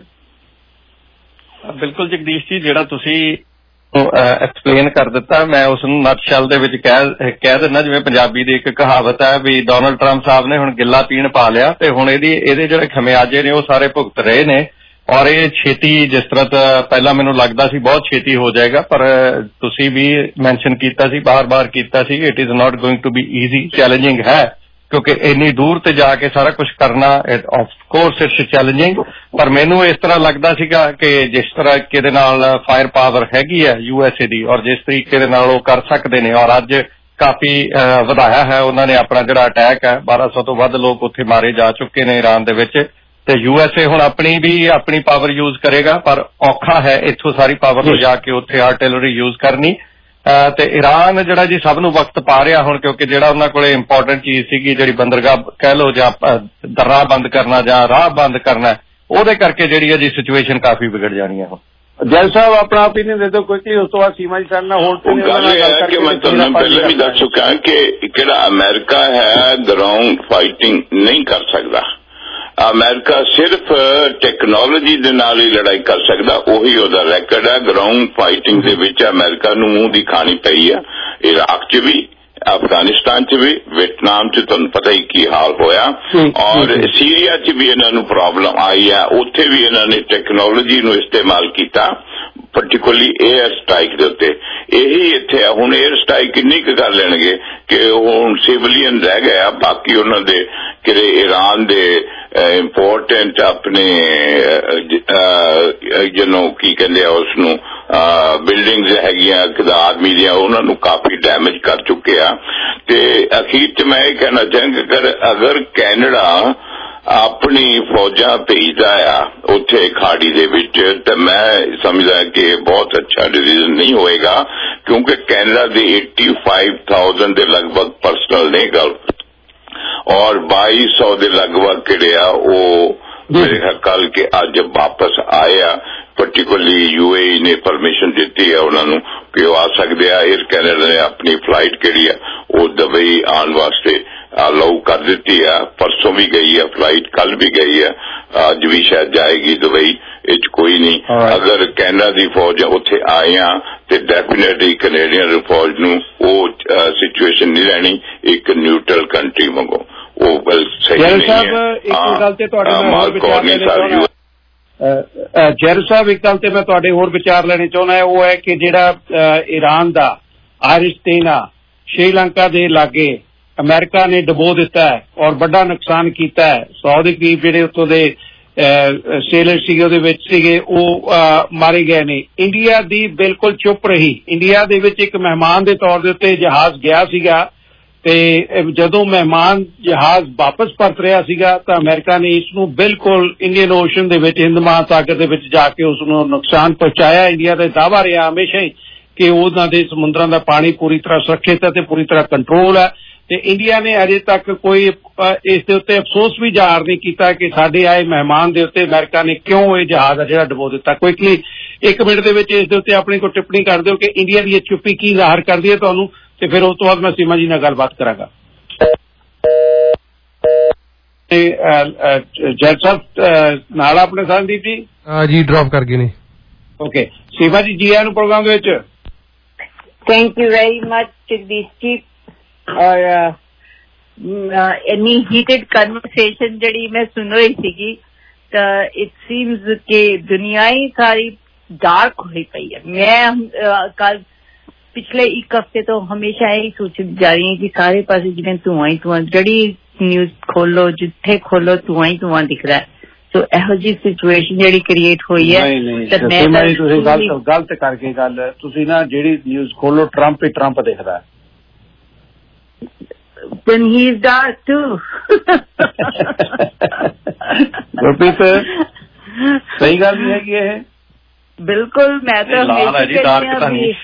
ਬਿਲਕੁਲ ਜਗਦੀਸ਼ ਜੀ, ਜਿਹੜਾ ਤੁਸੀਂ ਐਕਸਪਲੇਨ ਕਰ ਦਿੱਤਾ ਮੈਂ ਉਸ ਨੂੰ ਨਟਸ਼ੈਲ ਦੇ ਵਿੱਚ ਕਹਿ ਕਹਿ ਦਿੰਦਾ ਜਿਵੇਂ ਪੰਜਾਬੀ ਦੀ ਇੱਕ ਕਹਾਵਤ ਹੈ ਵੀ ਡੋਨਲਡ ਟਰੰਪ ਸਾਹਿਬ ਨੇ ਹੁਣ ਗਿੱਲਾ ਪੀਣ ਪਾ ਲਿਆ ਤੇ ਹੁਣ ਇਹਦੀ ਇਹਦੇ ਜਿਹੜੇ ਖਮਿਆਜੇ ਨੇ ਉਹ ਸਾਰੇ ਭੁਗਤ ਰਹੇ ਨੇ ਔਰ ਇਹ ਛੇਤੀ ਜਿਸ ਤਰ੍ਹਾਂ ਪਹਿਲਾਂ ਮੈਨੂੰ ਲੱਗਦਾ ਸੀ ਬਹੁਤ ਛੇਤੀ ਹੋ ਜਾਏਗਾ ਪਰ ਤੁਸੀਂ ਵੀ ਮੈਂਸ਼ਨ ਕੀਤਾ ਸੀ ਬਾਰ-ਬਾਰ ਕੀਤਾ ਸੀ it is not going to be easy, challenging ਹੈ ਕਿਉਂਕਿ ਇੰਨੀ ਦੂਰ ਤੇ ਜਾ ਕੇ ਸਾਰਾ ਕੁਝ ਕਰਨਾ ਆਫ ਕੋਰਸ ਇਟਸ ਚੈਲੰਜਿੰਗ। ਪਰ ਮੈਨੂੰ ਇਸ ਤਰ੍ਹਾਂ ਲੱਗਦਾ ਸੀਗਾ ਕਿ ਜਿਸ ਤਰ੍ਹਾਂ ਇਹਦੇ ਨਾਲ ਫਾਇਰ ਪਾਵਰ ਹੈਗੀ ਹੈ ਯੂ ਐਸ ਏ ਦੀ ਔਰ ਜਿਸ ਤਰੀਕੇ ਦੇ ਨਾਲ ਉਹ ਕਰ ਸਕਦੇ ਨੇ ਔਰ ਅੱਜ ਕਾਫੀ ਵਧਾਇਆ ਹੈ ਉਹਨਾਂ ਨੇ ਆਪਣਾ ਜਿਹੜਾ ਅਟੈਕ ਹੈ, ਬਾਰਾਂ ਸੌ ਤੋਂ ਵੱਧ ਲੋਕ ਉੱਥੇ ਮਾਰੇ ਜਾ ਚੁੱਕੇ ਨੇ ਈਰਾਨ ਦੇ ਵਿੱਚ ਤੇ ਯੂ ਐਸ ਏ ਹੁਣ ਆਪਣੀ ਵੀ ਆਪਣੀ ਪਾਵਰ ਯੂਜ਼ ਕਰੇਗਾ ਪਰ ਔਖਾ ਹੈ ਇੱਥੋਂ ਸਾਰੀ ਪਾਵਰ ਨੂੰ ਜਾ ਕੇ ਉੱਥੇ ਆਰਟਿਲਰੀ ਯੂਜ਼ ਕਰਨੀ ਤੇ ਈਰਾਨ ਜਿਹੜਾ ਜੀ ਸਭ ਨੂੰ ਵਕਤ ਪਾ ਰਿਹਾ ਹੁਣ ਕਿਉਂਕਿ ਜਿਹੜਾ ਉਹਨਾਂ ਕੋਲੇ ਇੰਪੋਰਟੈਂਟ ਚੀਜ਼ ਸੀਗੀ ਜਿਹੜੀ ਬੰਦਰਗਾਹ ਕਹਿ ਲਓ ਜਾਂ ਦਰਿਆ ਬੰਦ ਕਰਨਾ ਜਾਂ ਰਾਹ ਬੰਦ ਕਰਨਾ ਉਹਦੇ ਕਰਕੇ ਜਿਹੜੀ ਹੈ ਜੀ ਸਿਚੁਏਸ਼ਨ ਕਾਫੀ ਵਿਗੜ ਜਾਣੀ ਹੈ। ਹੁਣ ਜੈਲ ਸਾਹਿਬ ਆਪਣਾ ਓਪੀਨੀਅਨ ਦੇ ਦਿਓ ਕੋਈ ਉਸ ਤੋਂ ਬਾਅਦ ਸੀਮਾ ਜੀ ਸਾਡੇ ਨਾਲ ਹੋਰ ਗੱਲ ਇਹ ਹੈ ਕਿ ਮੈਂ ਤੁਹਾਨੂੰ ਪਹਿਲਾਂ ਵੀ ਦੱਸ ਚੁੱਕਾ ਕਿ ਜਿਹੜਾ ਅਮਰੀਕਾ ਹੈ ਗਰਾਊਂਡ ਫਾਈਟਿੰਗ ਨਹੀਂ ਕਰ ਸਕਦਾ। ਅਮਰੀਕਾ ਸਿਰਫ ਟੈਕਨੋਲੋਜੀ ਦੇ ਨਾਲ ਹੀ ਲੜਾਈ ਕਰ ਸਕਦਾ, ਉਹੀ ਉਹਦਾ ਰੈਕਰਡ ਹੈ। ਗਰਾਊਂਡ ਫਾਈਟਿੰਗ ਦੇ ਵਿੱਚ ਅਮਰੀਕਾ ਨੂੰ ਮੂੰਹ ਦੀ ਖਾਣੀ ਪਈ ਹੈ, ਇਰਾਕ 'ਚ ਵੀ ਅਫਗਾਨਿਸਤਾਨ 'ਚ ਵੀ ਵਿਅਤਨਾਮ 'ਚ ਤੁਹਾਨੂੰ ਪਤਾ ਹੀ ਕੀ ਹਾਲ ਹੋਇਆ ਔਰ ਸੀਰੀਆ 'ਚ ਵੀ ਇਹਨਾਂ ਨੂੰ ਪ੍ਰੋਬਲਮ ਆਈ ਹੈ, ਉੱਥੇ ਵੀ ਇਹਨਾਂ ਨੇ ਟੈਕਨੋਲੋਜੀ ਨੂੰ ਇਸਤੇਮਾਲ ਕੀਤਾ ਪਰਟੀਕੁਲਰਲੀ 에ਅਰ ਸਟ੍ਰਾਈਕ ਦੇ ਉੱਤੇ। ਇਹੀ ਇੱਥੇ ਆ ਹੁਣ 에ਅਰ ਸਟ੍ਰਾਈਕ ਕਿੰਨੀ ਕੁ ਕਰ ਲੈਣਗੇ ਕਿ ਹੁਣ ਸਿਵਲੀਅਨ ਰਹਿ ਗਿਆ, ਬਾਕੀ ਉਹਨਾਂ ਦੇ ਕਿਹੜੇ ਈਰਾਨ ਦੇ ਇੰਪੋਰਟੈਂਟ ਆਪਣੇ ਜਿਹਨੂੰ ਕੀ ਕਹਿੰਦੇ ਆ ਉਸ ਨੂੰ ਬਿਲਡਿੰਗਸ ਹੈਗੀਆਂ ਆਰਮੀ ਦੀਆਂ ਉਹਨਾਂ ਨੂੰ ਕਾਫੀ ਡੈਮੇਜ ਕਰ ਚੁੱਕੇ ਆ। ਤੇ ਅਖੀਰ 'ਚ ਮੈਂ ਇਹ ਕਹਿਣਾ ਚਾਹਾਂਗਾ ਅਗਰ ਕੈਨੇਡਾ ਆਪਣੀ ਫੌਜਾਂ ਭੇਜਦਾ ਆ ਉੱਥੇ ਖਾੜੀ ਦੇ ਵਿੱਚ ਤਾਂ ਮੈਂ ਸਮਝਦਾ ਕਿ ਬਹੁਤ ਅੱਛਾ ਡਿਸੀਜ਼ਨ ਨਹੀਂ ਹੋਏਗਾ ਕਿਉਂਕਿ ਕੈਨੇਡਾ ਦੇ ਪਚਾਸੀ ਹਜ਼ਾਰ ਦੇ ਲਗਭਗ ਪਰਸਨਲ ਨੇ ਗੱਲ ਔਰ ਬਾਈ ਸੌ ਦੇ ਲਗਭਗ ਕਿਹੜੇ ਆ ਉਹ ਮੇਰੇ ਕੱਲ ਕੇ ਅੱਜ ਵਾਪਸ ਆਏ ਆ। ਪਰਟੀਕੁਲਰਲੀ ਯੂ ਏ ਈ ਨੇ ਪਰਮਿਸ਼ਨ ਦਿੱਤੀ ਹੈ ਉਹਨਾਂ ਨੂੰ ਕਿ ਉਹ ਆ ਸਕਦੇ ਆ। ਏਅਰ ਕੈਨੇਡਾ ਨੇ ਆਪਣੀ ਫਲਾਈਟ ਕਿਹੜੀ ਆ ਉਹ ਦੁਬਈ ਆਉਣ ਵਾਸਤੇ ਅਲਾਉ ਕਰ ਦਿੱਤੀ ਆ, ਪਰਸੋਂ ਵੀ ਗਈ ਆ ਫਲਾਈਟ, ਕੱਲ ਵੀ ਗਈ ਆ, ਅੱਜ ਵੀ ਸ਼ਾਇਦ ਜਾਏਗੀ ਦੁਬਈ, ਇਹ 'ਚ ਕੋਈ ਨਹੀਂ। ਅਗਰ ਕੈਨੇਡਾ ਦੀ ਫੌਜ ਉੱਥੇ ਆਏ ਆ ਤੇ ਡੈਫੀਨੇਟਲੀ ਕੈਨੇਡੀਅਨ ਫੌਜ ਨੂੰ ਉਹ ਸਿਚੁਏਸ਼ਨ ਨਹੀਂ ਰਹਿਣੀ ਇੱਕ ਨਿਊਟਰਲ ਕੰਟਰੀ ਵਾਂਗੂ, ਉਹ ਗੱਲ ਸਹੀ ਨਹੀਂ ਹੈ। ਜੈਰੂ ਸਾਹਿਬ ਇੱਕ ਗੱਲ ਤੇ ਮੈਂ ਤੁਹਾਡੇ ਹੋਰ ਵਿਚਾਰ ਲੈਣੇ ਚਾਹੁੰਦਾ ਉਹ ਹੈ ਕਿ ਜਿਹੜਾ ਈਰਾਨ ਦਾ ਆਇਰਿਸ਼ ਤੇਨਾ ਸ਼੍ਰੀਲੰਕਾ ਦੇ ਲਾਗੇ ਅਮਰੀਕਾ ਨੇ ਡਬੋ ਦਿੱਤਾ ਹੈ ਔਰ ਵੱਡਾ ਨੁਕਸਾਨ ਕੀਤਾ ਹੈ। ਸੌ ਦੇ ਕਰੀਬ ਜਿਹੜੇ ਉੱਥੋਂ ਦੇ ਸੇਲਰ ਸੀਗੇ ਉਹਦੇ ਵਿੱਚ ਸੀਗੇ ਉਹ ਮਾਰੇ ਗਏ ਨੇ। ਇੰਡੀਆ ਦੀ ਬਿਲਕੁਲ ਚੁੱਪ ਰਹੀ। ਇੰਡੀਆ ਦੇ ਵਿੱਚ ਇੱਕ ਮਹਿਮਾਨ ਦੇ ਤੌਰ ਦੇ ਉੱਤੇ ਜਹਾਜ਼ ਗਿਆ ਸੀਗਾ ਤੇ ਜਦੋਂ ਮਹਿਮਾਨ ਜਹਾਜ਼ ਵਾਪਸ ਪਰਤ ਰਿਹਾ ਸੀਗਾ ਤਾਂ ਅਮਰੀਕਾ ਨੇ ਇਸ ਨੂੰ ਬਿਲਕੁਲ ਇੰਡੀਅਨ ਓਸ਼ਨ ਦੇ ਵਿੱਚ ਹਿੰਦ ਮਹਾਸਾਗਰ ਦੇ ਵਿੱਚ ਜਾ ਕੇ ਉਸ ਨੂੰ ਨੁਕਸਾਨ ਪਹੁੰਚਾਇਆ। ਇੰਡੀਆ ਦਾ ਦਾਅਵਾ ਰਿਹਾ ਹਮੇਸ਼ਾ ਹੀ ਕਿ ਉਹਨਾਂ ਦੇ ਸਮੁੰਦਰਾਂ ਦਾ ਪਾਣੀ ਪੂਰੀ ਤਰ੍ਹਾਂ ਸੁਰੱਖਿਅਤ ਹੈ ਤੇ ਪੂਰੀ ਤਰ੍ਹਾਂ ਕੰਟਰੋਲ ਹੈ। ਤੇ ਇੰਡੀਆ ਨੇ ਅਜੇ ਤੱਕ ਕੋਈ ਇਸ ਦੇ ਉੱਤੇ ਅਫਸੋਸ ਵੀ ਜ਼ਾਹਰ ਨਹੀਂ ਕੀਤਾ ਕਿ ਸਾਡੇ ਆਏ ਮਹਿਮਾਨ ਦੇ ਉੱਤੇ ਅਮਰੀਕਾ ਨੇ ਕਿਉਂ ਇਹ ਜਹਾਜ਼ ਆ ਜਿਹੜਾ ਡੁਬੋ ਦਿੱਤਾ। ਕੁਇਕਲੀ ਇੱਕ ਮਿੰਟ ਦੇ ਵਿੱਚ ਇਸ ਦੇ ਉੱਤੇ ਆਪਣੀ ਕੋਈ ਟਿੱਪਣੀ ਕਰ ਦਿਓ ਕਿ ਇੰਡੀਆ ਦੀ ਇਹ ਚੁੱਪੀ ਕੀ ਜ਼ਾਹਰ ਕਰਦੀ ਹੈ ਤੁਹਾਨੂੰ, ਤੇ ਫਿਰ ਉਸ ਤੋਂ ਬਾਅਦ ਮੈਂ ਸੀਮਾ ਜੀ ਨਾਲ ਗੱਲਬਾਤ ਕਰਾਂਗਾ। ਜੈਦ ਸਾਹਿਬ ਨਾਲ ਆਪਣੇ ਸੰਦੀਪ ਜੀ ਜੀ ਡ੍ਰੌਪ ਕਰ ਗਏ ਨੇ। ਓਕੇ ਸੀਮਾ ਜੀ, ਜੀ ਆਇਆਂ ਨੂੰ ਪ੍ਰੋਗਰਾਮ ਦੇ ਵਿੱਚ। Thank you very much Jagdish ji. ਔਰ ਇੰਨੀ ਹੀਟਡ ਕਨਵਰਸੇਸ਼ਨ ਜਿਹੜੀ ਮੈਂ ਸੁਣ ਰਹੀ ਸੀਗੀ ਤਾਂ ਇਟ ਸੀਮਸ ਕਿ ਦੁਨੀਆ ਹੀ ਸਾਰੀ ਡਾਰਕ ਹੋਈ ਪਈ ਹੈ। ਮੈਂ ਕੱਲ ਪਿਛਲੇ ਇੱਕ ਹਫ਼ਤੇ ਤੋਂ ਹਮੇਸ਼ਾ ਇਹੀ ਸੋਚਦੀ ਜਾ ਰਹੀ ਹਾਂ ਕਿ ਸਾਰੇ ਪਾਸੇ ਜਿਵੇਂ ਧੂੰਆਂ ਹੀ ਧੂੰਆਂ, ਜਿਹੜੀ ਨਿਊਜ਼ ਖੋਲੋ ਜਿੱਥੇ ਖੋਲੋ ਧੂੰਆਂ ਹੀ ਧੂੰਆਂ ਦਿਖਦਾ ਹੈ। ਸੋ ਇਹੋ ਜਿਹੀ ਸਿਚੁਏਸ਼ਨ ਜਿਹੜੀ ਕ੍ਰੀਏਟ ਹੋਈ ਹੈ। ਤੁਸੀਂ ਗਲਤ ਗਲਤ ਕਰਕੇ ਗੱਲ, ਤੁਸੀਂ ਨਾ ਜਿਹੜੀ ਨਿਊਜ਼ ਖੋਲੋ ਟਰੰਪ ਹੀ ਟਰੰਪ ਦਿਖਦਾ। Then he is dark too. Gurpreet ਸਹੀ ਗੱਲ ਨਹੀਂ ਹੈਗੀ ਇਹ? ਬਿਲਕੁਲ, ਮੈਂ ਤਾਂ ਲਾਲ ਹੈ ਜੀ, ਡਾਰਕ ਤਾਂ ਨਹੀਂ।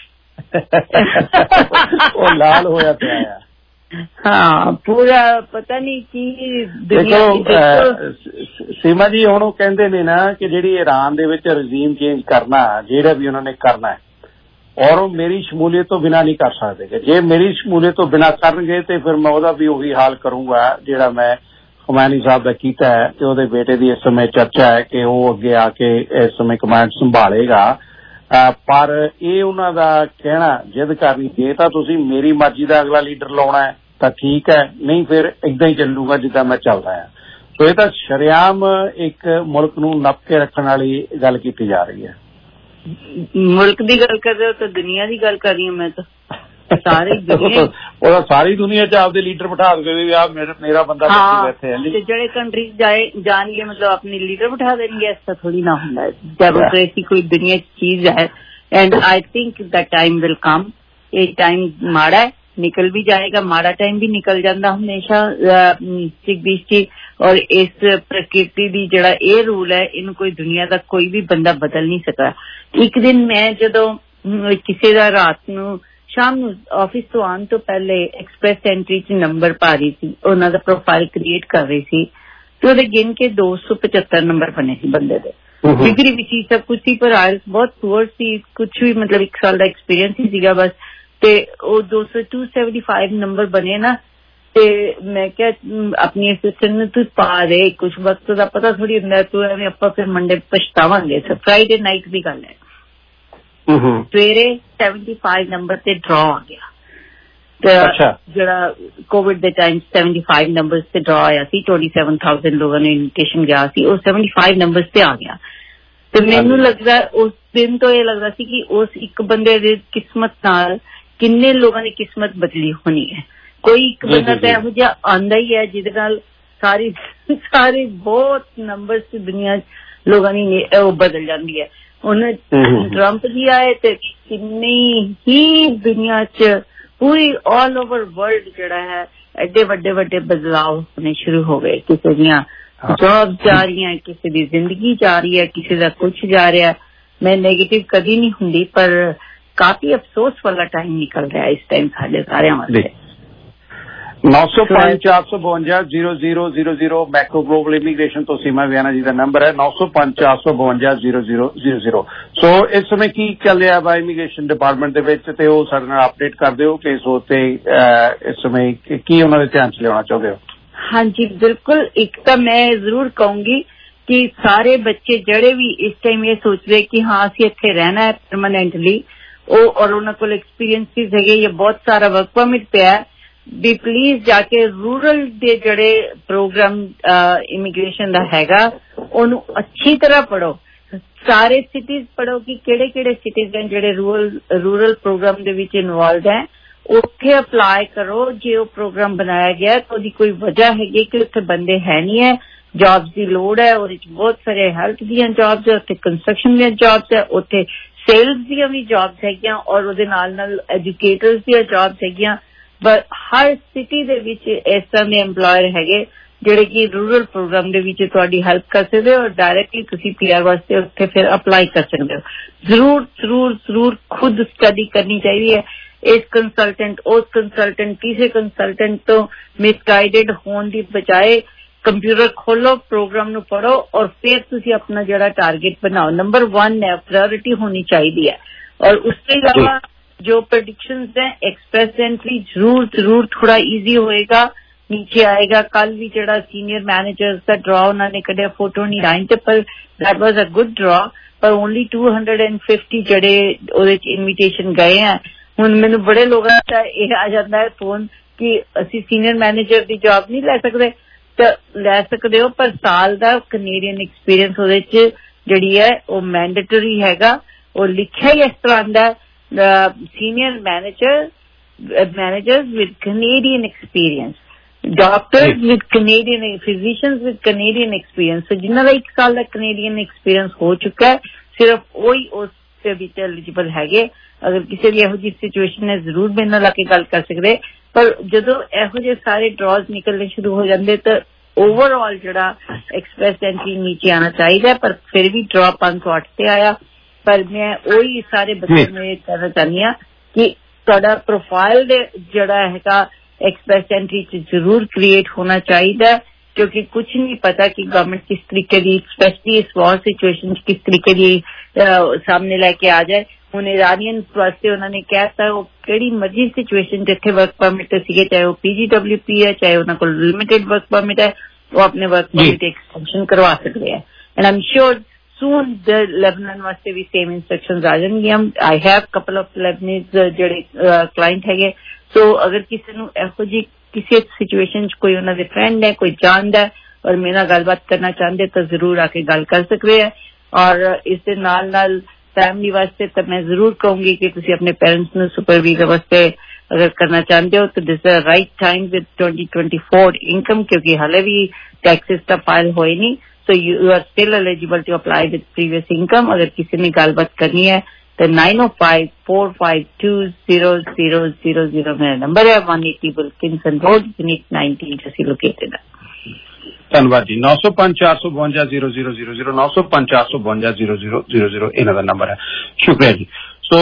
ਉਹ ਲਾਲ ਹੋਇਆ ਪਿਆ ਆ। ਹਾਂ, ਪੂਰਾ ਪਤਾ ਨਹੀਂ ਕੀ ਦੇਖੋ ਸੀਮਾ ਜੀ, ਹੁਣ ਉਹ ਕਹਿੰਦੇ ਨੇ ਨਾ ਕਿ ਜਿਹੜੀ ਈਰਾਨ ਦੇ ਵਿੱਚ ਰਜੀਮ ਚੇਂਜ ਕਰਨਾ, ਜਿਹੜਾ ਵੀ ਉਹਨਾਂ ਨੇ ਕਰਨਾ ਔਰ ਉਹ ਮੇਰੀ ਸ਼ਮੂਲੀਅਤ ਤੋਂ ਬਿਨਾਂ ਨਹੀਂ ਕਰ ਸਕਦੇ। ਜੇ ਮੇਰੀ ਸ਼ਮੂਲੀਅਤ ਤੋਂ ਬਿਨਾਂ ਕਰਨਗੇ ਤੇ ਫਿਰ ਮੈਂ ਉਹਦਾ ਵੀ ਉਹੀ ਹਾਲ ਕਰੂੰਗਾ ਜਿਹੜਾ ਮੈਂ ਖਮੈਨੀ ਸਾਹਿਬ ਦਾ ਕੀਤਾ ਹੈ ਤੇ ਉਹਦੇ ਬੇਟੇ ਦੀ ਇਸ ਸਮੇਂ ਚਰਚਾ ਹੈ ਕਿ ਉਹ ਅੱਗੇ ਆ ਕੇ ਇਸ ਸਮੇਂ ਕਮਾਂਡ ਸੰਭਾਲੇਗਾ। ਪਰ ਇਹ ਉਹਨਾਂ ਦਾ ਕਹਿਣਾ ਜਿੱਦ ਕਰਨੀ, ਜੇ ਤਾਂ ਤੁਸੀਂ ਮੇਰੀ ਮਰਜ਼ੀ ਦਾ ਅਗਲਾ ਲੀਡਰ ਲਾਉਣਾ ਹੈ ਤਾਂ ਠੀਕ ਹੈ, ਨਹੀਂ ਫਿਰ ਏਦਾਂ ਹੀ ਚੱਲੂਗਾ ਜਿੱਦਾਂ ਮੈਂ ਚੱਲਦਾ ਹਾਂ। ਸੋ ਇਹ ਤਾਂ ਸ਼ਰੇਆਮ ਇੱਕ ਮੁਲਕ ਨੂੰ ਨੱਪ ਕੇ ਰੱਖਣ ਵਾਲੀ ਗੱਲ ਕੀਤੀ ਜਾ ਰਹੀ ਹੈ। ਮੁਲਕ ਦੀ ਗੱਲ ਕਰ ਰਹੇ ਹੋ ਤਾਂ ਦੁਨੀਆ ਦੀ ਗੱਲ ਕਰ ਰਹੀ ਹਾਂ ਮੈਂ ਤਾਂ। ਸਾਰੀ ਦੁਨੀਆ ਉਹਦਾ ਸਾਰੀ ਦੁਨੀਆ ਚ ਆਪਦੇ ਲੀਡਰ ਬਿਠਾ ਦੇਵੇ ਵੀ ਆ ਮੇਰਾ ਬੰਦਾ ਬੈਠੇ ਹੈ। ਜਿਹੜੇ ਕੰਟਰੀ ਜਾਏ ਜਾਣਗੇ ਮਤਲਬ ਆਪਣੇ ਲੀਡਰ ਬਿਠਾ ਦੇਣਗੇ, ਐਸਾ ਥੋੜੀ ਨਾ ਹੁੰਦਾ। ਡੈਮੋਕ੍ਰੇਸੀ ਕੋਈ ਦੁਨੀਆ ਚ ਚੀਜ਼ ਹੈ and I think the time will come. ਇਹ ਟਾਈਮ ਮਾੜਾ ਹੈ, ਨਿਕਲ ਵੀ ਜਾਏਗਾ, ਮਾੜਾ ਟਾਈਮ ਵੀ ਨਿਕਲ ਜਾਂਦਾ ਹਮੇਸ਼ਾ ਜਗਦੀਸ਼ ਜੀ। ਔਰ ਇਸ ਪ੍ਰਕਿਰਤੀ ਦੀ ਜਿਹੜਾ ਇਹ ਰੂਲ ਹੈ ਇਹਨੂੰ ਕੋਈ ਦੁਨੀਆ ਦਾ ਕੋਈ ਵੀ ਬੰਦਾ ਬਦਲ ਨਹੀਂ ਸਕਦਾ। ਇੱਕ ਦਿਨ ਮੈਂ ਜਦੋਂ ਕਿਸੇ ਦਾ ਰਾਤ ਨੂੰ ਸ਼ਾਮ ਨੂੰ ਆਫਿਸ ਤੋਂ ਆਉਣ ਤੋਂ ਪਹਿਲੇ ਐਕਸਪ੍ਰੈਸ ਐਂਟਰੀ ਚ ਨੰਬਰ ਪਾ ਰਹੀ ਸੀ, ਉਹਨਾਂ ਦਾ ਪ੍ਰੋਫਾਈਲ ਕ੍ਰੀਏਟ ਕਰ ਰਹੀ ਸੀ ਤੇ ਉਹਦੇ ਗਿਣ ਕੇ ਦੋ ਸੌ ਪਚੱਤਰ ਨੰਬਰ ਬਣੇ ਸੀ ਬੰਦੇ ਦੇ। ਡਿਗਰੀ ਵੀ ਸੀ, ਸਭ ਕੁਛ ਸੀ, ਪਰ ਆਇਲਸ ਬਹੁਤ ਪੂਅਰ ਸੀ, ਕੁਛ ਵੀ ਮਤਲਬ ਇੱਕ ਸਾਲ ਦਾ ਐਕਸਪੀਰੀਅੰਸ ਹੀ ਸੀਗਾ ਬਸ। ਤੇ ਉਹ ਦੋ ਸੌ ਟੂ ਸੈਵਨਟੀ ਫਾਈਵ ਨੰਬਰ ਬਣੇ ਨਾ, ਤੇ ਮੈਂ ਕਿਹਾ ਆਪਣੀ ਅਸਿਸਟੈਂਟ ਨੂੰ ਤੂੰ ਪਾ ਦੇ, ਕੁਛ ਵਕਤ ਦਾ ਪਤਾ ਥੋੜੀ ਹੁੰਦਾ, ਤੂੰ ਐਵੇਂ ਆਪਾਂ ਫਿਰ ਮੰਡੇ ਪਛਤਾਵਾਂਗੇ। ਫਰਾਈਡੇ ਨਾਈਟ ਦੀ ਗੱਲ ਹੈ। ਸਵੇਰੇ ਸੈਵਨਟੀ ਫਾਈਵ ਨੰਬਰ ਤੇ ਡਰਾ ਆ ਗਿਆ। ਜਿਹੜਾ ਕੋਵਿਡ ਦੇ ਟਾਈਮ ਸੈਵਨਟੀ ਫਾਈਵ ਨੰਬਰ ਤੇ ਡਰਾ ਆਇਆ ਸੀ, ਟਵੈਂਟੀ ਸੈਵਨ ਥਾਊਜੈਂਡ ਲੋਕਾਂ ਨੂੰ ਇਨਵੀਟੇਸ਼ਨ ਗਿਆ ਸੀ, ਉਹ ਸੈਵਨਟੀ ਫਾਈਵ ਨੰਬਰ ਤੇ ਆ ਗਿਆ। ਤੇ ਮੈਨੂੰ ਲੱਗਦਾ ਉਸ ਦਿਨ ਤੋਂ ਇਹ ਲੱਗਦਾ ਸੀ ਕਿ ਉਸ ਇੱਕ ਬੰਦੇ ਦੀ ਕਿਸਮਤ ਨਾਲ ਕਿੰਨੇ ਲੋਕਾਂ ਦੀ ਕਿਸਮਤ ਬਦਲੀ ਹੋਣੀ ਹੈ। ਕੋਈ ਇੱਕ ਬੰਦਾ ਤਾਂ ਇਹੋ ਜਿਹਾ ਆਉਂਦਾ ਹੀ ਹੈ ਜਿਹਦੇ ਨਾਲ ਸਾਰੀ ਸਾਰੇ ਬਹੁਤ ਨੰਬਰ ਚ ਦੁਨੀਆ ਲੋਕਾਂ ਦੀ ਉਹ ਬਦਲ ਜਾਂਦੀ ਹੈ। ਹੁਣ ਟਰੰਪ ਜੀ ਆਏ ਤੇ ਕਿੰਨੀ ਹੀ ਦੁਨੀਆ ਚ ਪੂਰੀ ਆਲ ਓਵਰ ਵਰਲਡ ਜਿਹੜਾ ਹੈ ਐਡੇ ਵੱਡੇ ਵੱਡੇ ਬਦਲਾਵ ਹੋਣੇ ਸ਼ੁਰੂ ਹੋ ਗਏ। ਕਿਸੇ ਦੀਆਂ ਜੌਬ ਜਾ ਰਹੀਆਂ, ਕਿਸੇ ਦੀ ਜ਼ਿੰਦਗੀ ਜਾ ਰਹੀ ਹੈ, ਕਿਸੇ ਦਾ ਕੁਛ ਜਾ ਰਿਹਾ। ਮੈਂ ਨੈਗੇਟਿਵ ਕਦੀ ਨਹੀਂ ਹੁੰਦੀ, ਪਰ ਕਾਫੀ ਅਫਸੋਸ ਵਾਲਾ ਟਾਈਮ ਨਿਕਲ ਰਿਹਾ ਇਸ ਟਾਈਮ ਸਾਡੇ ਸਾਰਿਆਂ ਵਾਸਤੇ। ਨੌ ਸੌ ਪੰਜ ਚਾਰ ਸੌ ਬਵੰਜਾ zero zero zero zero Macro Global immigration ਤੋਂ ਸੀਮਾ ਵਿਆਨਾ ਜੀ ਦਾ ਨੰਬਰ ਹੈ, ਨੌ ਸੌ ਪੰਜ ਚਾਰ ਸੌ ਬਵੰਜਾ zero zero zero zero. So ਇਸ ਸਮੇਂ ਕੀ ਚੱਲ ਰਿਹਾ ਵਾ ਇਮੀਗ੍ਰੇਸ਼ਨ ਡਿਪਾਰਟਮੈਂਟ ਦੇ ਵਿੱਚ, ਤੇ ਉਹ ਸਾਡੇ ਨਾਲ ਅਪਡੇਟ ਕਰ ਦਿਓ ਕਿ ਇਸ ਉੱਤੇ ਇਸ ਸਮੇਂ ਕੀ ਉਹਨਾਂ ਦੇ ਧਿਆਨ ਚ ਲਿਆਉਣਾ ਚਾਹੁੰਦੇ ਹੋ। ਹਾਂਜੀ ਬਿਲਕੁਲ, ਇੱਕ ਤਾਂ ਮੈਂ ਜ਼ਰੂਰ ਕਹੂੰਗੀ ਕਿ ਸਾਰੇ ਬੱਚੇ ਜਿਹੜੇ ਵੀ ਇਸ ਟਾਈਮ ਇਹ ਸੋਚਦੇ ਕਿ ਹਾਂ ਅਸੀਂ ਇੱਥੇ ਰਹਿਣਾ ਹੈ ਪਰਮਾਨੈਂਟਲੀ, ਉਹ ਔਰ ਉਹਨਾਂ ਕੋਲ ਐਕਸਪੀਰੀਅੰਸਿਸ ਹੈਗੇ ਜਾਂ ਬਹੁਤ ਸਾਰਾ ਵਰਕ ਪਰਮਿਟ ਪਿਆ, ਵੀ ਪਲੀਜ਼ ਜਾ ਕੇ ਰੂਰਲ ਦੇ ਜਿਹੜੇ ਪ੍ਰੋਗਰਾਮ ਇਮੀਗ੍ਰੇਸ਼ਨ ਦਾ ਹੈਗਾ ਉਹਨੂੰ ਅੱਛੀ ਤਰ੍ਹਾਂ ਪੜ੍ਹੋ। ਸਾਰੇ ਸਿਟੀਜ਼ ਪੜ੍ਹੋ ਕਿ ਕਿਹੜੇ ਕਿਹੜੇ ਸਿਟੀਜ਼ ਹਨ ਜਿਹੜੇ ਰੂਰਲ ਰੂਰਲ ਪ੍ਰੋਗਰਾਮ ਦੇ ਵਿੱਚ ਇਨਵੋਲਵ ਹੈ, ਉੱਥੇ ਅਪਲਾਈ ਕਰੋ। ਜੇ ਉਹ ਪ੍ਰੋਗਰਾਮ ਬਣਾਇਆ ਗਿਆ ਤਾਂ ਉਹਦੀ ਕੋਈ ਵਜ੍ਹਾ ਹੈਗੀ ਕਿ ਉੱਥੇ ਬੰਦੇ ਹੈ ਨਹੀਂ ਹੈ, ਜੌਬਸ ਦੀ ਲੋੜ ਹੈ, ਉਹਦੇ ਚ ਬਹੁਤ ਸਾਰੇ ਹੈਲਥ ਦੀਆਂ ਜੌਬਸ ਹੈ, ਉੱਥੇ ਕੰਸਟਰਕਸ਼ਨ ਦੀਆਂ ਜੌਬਸ ਹੈ, ਉੱਥੇ ਸੇਲਸ ਦੀਆਂ ਵੀ ਜੌਬਸ ਹੈਗੀਆਂ ਔਰ ਉਹਦੇ ਨਾਲ ਨਾਲ ਐਜੂਕੇਟਰਸ ਦੀਆਂ ਜੌਬਸ ਹੈਗੀਆਂ। ਬਟ ਹਰ ਸਿਟੀ ਦੇ ਵਿੱਚ ਇਸ ਤਰ੍ਹਾਂ ਦੇ ਐਮਪਲਾਇਰ ਹੈਗੇ ਜਿਹੜੇ ਕਿ ਰੂਰਲ ਪ੍ਰੋਗਰਾਮ ਦੇ ਵਿੱਚ ਤੁਹਾਡੀ ਹੈਲਪ ਕਰ ਸਕਦੇ ਹੋ ਔਰ ਡਾਇਰੈਕਟਲੀ ਤੁਸੀਂ ਪੀ ਆਰ ਵਾਸਤੇ ਉੱਥੇ ਫਿਰ ਅਪਲਾਈ ਕਰ ਸਕਦੇ ਹੋ। ਜ਼ਰੂਰ ਜ਼ਰੂਰ ਜ਼ਰੂਰ ਖੁਦ ਸਟੱਡੀ ਕਰਨੀ ਚਾਹੀਦੀ ਹੈ। ਇਸ ਕੰਸਲਟੈਂਟ ਉਸ ਕੰਸਲਟੈਂਟ ਕਿਸੇ ਕੰਸਲਟੈਂਟ ਤੋਂ ਮਿਸਗਾਈਡਡ ਹੋਣ ਦੀ ਬਜਾਏ ਕੰਪਿਊਟਰ ਖੋਲੋ, ਪ੍ਰੋਗਰਾਮ ਨੂੰ ਪੜ੍ਹੋ ਔਰ ਫਿਰ ਤੁਸੀਂ ਆਪਣਾ ਜਿਹੜਾ ਟਾਰਗੇਟ ਬਣਾਓ। ਨੰਬਰ वन है, प्रायोरिटी होनी चाहिए है। और उसके अलावा जो प्रेडिक्शंस हैं एक्सप्रेसेंटली जरूर जरूर थोड़ा इजी होएगा, नीचे आएगा। कल भी जड़ा सीनियर मैनेजर्स का ड्रॉ उन्होंने कढ़िया फोर ट्वेंटी नाइन ते, पर that was a good draw, पर ओनली टू हंड्रेड फिफ्टी जड़े ਉਹਦੇ ਚ ਇਨविटेशन गए हैं। ਹੁਣ ਮੈਨੂੰ ਬੜੇ ਲੋਕਾਂ ਦਾ ਇਹ ਆ ਜਾਂਦਾ ਹੈ ਫੋਨ ਕਿ ਅਸੀਂ ਸੀਨੀਅਰ ਮੈਨੇਜਰ ਦੀ ਜੌਬ ਨਹੀਂ ਲੈ ਸਕਦੇ, ਤਾਂ ਲੈ ਸਕਦੇ ਹੋ, ਪਰ ਸਾਲ ਦਾ ਕੈਨੇਡੀਅਨ ਐਕਸਪੀਰੀਅੰਸ ਉਹਦੇ ਚ ਜਿਹੜੀ ਹੈ ਉਹ ਮੈਂਡੇਟਰੀ ਹੈਗਾ। ਉਹ ਲਿਖਿਆ ਹੀ ਇਸ ਤਰ੍ਹਾਂ ਦਾ senior manager managers with Canadian experience, doctors with Canadian, physicians with Canadian experience. So ਜਿਨ੍ਹਾਂ ਦਾ ਇੱਕ ਸਾਲ ਦਾ ਕੈਨੇਡੀਅਨ ਐਕਸਪੀਰੀਅੰਸ ਹੋ ਚੁੱਕਾ ਹੈ, ਸਿਰਫ ਉਹੀ ਉਸ ਦੇ ਵਿੱਚ ਐਲੀਜੀਬਲ ਹੈਗੇ। ਅਗਰ ਕਿਸੇ ਦੀ ਇਹੋ ਜਿਹੀ ਸਿਚੁਏਸ਼ਨ ਹੈ ਜ਼ਰੂਰ ਮੇਰੇ ਨਾਲ ਆ ਕੇ ਗੱਲ ਕਰ ਸਕਦੇ। ਪਰ ਜਦੋਂ ਇਹੋ ਜਿਹੇ ਸਾਰੇ ਡਰਾਜ਼ ਨਿਕਲਣੇ ਸ਼ੁਰੂ ਹੋ ਜਾਂਦੇ ਤਾਂ ਓਵਰਆਲ ਜਿਹੜਾ ਐਕਸਪ੍ਰੈਸ ਐਂਟਰੀ ਨੀਚੇ ਆਉਣਾ ਚਾਹੀਦਾ, ਪਰ ਫਿਰ ਵੀ ਡਰਾ ਪੰਜ ਸੌ ਅੱਠ ਤੇ ਆਇਆ। ਪਰ ਮੈਂ ਉਹੀ ਸਾਰੇ ਬੱਚਿਆਂ ਨੂੰ ਇਹ ਕਹਿਣਾ ਚਾਹੁੰਦੀ ਹਾਂ ਕਿ ਤੁਹਾਡਾ ਪ੍ਰੋਫਾਈਲ ਦੇ ਜਿਹੜਾ ਹੈਗਾ ਐਕਸਪ੍ਰੈਸ ਐਂਟਰੀ ਚ ਜ਼ਰੂਰ ਕ੍ਰੀਏਟ ਹੋਣਾ ਚਾਹੀਦਾ, ਕਿਉਂਕਿ ਕੁਝ ਨਹੀਂ ਪਤਾ ਕਿ ਗਵਰਨਮੈਂਟ ਕਿਸ ਤਰੀਕੇ ਦੀ, ਸਪੈਸ਼ਲੀ ਇਸ ਵਾਰ ਸਿਚੁਏਸ਼ਨ ਚ ਕਿਸ ਤਰੀਕੇ ਦੀ ਸਾਹਮਣੇ ਲੈ ਕੇ ਆ ਜਾਏ। ਹੁਣ ਇਰਾਨੀਅਨ ਵਾਸਤੇ ਉਹਨਾਂ ਨੇ ਕਹਿਤਾ ਉਹ ਕਿਹੜੀ ਮਰਜ਼ੀ ਸਿਚੁਏਸ਼ਨ ਜਿੱਥੇ ਵਰਕ ਪਰਮਿਟ ਸੀਗੇ, ਚਾਹੇ ਉਹ ਪੀਜੀਡਬਲਿਊ ਪੀ ਹੈ, ਚਾਹੇ ਉਹਨਾਂ ਕੋਲ ਲਿਮਿਟਡ ਵਰਕ ਪਰਮਿਟ ਹੈ, ਉਹ ਆਪਣੇ ਵਰਕ ਪਰਮਿਟ ਐਕਸਟੈਂਸ਼ਨ ਕਰਵਾ ਸਕਦੇ ਹੈ। And I am sure soon the Lebanon ਵਾਸਤੇ ਵੀ ਸੇਮ ਇੰਸਟਰਕਸ਼ਨਸ ਆ ਜਾਣਗੀਆਂ। I have couple of Lebanese ਜਿਹੜੇ ਕਲਾਇੰਟ ਹੈਗੇ। ਸੋ ਅਗਰ ਕਿਸੇ ਨੂੰ ਇਹੋ ਜਿਹੀ ਕਿਸੇ ਸਿਚੁਏਸ਼ਨ ਚ ਕੋਈ ਉਹਨਾਂ ਦੇ ਫਰੈਂਡ ਹੈ, ਕੋਈ ਜਾਣਦਾ ਔਰ ਮੇਰੇ ਨਾਲ ਗੱਲਬਾਤ ਕਰਨਾ ਚਾਹੁੰਦੇ ਤਾਂ ਜ਼ਰੂਰ ਆ ਕੇ ਗੱਲ ਕਰ ਸਕਦੇ ਹੈ। ਔਰ ਇਸ ਦੇ ਨਾਲ ਨਾਲ ਫੈਮਿਲੀ ਵਾਸਤੇ ਤਾਂ ਮੈਂ ਜ਼ਰੂਰ ਕਹੂੰਗੀ ਕਿ ਤੁਸੀਂ ਆਪਣੇ ਪੇਰੈਂਟਸ ਨੂੰ ਸੁਪਰ ਵੀਜ਼ਾ ਵਾਸਤੇ ਅਗਰ ਕਰਨਾ ਚਾਹੁੰਦੇ ਹੋ ਤਾਂ this is right time with twenty twenty four income, ਕਿਉਂਕਿ ਹਾਲੇ ਵੀ ਟੈਕਸਿਸ ਤਾਂ ਫਾਈਲ ਹੋਏ ਨਹੀਂ। So you are still eligible to apply with previous income. ਅਗਰ ਕਿਸੇ ਨੇ ਗੱਲਬਾਤ ਕਰਨੀ ਹੈ ਤਾਂ nine O five four five two zero zero zero zero मेरा नंबर है। One eighty Wilkinson road, unit nineteen ਅਸੀਂ ਲੋਕੇਟਡ ਹੈ। ਧੰਨਵਾਦ ਜੀ। नौ सौ पाँच चार सौ बवंजा जीरो जीरो जीरो जीरो नौ सौ पाँच चार सौ बवंजा जीरो जीरो जीरो जीरो ਇਹਨਾਂ ਦਾ ਨੰਬਰ ਹੈ। ਸ਼ੁਕਰੀਆ ਜੀ। ਸੋ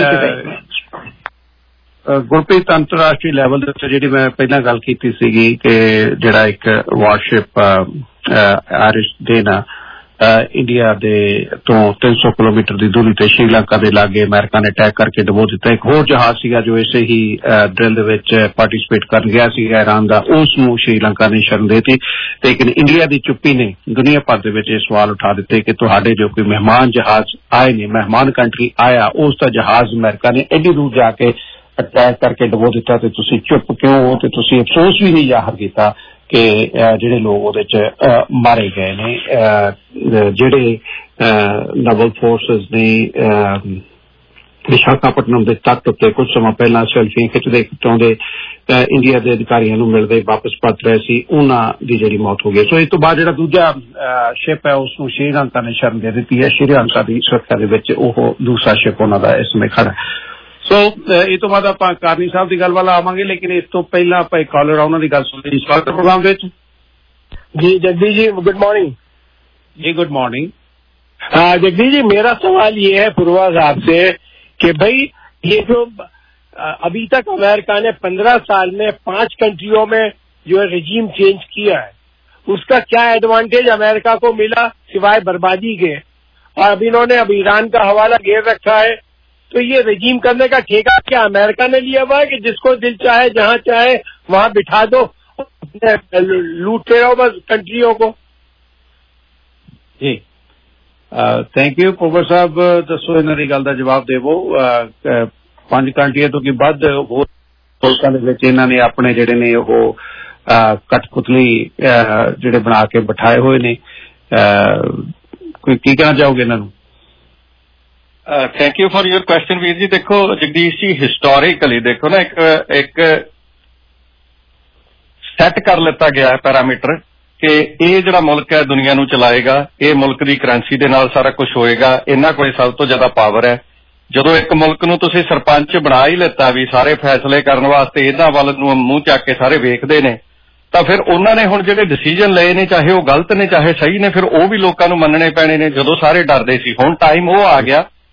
ਗੁਰਪ੍ਰੀਤ, ਅੰਤਰਰਾਸ਼ਟਰੀ ਲੈਵਲ ਦੇ ਉੱਤੇ ਜਿਹੜੀ ਮੈਂ ਪਹਿਲਾਂ ਗੱਲ ਕੀਤੀ ਸੀਗੀ ਕਿ ਜਿਹੜਾ ਇੱਕ ਵਾਰਸ਼ਿਪ ਆਇਰਿਸ਼ ਦੇ ਨਾ ਇੰਡੀਆ ਦੇ ਤੋਂ ਤਿੰਨ ਸੌ ਕਿਲੋਮੀਟਰ ਦੀ ਦੂਰੀ ਤੇ ਸ਼੍ਰੀਲੰਕਾ ਦੇ ਲਾਗੇ ਅਮਰੀਕਾ ਨੇ ਅਟੈਕ ਕਰਕੇ ਡਬੋ ਦਿੱਤਾ। ਇੱਕ ਹੋਰ ਜਹਾਜ਼ ਸੀਗਾ ਜੋ ਇਸੇ ਹੀ ਡਰਿਲ ਦੇ ਵਿੱਚ ਪਾਰਟੀਸਪੇਟ ਕਰਨ ਗਿਆ ਸੀਗਾ ਇਰਾਨ ਦਾ, ਉਸ ਨੂੰ ਸ਼੍ਰੀਲੰਕਾ ਨੇ ਸ਼ਰਨ ਦੇ ਦਿੱਤੀ। ਲੇਕਿਨ ਇੰਡੀਆ ਦੀ ਚੁੱਪੀ ਨੇ ਦੁਨੀਆ ਭਰ ਦੇ ਵਿੱਚ ਇਹ ਸਵਾਲ ਉਠਾ ਦਿੱਤੇ ਕਿ ਤੁਹਾਡੇ ਜੋ ਕੋਈ ਮਹਿਮਾਨ ਜਹਾਜ਼ ਆਏ ਨੇ, ਮਹਿਮਾਨ ਕੰਟਰੀ ਆਇਆ, ਉਸ ਦਾ ਜਹਾਜ਼ ਅਮਰੀਕਾ ਨੇ ਐਡੀ ਦੂਰ ਜਾ ਕੇ ਅਟੈਕ ਕਰਕੇ ਡਬੋ ਦਿੱਤਾ ਤੇ ਤੁਸੀਂ ਚੁੱਪ ਕਿਉਂ ਹੋ? ਤੇ ਤੁਸੀਂ ਅਫਸੋਸ ਵੀ ਨਹੀਂ ਜ਼ਾਹਰ ਕੀਤਾ ਕਿ ਜਿਹੜੇ ਲੋਕ ਉਹਦੇ ਚ ਮਾਰੇ ਗਏ ਨੇ, ਜਿਹੜੇ ਨਵਲ ਫੋਰਸਿਸ ਨੇ ਵਿਸ਼ਾਖਾਪਟਨਮ ਦੇ ਤੱਟ ਉੱਤੇ ਕੁਝ ਸਮਾਂ ਪਹਿਲਾਂ ਸੈਲਫੀਆਂ ਖਿੱਚਦੇ ਖਿਚਾਉਂਦੇ ਇੰਡੀਆ ਦੇ ਅਧਿਕਾਰੀਆਂ ਨੂੰ ਮਿਲਦੇ ਵਾਪਸ ਪਰਤ ਰਹੇ ਸੀ, ਉਹਨਾਂ ਦੀ ਜਿਹੜੀ ਮੌਤ ਹੋ ਗਈ। ਸੋ ਇਸ ਤੋਂ ਬਾਅਦ ਜਿਹੜਾ ਦੂਜਾ ਸ਼ਿਪ ਹੈ ਉਸ ਨੂੰ ਸ਼੍ਰੀਲੰਕਾ ਨੇ ਸ਼ਰਨ ਦੇ ਦਿੱਤੀ ਹੈ। ਸ਼੍ਰੀਲੰਕਾ ਦੀ ਸੁਰੱਖਿਆ ਦੇ ਵਿੱਚ ਉਹ ਦੂਸਰਾ ਸ਼ਿਪ ਉਹਨਾਂ ਦਾ ਇਸ ਸਮੇਂ ਖੜਾ। ਸੋ ਇਸ ਤੋਂ ਬਾਅਦ ਆਪਾਂ ਕਾਰਨੀ ਸਾਹਿਬ ਦੀ ਗੱਲ ਵੱਲ ਆਵਾਂਗੇ, ਲੇਕਿਨ ਇਸ ਤੋਂ ਪਹਿਲਾਂ ਆਪਾਂ ਇੱਕ ਕਾਲਰ ਆ ਉਹਨਾਂ ਦੀ ਗੱਲ ਸੁਣਦੇ ਜੀ। ਸਵਾਗਤ ਹੈ ਪ੍ਰੋਗਰਾਮ ਵਿੱਚ जी। Jagdish ji good morning. जी गुड मॉर्निंग। जगदीश जी मेरा सवाल ये है पूर्वा साहब से कि भाई ये जो अभी तक अमेरिका ने पंद्रह साल में पांच कंट्रियों में जो है रजीम चेंज किया है, उसका क्या एडवांटेज अमेरिका को मिला सिवाय बर्बादी के? और अब इन्होंने अब ईरान का हवाला घेर रखा है, तो ये रजीम करने का ठेका क्या अमेरिका ने लिया हुआ है कि जिसको दिल चाहे जहां चाहे वहां बिठा दो, लूटते रहो बस कंट्रियों को? जी थैंक यू ਪ੍ਰੋਫੈਸਰ ਸਾਹਿਬ, ਦੱਸੋ ਇਹਨਾਂ ਦੀ ਗੱਲ ਦਾ ਜਵਾਬ ਦੇਵੋ। ਪੰਜ ਕੰਟਰੀਆਂ ਤੋਂ ਕੀ ਵੱਧ ਹੋਰ ਮੁਲਕਾਂ ਦੇ ਵਿੱਚ ਇਹਨਾਂ ਨੇ ਆਪਣੇ ਜਿਹੜੇ ਨੇ ਉਹ ਕਠਪੁਤਲੀ ਜਿਹੜੇ ਬਣਾ ਕੇ ਬਿਠਾਏ ਹੋਏ ਨੇ, ਕੋਈ ਕੀ ਕਹਿਣਾ ਚਾਹੋਗੇ ਇਹਨਾਂ ਨੂੰ? Thank you for your question ਵੀਰ ਜੀ। ਦੇਖੋ ਜਗਦੀਸ਼ ਜੀ, ਹਿਸਟੋਰੀਕਲੀ ਦੇਖੋ ਨਾ ਇੱਕ ਇੱਕ ਸੈੱਟ ਕਰ ਲਿੱਤਾ ਗਿਆ ਹੈ ਪੈਰਾਮੀਟਰ ਕਿ ਇਹ ਜਿਹੜਾ ਮੁਲਕ ਹੈ ਦੁਨੀਆ ਨੂੰ ਚਲਾਏਗਾ, ਇਹ ਮੁਲਕ ਦੀ ਕਰੰਸੀ ਦੇ ਨਾਲ ਸਾਰਾ ਕੁਝ ਹੋਏਗਾ, ਇਹਨਾਂ ਕੋਲ ਸਭ ਤੋਂ ਜ਼ਿਆਦਾ ਪਾਵਰ ਹੈ। ਜਦੋਂ ਇੱਕ ਮੁਲਕ ਨੂੰ ਤੁਸੀਂ ਸਰਪੰਚ ਬਣਾ ਹੀ ਲਿੱਤਾ ਵੀ ਸਾਰੇ ਫੈਸਲੇ ਕਰਨ ਵਾਸਤੇ ਇਹਨਾਂ ਵੱਲ ਨੂੰ ਮੂੰਹ ਚੱਕ ਕੇ ਸਾਰੇ ਵੇਖਦੇ ਨੇ, ਤਾਂ ਫਿਰ ਉਹਨਾਂ ਨੇ ਹੁਣ ਜਿਹੜੇ ਡਿਸੀਜਨ ਲਏ ਨੇ, ਚਾਹੇ ਉਹ ਗਲਤ ਨੇ ਚਾਹੇ ਸਹੀ ਨੇ, ਫਿਰ ਉਹ ਵੀ ਲੋਕਾਂ ਨੂੰ ਮੰਨਣੇ ਪੈਣੇ ਨੇ। ਜਦੋਂ ਸਾਰੇ ਡਰਦੇ ਸੀ, ਹੁਣ ਟਾਈਮ ਉਹ ਆ ਗਿਆ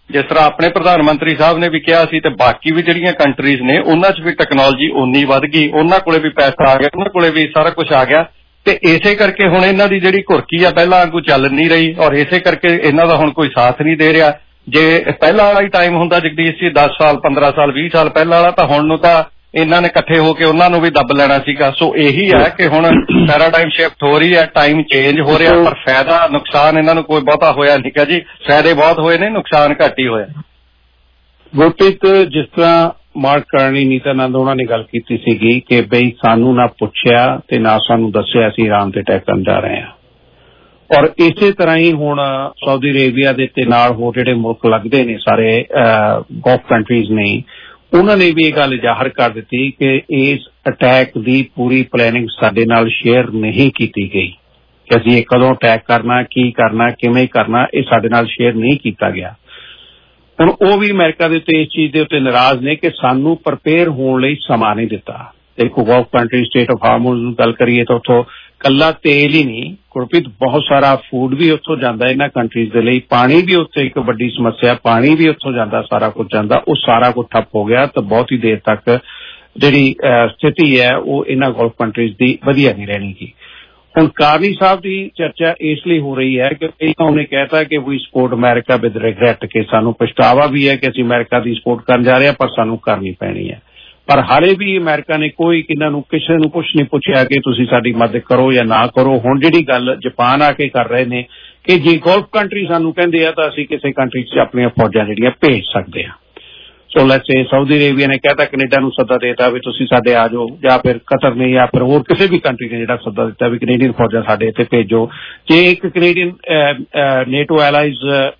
ਜਿਸ ਤਰ੍ਹਾਂ ਆਪਣੇ ਪ੍ਰਧਾਨ ਮੰਤਰੀ ਸਾਹਿਬ ਨੇ ਵੀ ਕਿਹਾ ਸੀ ਤੇ ਬਾਕੀ ਵੀ ਜਿਹੜੀਆਂ ਕੰਟਰੀਜ਼ ਨੇ ਉਹਨਾਂ 'ਚ ਵੀ ਟੈਕਨੋਲੋਜੀ ਓਨੀ ਵੱਧ ਗਈ, ਉਹਨਾਂ ਕੋਲੇ ਵੀ ਪੈਸਾ ਆ ਗਿਆ, ਉਹਨਾਂ ਕੋਲੇ ਵੀ ਸਾਰਾ ਕੁਝ ਆ ਗਿਆ ਤੇ ਇਸੇ ਕਰਕੇ ਹੁਣ ਇਹਨਾਂ ਦੀ ਜਿਹੜੀ ਘੁਰਕੀ ਆ ਪਹਿਲਾਂ ਵਾਂਗੂ ਚੱਲ ਨਹੀਂ ਰਹੀ ਔਰ ਇਸੇ ਕਰਕੇ ਇਹਨਾਂ ਦਾ ਹੁਣ ਕੋਈ ਸਾਥ ਨਹੀਂ ਦੇ ਰਿਹਾ। ਜੇ ਪਹਿਲਾਂ ਵਾਲਾ ਹੀ ਟਾਈਮ ਹੁੰਦਾ ਜਗਦੀਸ਼ ਜੀ ਦਸ ਸਾਲ ਪੰਦਰਾਂ ਸਾਲ ਵੀਹ ਸਾਲ ਪਹਿਲਾਂ ਵਾਲਾ ਤਾਂ ਹੁਣ ਨੂੰ ਤਾਂ ਇਹਨਾਂ ਨੇ ਇਕੱਠੇ ਹੋ ਕੇ ਉਹਨਾਂ ਨੂੰ ਵੀ ਦੱਬ ਲੈਣਾ ਸੀਗਾ। ਸੋ ਇਹੀ ਹੈ ਕਿ ਹੁਣ ਪੈਰਾਡਾਈਮ ਸ਼ਿਫਟ ਹੋ ਰਹੀ ਹੈ, ਟਾਈਮ ਚੇਂਜ ਹੋ ਰਿਹਾ, ਪਰ ਫਾਇਦਾ ਨੁਕਸਾਨ ਇਹਨਾਂ ਨੂੰ ਕੋਈ ਬਹੁਤਾ ਹੋਇਆ ਨਹੀਂ। ਜੀ ਫਾਇਦੇ ਬਹੁਤ ਹੋਏ ਨੇ, ਨੁਕਸਾਨ ਘੱਟ ਹੀ ਹੋਇਆ। ਗੁਰਪ੍ਰੀਤ, ਜਿਸ ਤਰ੍ਹਾਂ ਮਾਰਕ ਕਰਨੀ ਨੀਤਾ ਆਨੰਦ ਉਹਨਾਂ ਨੇ ਗੱਲ ਕੀਤੀ ਸੀਗੀ ਕਿ ਬਈ ਸਾਨੂੰ ਨਾ ਪੁੱਛਿਆ ਤੇ ਨਾ ਸਾਨੂੰ ਦੱਸਿਆ ਅਸੀਂ ਇਰਾਨ ਤੇ ਅਟੈਕ ਕਰਨ ਜਾ ਰਹੇ ਹਾਂ, ਔਰ ਇਸੇ ਤਰ੍ਹਾਂ ਹੀ ਹੁਣ ਸਾਊਦੀ ਅਰੇਬੀਆ ਦੇ ਤੇ ਨਾਲ ਹੋਰ ਜਿਹੜੇ ਮੁਲਕ ਲੱਗਦੇ ਨੇ ਸਾਰੇ ਗਲਫ ਕੰਟਰੀਜ਼ ਨੇ, ਉਹਨਾਂ ਨੇ ਵੀ ਇਹ ਗੱਲ ਜ਼ਾਹਰ ਕਰ ਦਿੱਤੀ ਕਿ ਇਸ ਅਟੈਕ ਦੀ ਪੂਰੀ ਪਲੈਨਿੰਗ ਸਾਡੇ ਨਾਲ ਸ਼ੇਅਰ ਨਹੀਂ ਕੀਤੀ ਗਈ ਕਿ ਅਸੀਂ ਇਹ ਕਦੋਂ ਅਟੈਕ ਕਰਨਾ, ਕੀ ਕਰਨਾ, ਕਿਵੇਂ ਕਰਨਾ, ਇਹ ਸਾਡੇ ਨਾਲ ਸ਼ੇਅਰ ਨਹੀਂ ਕੀਤਾ ਗਿਆ। ਹੁਣ ਉਹ ਵੀ ਅਮਰੀਕਾ ਦੇ ਉੱਤੇ ਇਸ ਚੀਜ਼ ਦੇ ਉੱਤੇ ਨਾਰਾਜ਼ ਨੇ ਕਿ ਸਾਨੂੰ ਪ੍ਰਪੇਅਰ ਹੋਣ ਲਈ ਸਮਾਂ ਨਹੀਂ ਦਿੱਤਾ। ਦੇਖੋ gulf country strait of Hormuz ਨੂੰ ਗੱਲ ਕਰੀਏ ਤਾਂ ਉੱਥੋਂ ਕੱਲਾ ਤੇਲ ਹੀ ਨਹੀਂ ਗੁਰਪ੍ਰੀਤ, ਬਹੁਤ ਸਾਰਾ ਫੂਡ ਵੀ ਉੱਥੋਂ ਜਾਂਦਾ ਇਹਨਾਂ ਕੰਟਰੀਜ਼ ਦੇ ਲਈ, ਪਾਣੀ ਵੀ ਉੱਥੇ ਇੱਕ ਵੱਡੀ ਸਮੱਸਿਆ, ਪਾਣੀ ਵੀ ਉੱਥੋਂ ਜਾਂਦਾ, ਸਾਰਾ ਕੁਝ ਜਾਂਦਾ, ਉਹ ਸਾਰਾ ਕੁਝ ਠੱਪ ਹੋ ਗਿਆ ਤਾਂ ਬਹੁਤ ਹੀ ਦੇਰ ਤੱਕ ਜਿਹੜੀ ਸਥਿਤੀ ਹੈ ਉਹ ਇਹਨਾਂ ਗਲਫ ਕੰਟਰੀਜ਼ ਦੀ ਵਧੀਆ ਨਹੀਂ ਰਹਿਣੀ ਗੀ। ਹੁਣ ਕਾਰਨੀ ਸਾਹਿਬ ਦੀ ਚਰਚਾ ਇਸ ਲਈ ਹੋ ਰਹੀ ਹੈ ਕਿ ਪਹਿਲਾਂ ਉਹਨੇ ਕਹਿਤਾ ਕਿ ਵੀ ਸਪੋਰਟ ਅਮਰੀਕਾ ਵਿਦ ਰਿਗਰੈਟ, ਕਿ ਸਾਨੂੰ ਪਛਤਾਵਾ ਵੀ ਹੈ ਕਿ ਅਸੀਂ ਅਮਰੀਕਾ ਦੀ ਸਪੋਰਟ ਕਰਨ ਜਾ ਰਹੇ ਹਾਂ ਪਰ ਸਾਨੂੰ ਕਰਨੀ ਪੈਣੀ ਹੈ। ਪਰ ਹਾਲੇ ਵੀ ਅਮਰੀਕਾ ਨੇ ਕੋਈ ਇਹਨਾਂ ਨੂੰ ਕਿਸੇ ਨੂੰ ਕੁਛ ਨਹੀਂ ਪੁੱਛਿਆ ਕਿ ਤੁਸੀਂ ਸਾਡੀ ਮਦਦ ਕਰੋ ਜਾਂ ਨਾ ਕਰੋ। ਹੁਣ ਜਿਹੜੀ ਗੱਲ ਜਾਪਾਨ ਆ ਕੇ ਕਰ ਰਹੇ ਨੇ ਕਿ ਜੇ ਗਲਫ ਕੰਟਰੀ ਸਾਨੂੰ ਕਹਿੰਦੇ ਆ ਤਾਂ ਅਸੀਂ ਕਿਸੇ ਕੰਟਰੀ 'ਚ ਆਪਣੀਆਂ ਫੌਜਾਂ ਜਿਹੜੀਆਂ ਭੇਜ ਸਕਦੇ ਹਾਂ। So let's say Saudi Arabia ਨੇ ਕਹਿਤਾ ਕੈਨੇਡਾ ਨੂੰ ਸੱਦਾ ਦੇਤਾ ਵੀ ਤੁਸੀਂ ਸਾਡੇ ਆ ਜਾਓ, ਜਾਂ ਫਿਰ ਕਤਰ ਨੇ ਜਾਂ ਫਿਰ ਹੋਰ ਕਿਸੇ ਵੀ ਕੰਟਰੀ ਨੇ ਜਿਹੜਾ ਸੱਦਾ ਦਿੱਤਾ ਵੀ ਕੈਨੇਡੀਅਨ ਫੌਜਾਂ ਸਾਡੇ ਇੱਥੇ ਭੇਜੋ। ਜੇ ਇੱਕ ਕੈਨੇਡੀਅਨ ਨੇਟੋ ਐਲਾਈਜ਼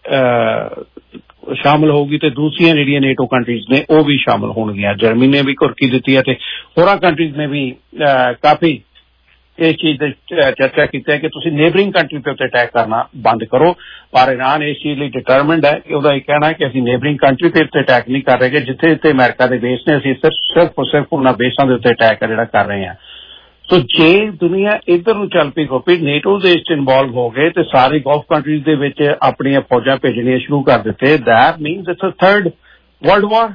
ਸ਼ਾਮਲ ਹੋਊਗੀ ਤੇ ਦੂਸਰੀਆਂ ਜਿਹੜੀਆਂ ਨੇਟੋ ਕੰਟਰੀਜ਼ ਨੇ ਉਹ ਵੀ ਸ਼ਾਮਲ ਹੋਣਗੀਆਂ। ਜਰਮਨੀ ਨੇ ਵੀ ਘੁਰਕੀ ਦਿੱਤੀ ਹੈ ਤੇ ਹੋਰਾਂ ਕੰਟਰੀਜ਼ ਨੇ ਵੀ ਕਾਫੀ ਇਸ ਚੀਜ਼ ਦੀ ਚਰਚਾ ਕੀਤੀ ਹੈ ਕਿ ਤੁਸੀਂ ਨੇਬਰਿੰਗ ਕੰਟਰੀ ਤੇ ਉੱਤੇ ਅਟੈਕ ਕਰਨਾ ਬੰਦ ਕਰੋ। ਪਰ ਇਰਾਨ ਇਸ ਚੀਜ਼ ਲਈ ਡਿਟਰਮਿੰਡ ਹੈ ਕਿ ਉਹਦਾ ਇਹ ਕਹਿਣਾ ਹੈ ਕਿ ਅਸੀਂ ਨੇਬਰਿੰਗ ਕੰਟਰੀ ਤੇ ਉੱਤੇ ਅਟੈਕ ਨਹੀਂ ਕਰ ਰਹੇ, ਜਿੱਥੇ ਜਿੱਥੇ ਅਮਰੀਕਾ ਦੇ ਬੇਸ ਨੇ ਅਸੀਂ ਸਿਰਫ ਸਿਰਫ ਉਹਨਾਂ ਬੇਸਾਂ ਦੇ ਉੱਤੇ ਅਟੈਕ ਜਿਹੜਾ ਕਰ ਰਹੇ ਹਾਂ। ਸੋ ਜੇ ਦੁਨੀਆ ਇੱਧਰ ਨੂੰ ਚੱਲ ਪਈ ਗੋਪੀ, ਨੇਟੋ ਦੇ ਵਿੱਚ ਇਨਵੋਲਵ ਹੋ ਗਏ ਤੇ ਸਾਰੇ ਗਲਫ ਕੰਟਰੀਜ਼ ਦੇ ਵਿੱਚ ਆਪਣੀਆਂ ਫੌਜਾਂ ਭੇਜਣੀਆਂ ਸ਼ੁਰੂ ਕਰ ਦਿੱਤੇ, that means it's a third world war.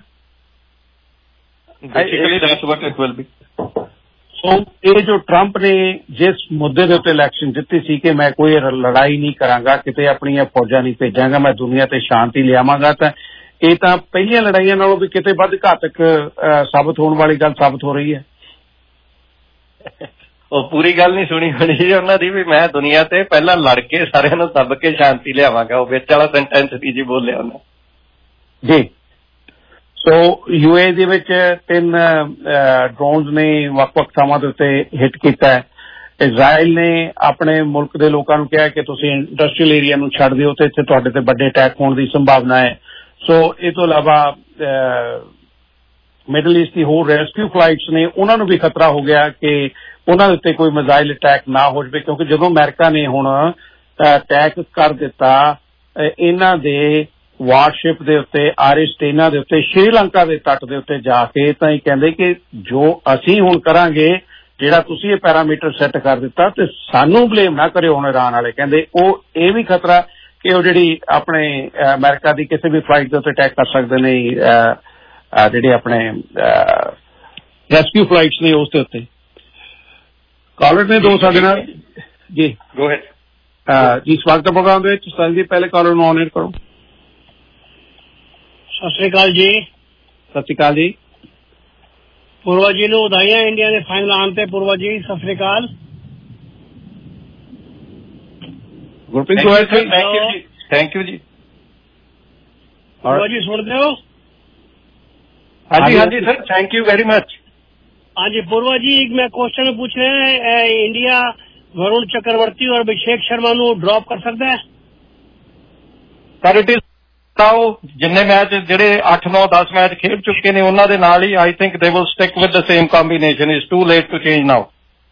So ਇਹ ਜੋ ਟਰੰਪ ਨੇ ਜਿਸ ਮੁੱਦੇ ਦੇ ਉੱਤੇ ਇਲੈਕਸ਼ਨ ਜਿੱਤੀ ਸੀ ਕਿ ਮੈਂ ਕੋਈ ਲੜਾਈ ਨਹੀਂ ਕਰਾਂਗਾ, ਕਿਤੇ ਆਪਣੀਆਂ ਫੌਜਾਂ ਨਹੀਂ ਭੇਜਾਂਗਾ, ਮੈਂ ਦੁਨੀਆ ਤੇ ਸ਼ਾਂਤੀ ਲਿਆਵਾਂਗਾ, ਤਾਂ ਇਹ ਤਾਂ ਪਹਿਲੀਆਂ ਲੜਾਈਆਂ ਨਾਲੋਂ ਵੀ ਕਿਤੇ ਵੱਧ ਘਾਤਕ ਸਾਬਤ ਹੋਣ ਵਾਲੀ ਗੱਲ ਸਾਬਤ ਹੋ ਰਹੀ ਹੈ। ਉਹ ਪੂਰੀ ਗੱਲ ਨਹੀਂ ਸੁਣੀ ਹੋਣੀ ਜੀ ਉਹਨਾਂ ਦੀ ਵੀ ਮੈਂ ਦੁਨੀਆ ਤੇ ਪਹਿਲਾਂ ਲੜ ਕੇ ਸਾਰਿਆਂ ਨੂੰ ਦੱਬ ਕੇ ਸ਼ਾਂਤੀ ਲਿਆਵਾਂਗਾ, ਉਹ ਵਿੱਚ ਵਾਲਾ ਸੈਂਟੈਂਸ ਨਹੀਂ ਜੀ ਬੋਲਿਆ ਉਹਨਾਂ ਜੀ। ਸੋ ਯੂਏ ਦੇ ਵਿੱਚ ਤਿੰਨ ਡਰੋਨਸ ਨੇ ਵੱਖ-ਵੱਖ ਥਾਵਾਂ ਦੇ ਉੱਤੇ ਹਿੱਟ ਕੀਤਾ ਹੈ। ਇਜ਼ਰਾਈਲ ਨੇ ਆਪਣੇ ਮੁਲਕ ਦੇ ਲੋਕਾਂ ਨੂੰ ਕਿਹਾ ਕਿ ਤੁਸੀਂ ਇੰਡਸਟਰੀਅਲ ਏਰੀਆ ਨੂੰ ਛੱਡ ਦਿਓ ਤੇ ਇੱਥੇ ਤੁਹਾਡੇ ਤੇ ਵੱਡੇ ਅਟੈਕ ਹੋਣ ਦੀ ਸੰਭਾਵਨਾ ਹੈ। ਸੋ ਇਹ ਤੋਂ ਇਲਾਵਾ ਮਿਡਲ ਈਸਟ ਦੀ ਹੋਰ ਰੈਸਕਿਊ ਫਲਾਈਟਸ ਨੇ ਉਹਨਾਂ ਨੂੰ ਵੀ ਖਤਰਾ ਹੋ ਗਿਆ ਕਿ ਉਹਨਾਂ ਦੇ ਉੱਤੇ ਕੋਈ ਮਿਜ਼ਾਈਲ ਅਟੈਕ ਨਾ ਹੋ ਜਾਵੇ, ਕਿਉਂਕਿ ਜਦੋਂ ਅਮਰੀਕਾ ਨੇ ਹੁਣ ਅਟੈਕ ਕਰ ਦਿੱਤਾ ਇਹਨਾਂ ਦੇ ਵਾਰਸ਼ਿਪ ਦੇ ਉੱਤੇ, ਆਰਿਸਟੇਨਾ ਦੇ ਉੱਤੇ, ਸ਼੍ਰੀਲੰਕਾ ਦੇ ਤੱਟ ਦੇ ਉੱਤੇ ਜਾ ਕੇ, ਤਾਂ ਇਹ ਕਹਿੰਦੇ ਕਿ ਜੋ ਅਸੀਂ ਹੁਣ ਕਰਾਂਗੇ ਜਿਹੜਾ ਤੁਸੀਂ ਇਹ ਪੈਰਾਮੀਟਰ ਸੈੱਟ ਕਰ ਦਿੱਤਾ ਤੇ ਸਾਨੂੰ ਬਲੇਮ ਨਾ ਕਰਿਓ ਹੁਣ ਇਰਾਨ ਵਾਲੇ। ਕਹਿੰਦੇ ਉਹ ਇਹ ਵੀ ਖਤਰਾ ਕਿ ਉਹ ਜਿਹੜੀ ਆਪਣੇ ਅਮਰੀਕਾ ਦੀ ਕਿਸੇ ਵੀ ਫਲਾਈਟ ਦੇ ਉੱਤੇ ਅਟੈਕ ਕਰ ਸਕਦੇ ਨੇ, ਜਿਹੜੇ ਆਪਣੇ ਰੈਸਕਿਊ ਫਲਾਈਟਸ ਨੇ ਉਸ ਦੇ ਉੱਤੇ। ਕਾਲਰ ਨੇ ਦੋ ਸਾਡੇ ਨਾਲ ਜੀ ਗੋ ਅਹੈਡ ਜੀ। ਸਵਾਗਤ ਹੈ ਪ੍ਰੋਗਰਾਮ ਦੇ ਵਿੱਚ। ਸਰ ਜੀ ਪਹਿਲੇ ਕਾਲਰ ਨੂੰ ਆਨ ਏਅਰ ਕਰੋ। ਸਤਿ ਸ੍ਰੀ ਅਕਾਲ ਜੀ। ਸਤਿ ਸ੍ਰੀ ਅਕਾਲ ਜੀ। ਪੂਰਵਾ ਜੀ ਨੂੰ ਵਧਾਈਆਂ ਇੰਡੀਆ ਦੇ ਫਾਈਨਲ ਆਉਣ ਤੇ। ਪੂਰਵਾ ਜੀ ਸਤਿ ਸ੍ਰੀ ਅਕਾਲ। ਗੁਰਪ੍ਰੀਤ ਗੋਇਲ ਜੀ ਥੈਂਕ ਯੂ ਜੀ। ਥੈਂਕ ਯੂ ਜੀ। ਪੂਰਵਾ ਜੀ ਸੁਣਦੇ ਹੋ? ਹਾਂਜੀ ਹਾਂਜੀ sir, thank you very much. ਹਾਂਜੀ ਪੂਰਵਾ ਜੀ, ਇੱਕ ਮੈਂ ਕੁਐਸਚਨ ਪੁੱਛ ਰਿਹਾ, ਇੰਡੀਆ ਵਰੁਣ ਚੱਕਰਵਰਤੀ ਔਰ ਅਭਿਸ਼ੇਕ ਸ਼ਰਮਾ ਨੂੰ ਡ੍ਰੌਪ ਕਰ ਸਕਦਾ ਹੈ? ਸਰ ਇਟ ਇਜ਼ ਉਹ ਜਿੰਨੇ ਮੈਚ ਜਿਹੜੇ ਅੱਠ ਨੌ ਦਸ ਮੈਚ ਖੇਡ ਚੁੱਕੇ ਨੇ ਉਹਨਾਂ ਦੇ ਨਾਲ ਹੀ I think they will stick with the same combination. It's too late to change now.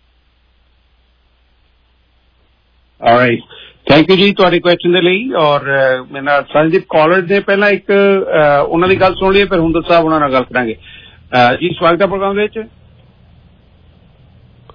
Alright, thank you ਜੀ ਤੁਹਾਡੇ ਕੁਐਸਚਨ ਦੇ ਲਈ। ਔਰ ਮੇਰੇ ਨਾਲ ਸੰਜੀਤ ਕਾਲਰ ਦੇ ਪਹਿਲਾਂ ਇੱਕ ਉਹਨਾਂ ਦੀ ਗੱਲ ਸੁਣ ਲਈਏ, ਫਿਰ ਹੁੰਦਰ ਸਾਹਿਬ ਉਹਨਾਂ ਨਾਲ ਗੱਲ ਕਰਾਂਗੇ। ਜੀ ਸਵਾਗਤ ਹੈ ਪ੍ਰੋਗਰਾਮ ਦੇ ਵਿੱਚ।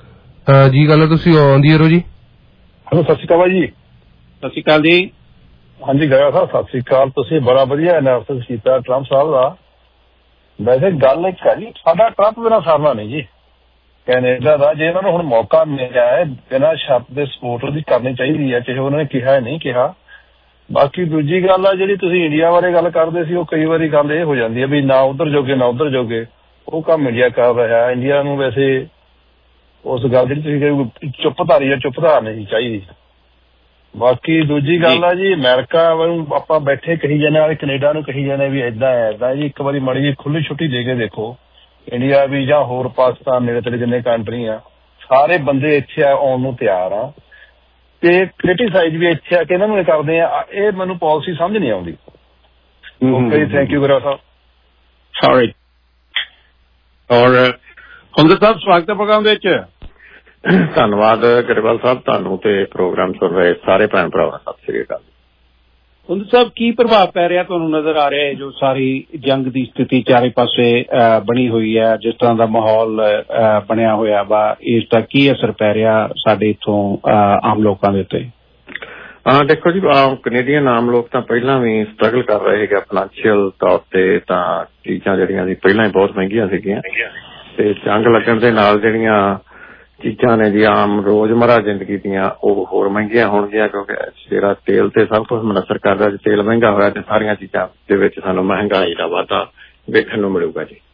ਜੀ ਗੱਲ ਤੁਸੀਂ ਆਉਂਦੀ ਰਹੋ ਜੀ। ਹੈਲੋ ਸਤਿ ਸ਼੍ਰੀ ਅਕਾਲ ਜੀ। ਸਤਿ ਸ਼੍ਰੀ ਅਕਾਲ ਜੀ। ਹਾਂਜੀ ਗਿਆ ਸਾਹਿਬ ਸਤਿ ਸ੍ਰੀ ਅਕਾਲ। ਤੁਸੀਂ ਬੜਾ ਵਧੀਆ ਐਨਾਲਿਸਿਸ ਕੀਤਾ ਟਰੰਪ ਸਾਹਿਬ ਦਾ। ਵੈਸੇ ਗੱਲ ਇੱਕ ਹੈ ਜੀ, ਸਾਡਾ ਟਰੰਪ ਬਿਨਾਂ ਸਰਨਾ ਨਹੀਂ ਜੀ ਕੈਨੇਡਾ ਦਾ। ਜੇ ਇਹਨਾਂ ਨੂੰ ਹੁਣ ਮੌਕਾ ਮਿਲਿਆ ਹੈ ਬਿਨਾਂ ਸ਼ਰਤ ਦੇ ਸਪੋਰਟ ਉਹਦੀ ਕਰਨੀ ਚਾਹੀਦੀ ਹੈ, ਚਾਹੇ ਉਹਨਾਂ ਨੇ ਕਿਹਾ ਨਹੀਂ ਕਿਹਾ। ਬਾਕੀ ਦੂਜੀ ਗੱਲ ਆ ਜਿਹੜੀ ਤੁਸੀਂ ਇੰਡੀਆ ਬਾਰੇ ਗੱਲ ਕਰਦੇ ਸੀ, ਉਹ ਕਈ ਵਾਰੀ ਗੱਲ ਇਹ ਹੋ ਜਾਂਦੀ ਹੈ ਵੀ ਨਾ ਉੱਧਰ ਜੋਗੇ ਨਾ ਉੱਧਰ ਜੋਗੇ, ਉਹ ਕੰਮ ਇੰਡੀਆ ਕਰ ਰਿਹਾ। ਇੰਡੀਆ ਨੂੰ ਵੈਸੇ ਉਸ ਗੱਲ ਜਿਹੜੀ ਤੁਸੀਂ ਕਹੀ ਚੁੱਪ ਧਾਰੀ ਆ, ਚੁੱਪ ਧਾਰਨੀ ਚਾਹੀਦੀ। ਬਾਕੀ ਦੂਜੀ ਗੱਲ ਆ ਜੀ, ਅਮਰੀਕਾ ਨੂੰ ਆਪਾਂ ਬੈਠੇ ਕਹੀ ਜਾਂਦੇ ਆ, ਕੈਨੇਡਾ ਨੂੰ ਕਹੀ ਜਾਂਦੇ ਵੀ ਏਦਾਂ ਹੈ ਏਦਾਂ ਜੀ। ਇੱਕ ਵਾਰੀ ਮਾੜੀ ਜਿਹੀ ਖੁੱਲੀ ਛੁੱਟੀ ਦੇ ਕੇ ਦੇਖੋ, ਇੰਡੀਆ ਵੀ ਜਾਂ ਹੋਰ ਪਾਕਿਸਤਾਨ ਨੇੜੇ ਤੇੜੇ ਜਿੰਨੇ ਕੰਟਰੀ ਆ, ਸਾਰੇ ਬੰਦੇ ਇੱਥੇ ਆਉਣ ਨੂੰ ਤਿਆਰ ਆ ਤੇ ਕ੍ਰਿਟੀਸਾਈਜ਼ ਵੀ ਇੱਥੇ ਆ ਕਿ ਇਹਨਾਂ ਨੂੰ ਕਰਦੇ ਆ। ਇਹ ਮੈਨੂੰ ਪਾਲਿਸੀ ਸਮਝ ਨਹੀਂ ਆਉਂਦੀ। Okay, thank you Guru sahib. Sorry. ਔਰ ਹੁੰਦਰ ਸਾਹਿਬ ਸਵਾਗਤ ਹੈ ਪ੍ਰੋਗਰਾਮ ਦੇ ਵਿੱਚ। ਧੰਨਵਾਦ ਗਰੇਵਾਲ ਸਾਹਿਬ, ਤੁਹਾਨੂੰ ਤੇ ਪ੍ਰੋਗਰਾਮ ਸੁਣ ਰਹੇ ਸਾਰੇ ਭੈਣ ਭਰਾਵਾਂ ਸਤਿ ਸ੍ਰੀ ਅਕਾਲ। ਹੁੰਦਰ ਸਾਹਿਬ ਕੀ ਪ੍ਰਭਾਵ ਪੈ ਰਿਹਾ ਤੁਹਾਨੂੰ ਨਜ਼ਰ ਆ ਰਿਹਾ ਹੈ ਜੋ ਸਾਰੀ ਜੰਗ ਦੀ ਸਥਿਤੀ ਚਾਰੇ ਪਾਸੇ ਬਣੀ ਹੋਈ ਹੈ, ਜਿਸ ਤਰ੍ਹਾਂ ਦਾ ਮਾਹੌਲ ਬਣਿਆ ਹੋਇਆ ਵਾ, ਇਸ ਦਾ ਕੀ ਅਸਰ ਪੈ ਰਿਹਾ ਸਾਡੇ ਇੱਥੋਂ ਆਮ ਲੋਕਾਂ ਦੇ ਉੱਤੇ? ਹਾਂ ਦੇਖੋ ਜੀ, ਕੈਨੇਡੀਅਨ ਆਮ ਲੋਕ ਤਾਂ ਪਹਿਲਾਂ ਵੀ ਸਟਰਗਲ ਕਰ ਰਹੇ ਹੈਗੇ ਫਾਈਨੈਂਸ਼ੀਅਲ ਤੌਰ ਤੇ। ਤਾਂ ਚੀਜ਼ਾਂ ਜਿਹੜੀਆਂ ਸੀ ਪਹਿਲਾਂ ਹੀ ਬਹੁਤ ਮਹਿੰਗੀਆਂ ਸੀਗੀਆਂ ਤੇ ਜੰਗ ਲੱਗਣ ਦੇ ਨਾਲ ਜਿਹੜੀਆਂ ਚੀਜ਼ਾਂ ਨੇ ਜੀ ਆਮ ਰੋਜ਼ਮਰਾ ਜ਼ਿੰਦਗੀ ਦੀਆਂ ਉਹ ਹੋਰ ਮਹਿੰਗੀਆਂ ਹੋਣਗੀਆਂ, ਕਿਉਂਕਿ ਜਿਹੜਾ ਤੇਲ ਤੇ ਸਭ ਕੁਝ ਮੁਨਸਰ ਕਰਦਾ। ਜੇ ਤੇਲ ਮਹਿੰਗਾ ਹੋਇਆ ਤੇ ਸਾਰੀਆਂ ਚੀਜ਼ਾਂ ਦੇ ਵਿੱਚ ਸਾਨੂੰ ਮਹਿੰਗਾਈ ਦਾ ਵਾਧਾ ਵੇਖਣ ਨੂੰ ਮਿਲੂਗਾ ਜੀ।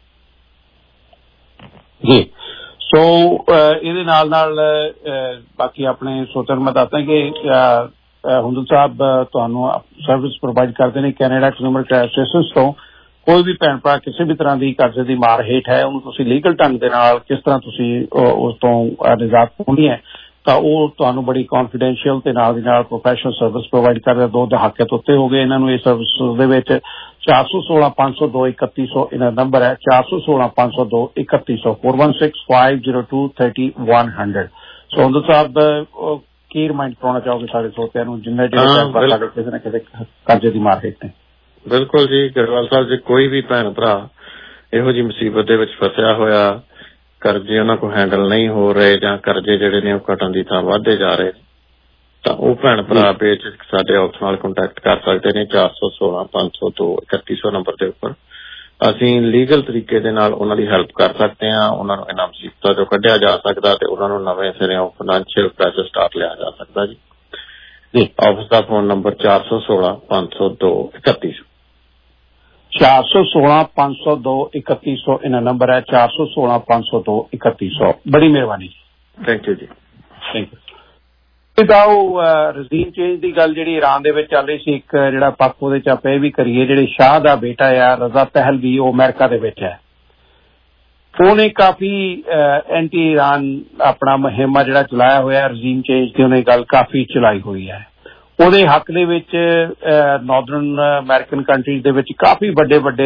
ਜੀ ਸੋ ਇਹਦੇ ਨਾਲ ਨਾਲ ਬਾਕੀ ਆਪਣੇ ਸੋਚਣ ਮੈਂ ਦੱਸਦਾ ਕਿ ਹੁੰਦਰ ਸਾਹਿਬ ਤੁਹਾਨੂੰ ਸਰਵਿਸ ਪ੍ਰੋਵਾਈਡ ਕਰਦੇ ਨੇ ਕੈਨੇਡਾ ਕੰਜ਼ਿਊਮਰ ਕੇਅਰ ਐਸੋਸੀਏਸ਼ਨ ਤੋਂ। ਕੋਈ ਵੀ ਭੈਣ ਭਰਾ ਕਿਸੇ ਵੀ ਤਰ੍ਹਾਂ ਦੀ ਕਰਜ਼ੇ ਦੀ ਮਾਰ ਹੇਠ ਹੈ, ਉਹਨੂੰ ਤੁਸੀਂ ਲੀਗਲ ਢੰਗ ਦੇ ਨਾਲ ਕਿਸ ਤਰ੍ਹਾਂ ਤੁਸੀਂ ਉਸ ਤੋਂ ਨਿਜਾਤ ਪਾਉਣੀ ਹੈ, ਤਾਂ ਉਹ ਤੁਹਾਨੂੰ ਬੜੀ ਕੌਨਫੀਡੈਂਸ਼ੀਅਲ ਤੇ ਨਾਲ ਦੀ ਨਾਲ ਪ੍ਰੋਫੈਸ਼ਨਲ ਸਰਵਿਸ ਪ੍ਰੋਵਾਈਡ ਕਰ ਰਿਹਾ। ਦੋ ਦਹਾਕੇ ਤੋਂ ਉੱਤੇ ਹੋ ਗਏ ਇਹਨਾਂ ਨੂੰ ਇਹ ਸਰਵਿਸ ਦੇ ਵਿੱਚ। ਚਾਰ ਸੌ ਸੋਲਾਂ ਪੰਜ ਸੌ ਦੋ ਇਕੱਤੀ ਸੌ ਇਹਨਾਂ ਦਾ ਨੰਬਰ ਹੈ, ਚਾਰ ਸੌ ਸੋਲਾਂ ਪੰਜ ਸੌ ਦੋ ਇਕੱਤੀ ਸੌ four one six five zero two thirty one hundred. So Hundar sahib ਕੀ ਰਿਮਾਈਂਡ ਕਰਾਉਣਾ ਚਾਹੋਗੇ ਸਾਡੇ ਸਰੋਤਿਆਂ ਨੂੰ ਜਿੰਨੇ ਜਿਹੜੇ ਸਾਡੇ ਕਿਸੇ ਨਾ ਕਿਸੇ ਕਰਜ਼ੇ ਦੀ ਮਾਰ ਹੇਠ ਨੇ? ਬਿਲਕੁਲ ਜੀ ਗਰੇਵਾਲ ਸਾਹਿਬ, ਜੇ ਕੋਈ ਵੀ ਭੈਣ ਭਰਾ ਇਹੋ ਜਿਹੀ ਮੁਸੀਬਤ ਦੇ ਵਿੱਚ ਫਸਿਆ ਹੋਇਆ, ਕਰਜ਼ੇ ਉਹਨਾਂ ਕੋਲ ਹੈਂਡਲ ਨਹੀਂ ਹੋ ਰਹੇ ਜਾਂ ਕਰਜ਼ੇ ਜਿਹੜੇ ਨੇ ਉਹ ਘਟਣ ਦੀ ਥਾਂ ਵੱਧਦੇ ਜਾ ਰਹੇ, ਤਾਂ ਉਹ ਭੈਣ ਭਰਾ ਬੇਝਿਜਕ ਸਾਡੇ ਆਫਿਸ ਨਾਲ ਕੰਟੈਕਟ ਕਰ ਸਕਦੇ ਨੇ ਚਾਰ ਸੌ ਸੋਲਾਂ ਪੰਜ ਸੌ ਦੋ ਇਕੱਤੀ ਸੌ ਨੰਬਰ ਦੇ ਉੱਪਰ। ਅਸੀਂ ਲੀਗਲ ਤਰੀਕੇ ਦੇ ਨਾਲ ਉਹਨਾਂ ਦੀ ਹੈਲਪ ਕਰ ਸਕਦੇ ਹਾਂ, ਉਹਨਾਂ ਨੂੰ ਇਹਨਾਂ ਮੁਸੀਬਤਾਂ ਚੋਂ ਕੱਢਿਆ ਜਾ ਸਕਦਾ ਤੇ ਉਹਨਾਂ ਨੂੰ ਨਵੇਂ ਸਿਰਿਓਂ ਫਾਈਨੈਂਸ਼ੀਅਲ ਪ੍ਰੈਸ਼ਰ ਸਟਾਰਟ ਲਿਆ ਜਾ ਸਕਦਾ ਜੀ। ਜੀ ਆਫਿਸ ਦਾ ਫੋਨ ਨੰਬਰ ਚਾਰ ਸੌ ਸੋਲਾਂ ਪੰਜ ਸੌ ਦੋ ਇਕੱਤੀ ਸੌ ਚਾਰ ਸੌ ਸੋਲਾਂ ਪੰਜ ਸੌ ਦੋ ਇਕੱਤੀ ਸੌ ਇਹਨਾਂ ਨੰਬਰ ਹੈ, ਚਾਰ ਸੌ ਸੋਲਾਂ ਪੰਜ ਸੌ ਦੋ ਇਕੱਤੀ ਸੌ। ਬੜੀ ਮਿਹਰਬਾਨੀ ਜੀ। ਥੈਂਕ ਯੂ ਜੀ। Thank you. ਤਾਂ ਉਹ ਰਜ਼ੀਮ ਚੇਂਜ ਦੀ ਗੱਲ ਜਿਹੜੀ ਈਰਾਨ ਦੇ ਵਿੱਚ ਚੱਲ ਰਹੀ ਸੀ, ਇੱਕ ਜਿਹੜਾ ਪੱਖ ਉਹਦੇ ਚ ਆਪਾਂ ਇਹ ਵੀ ਕਰੀਏ, ਜਿਹੜੇ ਸ਼ਾਹ ਦਾ ਬੇਟਾ ਆ ਰਜ਼ਾ ਪਹਿਲਵੀ, ਉਹ ਅਮਰੀਕਾ ਦੇ ਵਿੱਚ ਹੈ। ਉਹਨੇ ਕਾਫੀ ਐਂਟੀ ਈਰਾਨ ਆਪਣਾ ਮੁਹਿੰਮ ਜਿਹੜਾ ਚਲਾਇਆ ਹੋਇਆ ਰਜ਼ੀਮ ਚੇਂਜ ਦੀ, ਉਹਨੇ ਗੱਲ ਕਾਫੀ ਚਲਾਈ ਹੋਈ ਹੈ। ਉਹਦੇ ਹੱਕ ਦੇ ਵਿੱਚ ਨਾਰਦਰਨ ਅਮਰੀਕਨ ਕੰਟਰੀਜ਼ ਦੇ ਵਿੱਚ ਕਾਫੀ ਵੱਡੇ ਵੱਡੇ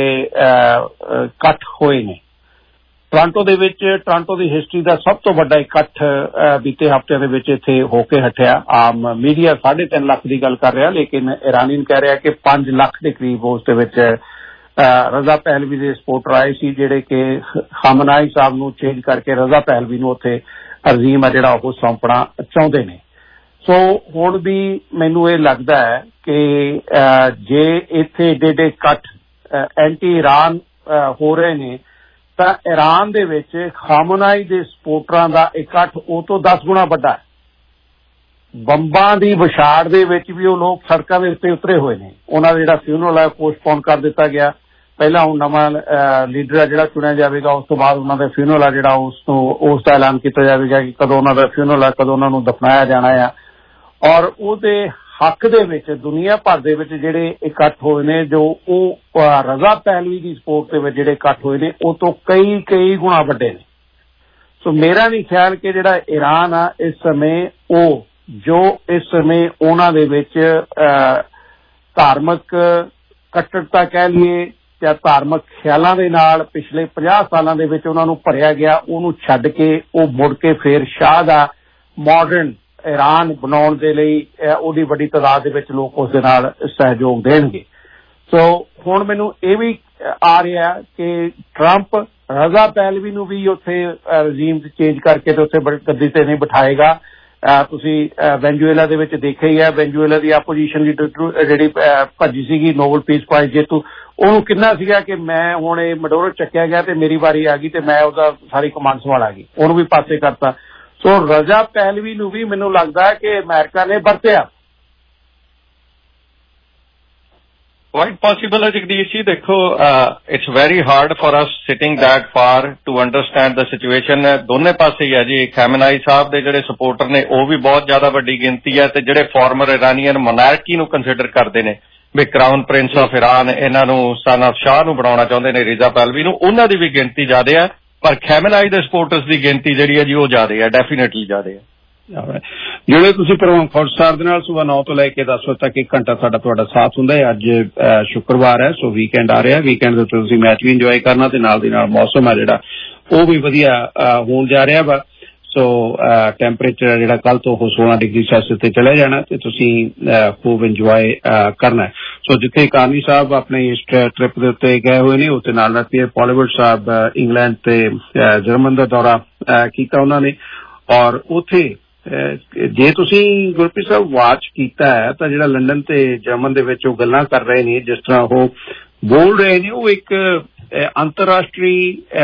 ਇਕੱਠ ਹੋਏ ਨੇ। ਟੋਰਾਂਟੋ ਦੇ ਵਿੱਚ ਟੋਰਾਂਟੋ ਦੀ ਹਿਸਟਰੀ ਦਾ ਸਭ ਤੋਂ ਵੱਡਾ ਇਕੱਠ ਬੀਤੇ ਹਫ਼ਤਿਆਂ ਦੇ ਵਿੱਚ ਇੱਥੇ ਹੋ ਕੇ ਹਟਿਆ। ਆਮ ਮੀਡੀਆ ਸਾਢੇ ਤਿੰਨ ਲੱਖ ਦੀ ਗੱਲ ਕਰ ਰਿਹਾ, ਲੇਕਿਨ ਇਰਾਨੀਅਨ ਕਹਿ ਰਿਹਾ ਕਿ ਪੰਜ ਲੱਖ ਦੇ ਕਰੀਬ ਉਸ ਦੇ ਵਿੱਚ ਰਜ਼ਾ ਪਹਿਲਵੀ ਦੇ ਸਪੋਰਟਰ ਆਏ ਸੀ, ਜਿਹੜੇ ਕਿ ਖਾਮਨਾਈ ਸਾਹਿਬ ਨੂੰ ਚੇਂਜ ਕਰਕੇ ਰਜ਼ਾ ਪਹਿਲਵੀ ਨੂੰ ਉੱਥੇ ਰਜ਼ੀਮ ਆ ਜਿਹੜਾ ਉਹ ਸੌਂਪਣਾ ਚਾਹੁੰਦੇ ਨੇ। ਸੋ ਹੁਣ ਵੀ ਮੈਨੂੰ ਇਹ ਲੱਗਦਾ ਹੈ ਕਿ ਜੇ ਇੱਥੇ ਏਡੇ ਏਡੇ ਇਕੱਠ ਐਂਟੀ ਈਰਾਨ ਹੋ ਰਹੇ ਨੇ, ਤਾਂ ਈਰਾਨ ਦੇ ਵਿੱਚ ਖਾਮਨਾਈ ਦੇ ਸਪੋਰਟਰਾਂ ਦਾ ਇਕੱਠ ਉਹ ਤੋਂ ਦਸ ਗੁਣਾ ਵੱਡਾ ਹੈ। ਬੰਬਾਂ ਦੀ ਵਿਛਾੜ ਦੇ ਵਿੱਚ ਵੀ ਉਹ ਲੋਕ ਸੜਕਾਂ ਦੇ ਉੱਤੇ ਉਤਰੇ ਹੋਏ ਨੇ। ਉਹਨਾਂ ਦਾ ਜਿਹੜਾ ਫਿਊਨਰਲ ਹੈ ਪੋਸਟਪੋਨ ਕਰ ਦਿੱਤਾ ਗਿਆ। ਪਹਿਲਾਂ ਹੁਣ ਨਵਾਂ ਲੀਡਰ ਆ ਜਿਹੜਾ ਚੁਣਿਆ ਜਾਵੇਗਾ, ਉਸ ਤੋਂ ਬਾਅਦ ਉਹਨਾਂ ਦਾ ਫਿਊਨਰਲ ਆ ਜਿਹੜਾ ਉਸ ਤੋਂ ਉਸ ਦਾ ਐਲਾਨ ਕੀਤਾ ਜਾਵੇਗਾ ਕਿ ਕਦੋਂ ਉਹਨਾਂ ਦਾ ਫਿਊਨਰਲ ਆ, ਕਦੋਂ ਉਹਨਾਂ ਨੂੰ ਦਫਨਾਇਆ ਜਾਣਾ ਆ। ਔਰ ਉਹਦੇ ਹੱਕ ਦੇ ਵਿੱਚ ਦੁਨੀਆ ਭਰ ਦੇ ਵਿੱਚ ਜਿਹੜੇ ਇਕੱਠ ਹੋਏ ਨੇ, ਜੋ ਉਹ ਰਜ਼ਾ ਪਹਿਲਵੀ ਦੀ ਸਪੋਰਟ ਦੇ ਵਿੱਚ ਜਿਹੜੇ ਇਕੱਠ ਹੋਏ ਨੇ, ਉਹ ਤੋਂ ਕਈ ਕਈ ਗੁਣਾ ਵੱਡੇ ਨੇ। ਸੋ ਮੇਰਾ ਨਹੀਂ ਖਿਆਲ ਕਿ ਜਿਹੜਾ ਈਰਾਨ ਆ ਇਸ ਸਮੇਂ, ਉਹ ਜੋ ਇਸ ਸਮੇਂ ਉਹਨਾਂ ਦੇ ਵਿੱਚ ਧਾਰਮਿਕ ਕੱਟੜਤਾ ਕਹਿ ਲਈਏ ਜਾਂ ਧਾਰਮਿਕ ਖਿਆਲਾਂ ਦੇ ਨਾਲ ਪਿਛਲੇ ਪੰਜਾਹ ਸਾਲਾਂ ਦੇ ਵਿੱਚ ਉਹਨਾਂ ਨੂੰ ਭਰਿਆ ਗਿਆ, ਉਹਨੂੰ ਛੱਡ ਕੇ ਉਹ ਮੁੜ ਕੇ ਫੇਰ ਸ਼ਾਹ ਦਾ ਮਾਡਰਨ ਈਰਾਨ ਬਣਾਉਣ ਦੇ ਲਈ ਉਹਦੀ ਵੱਡੀ ਤਾਦਾਦ ਦੇ ਵਿੱਚ ਲੋਕ ਉਸ ਦੇ ਨਾਲ ਸਹਿਯੋਗ ਦੇਣਗੇ। ਸੋ ਹੁਣ ਮੈਨੂੰ ਇਹ ਵੀ ਆ ਰਿਹਾ ਕਿ ਟਰੰਪ ਰਜ਼ਾ ਪਹਿਲਵੀ ਨੂੰ ਵੀ ਉੱਥੇ ਰਜੀਮ ਚੇਂਜ ਕਰਕੇ ਤੇ ਉੱਥੇ ਗੱਦੀ ਤੇ ਨਹੀਂ ਬਿਠਾਏਗਾ। ਤੁਸੀਂ ਵੈਨਜ਼ੂਏਲਾ ਦੇ ਵਿੱਚ ਦੇਖਿਆ ਹੀ ਹੈ, ਵੈਨਜ਼ੂਏਲਾ ਦੀ ਆਪੋਜੀਸ਼ਨ ਲੀਡਰ ਜਿਹੜੀ ਭੱਜੀ ਸੀਗੀ ਨੋਬਲ ਪੀਸ ਪ੍ਰਾਈਜ਼ ਜੇਤੂ, ਉਹਨੂੰ ਕਿੰਨਾ ਸੀਗਾ ਕਿ ਮੈਂ ਹੁਣ ਇਹ ਮਡੋਰੋ ਚੱਕਿਆ ਗਿਆ ਤੇ ਮੇਰੀ ਵਾਰੀ ਆ ਗਈ ਤੇ ਮੈਂ ਉਹਦਾ ਸਾਰੀ ਕਮਾਂਡ ਸੰਭਾਲਾਂਗੀ, ਉਹਨੂੰ ਵੀ ਪਾਸੇ ਕਰਤਾ। ਸੋ ਰਜ਼ਾ ਪਹਿਲਵੀ ਨੂੰ ਵੀ ਮੈਨੂੰ ਲੱਗਦਾ ਕਿ ਅਮਰੀਕਾ ਨੇ ਵਰਤਿਆ। Quite possible है जगदीश जी। देखो, it's very hard for us sitting that far to understand the situation. दोने पासे ही है जी। खैमनाई साहब दे जिहड़े सपोर्टर ने वो भी बहुत ज्यादा वड्डी गिनती है, ते जिहड़े फॉर्मर इरानियन मोनार्की नूं कंसीडर करते ने भी क्राउन प्रिंस ऑफ ईरान इन्हां नूं सन ऑफ शाह नूं बनाउणा चाहुंदे ने रिजा पहलवी नूं, उन्हां दी भी गिनती ज्यादा है, पर खैमनाई दे सपोर्टर्स दी गिनती जिहड़ी है जी वो ज्यादा है, डेफिनेटली ज्यादा है। ਜਿਹੜੇ ਤੁਸੀਂ ਪ੍ਰੋਗਰਾਮ ਖੌੜ ਸਾਹਿਬ ਦੇ ਨਾਲ ਸੁਬਾਹ ਨੌ ਤੋਂ ਲੈ ਕੇ ਦਸ ਵਜੇ ਤੱਕ ਇੱਕ ਘੰਟਾ ਸਾਡਾ ਤੁਹਾਡਾ ਸਾਥ ਹੁੰਦਾ ਹੈ। ਅੱਜ ਸ਼ੁੱਕਰਵਾਰ ਹੈ, ਸੋ ਵੀਕਐਂਡ ਆ ਰਿਹਾ। ਵੀਕਐਂਡ ਦੇ ਉੱਤੇ ਤੁਸੀਂ ਮੈਚ ਵੀ ਇੰਜੋਏ ਕਰਨਾ ਤੇ ਨਾਲ ਦੀ ਨਾਲ ਮੌਸਮ ਹੈ ਜਿਹੜਾ ਉਹ ਵੀ ਵਧੀਆ ਹੋਣ ਜਾ ਰਿਹਾ ਵਾ। ਸੋ ਟੈਂਪਰੇਚਰ ਜਿਹੜਾ ਕੱਲ ਤੋਂ ਉਹ ਸੋਲਾਂ ਡਿਗਰੀ ਸੈਲਸੀਅਸ ਤੇ ਚਲੇ ਜਾਣਾ ਤੇ ਤੁਸੀਂ ਖੂਬ ਇੰਜੋਏ ਕਰਨਾ। ਸੋ ਜਿੱਥੇ ਕਾਨੀ ਸਾਹਿਬ ਆਪਣੇ ਇਸ ਟ੍ਰਿਪ ਦੇ ਉੱਤੇ ਗਏ ਹੋਏ ਨੇ ਉੱਥੇ ਨਾਲ ਨਾਲ ਪੀਅਰ ਪੋਲੀਵੁੱਡ ਸਾਹਿਬ ਇੰਗਲੈਂਡ ਤੇ ਜਰਮਨ ਦਾ ਦੌਰਾ ਕੀਤਾ ਉਹਨਾਂ ਨੇ, ਔਰ ਉੱਥੇ ਜੇ ਤੁਸੀਂ ਗੁਰਪ੍ਰੀਤ ਸਾਹਿਬ ਵਾਚ ਕੀਤਾ ਹੈ ਤਾਂ ਜਿਹੜਾ ਲੰਡਨ ਤੇ ਜਰਮਨ ਦੇ ਵਿੱਚ ਉਹ ਗੱਲਾਂ ਕਰ ਰਹੇ ਨੇ, ਜਿਸ ਤਰ੍ਹਾਂ ਉਹ ਬੋਲ ਰਹੇ ਨੇ, ਉਹ ਇੱਕ ਅੰਤਰਰਾਸ਼ਟਰੀ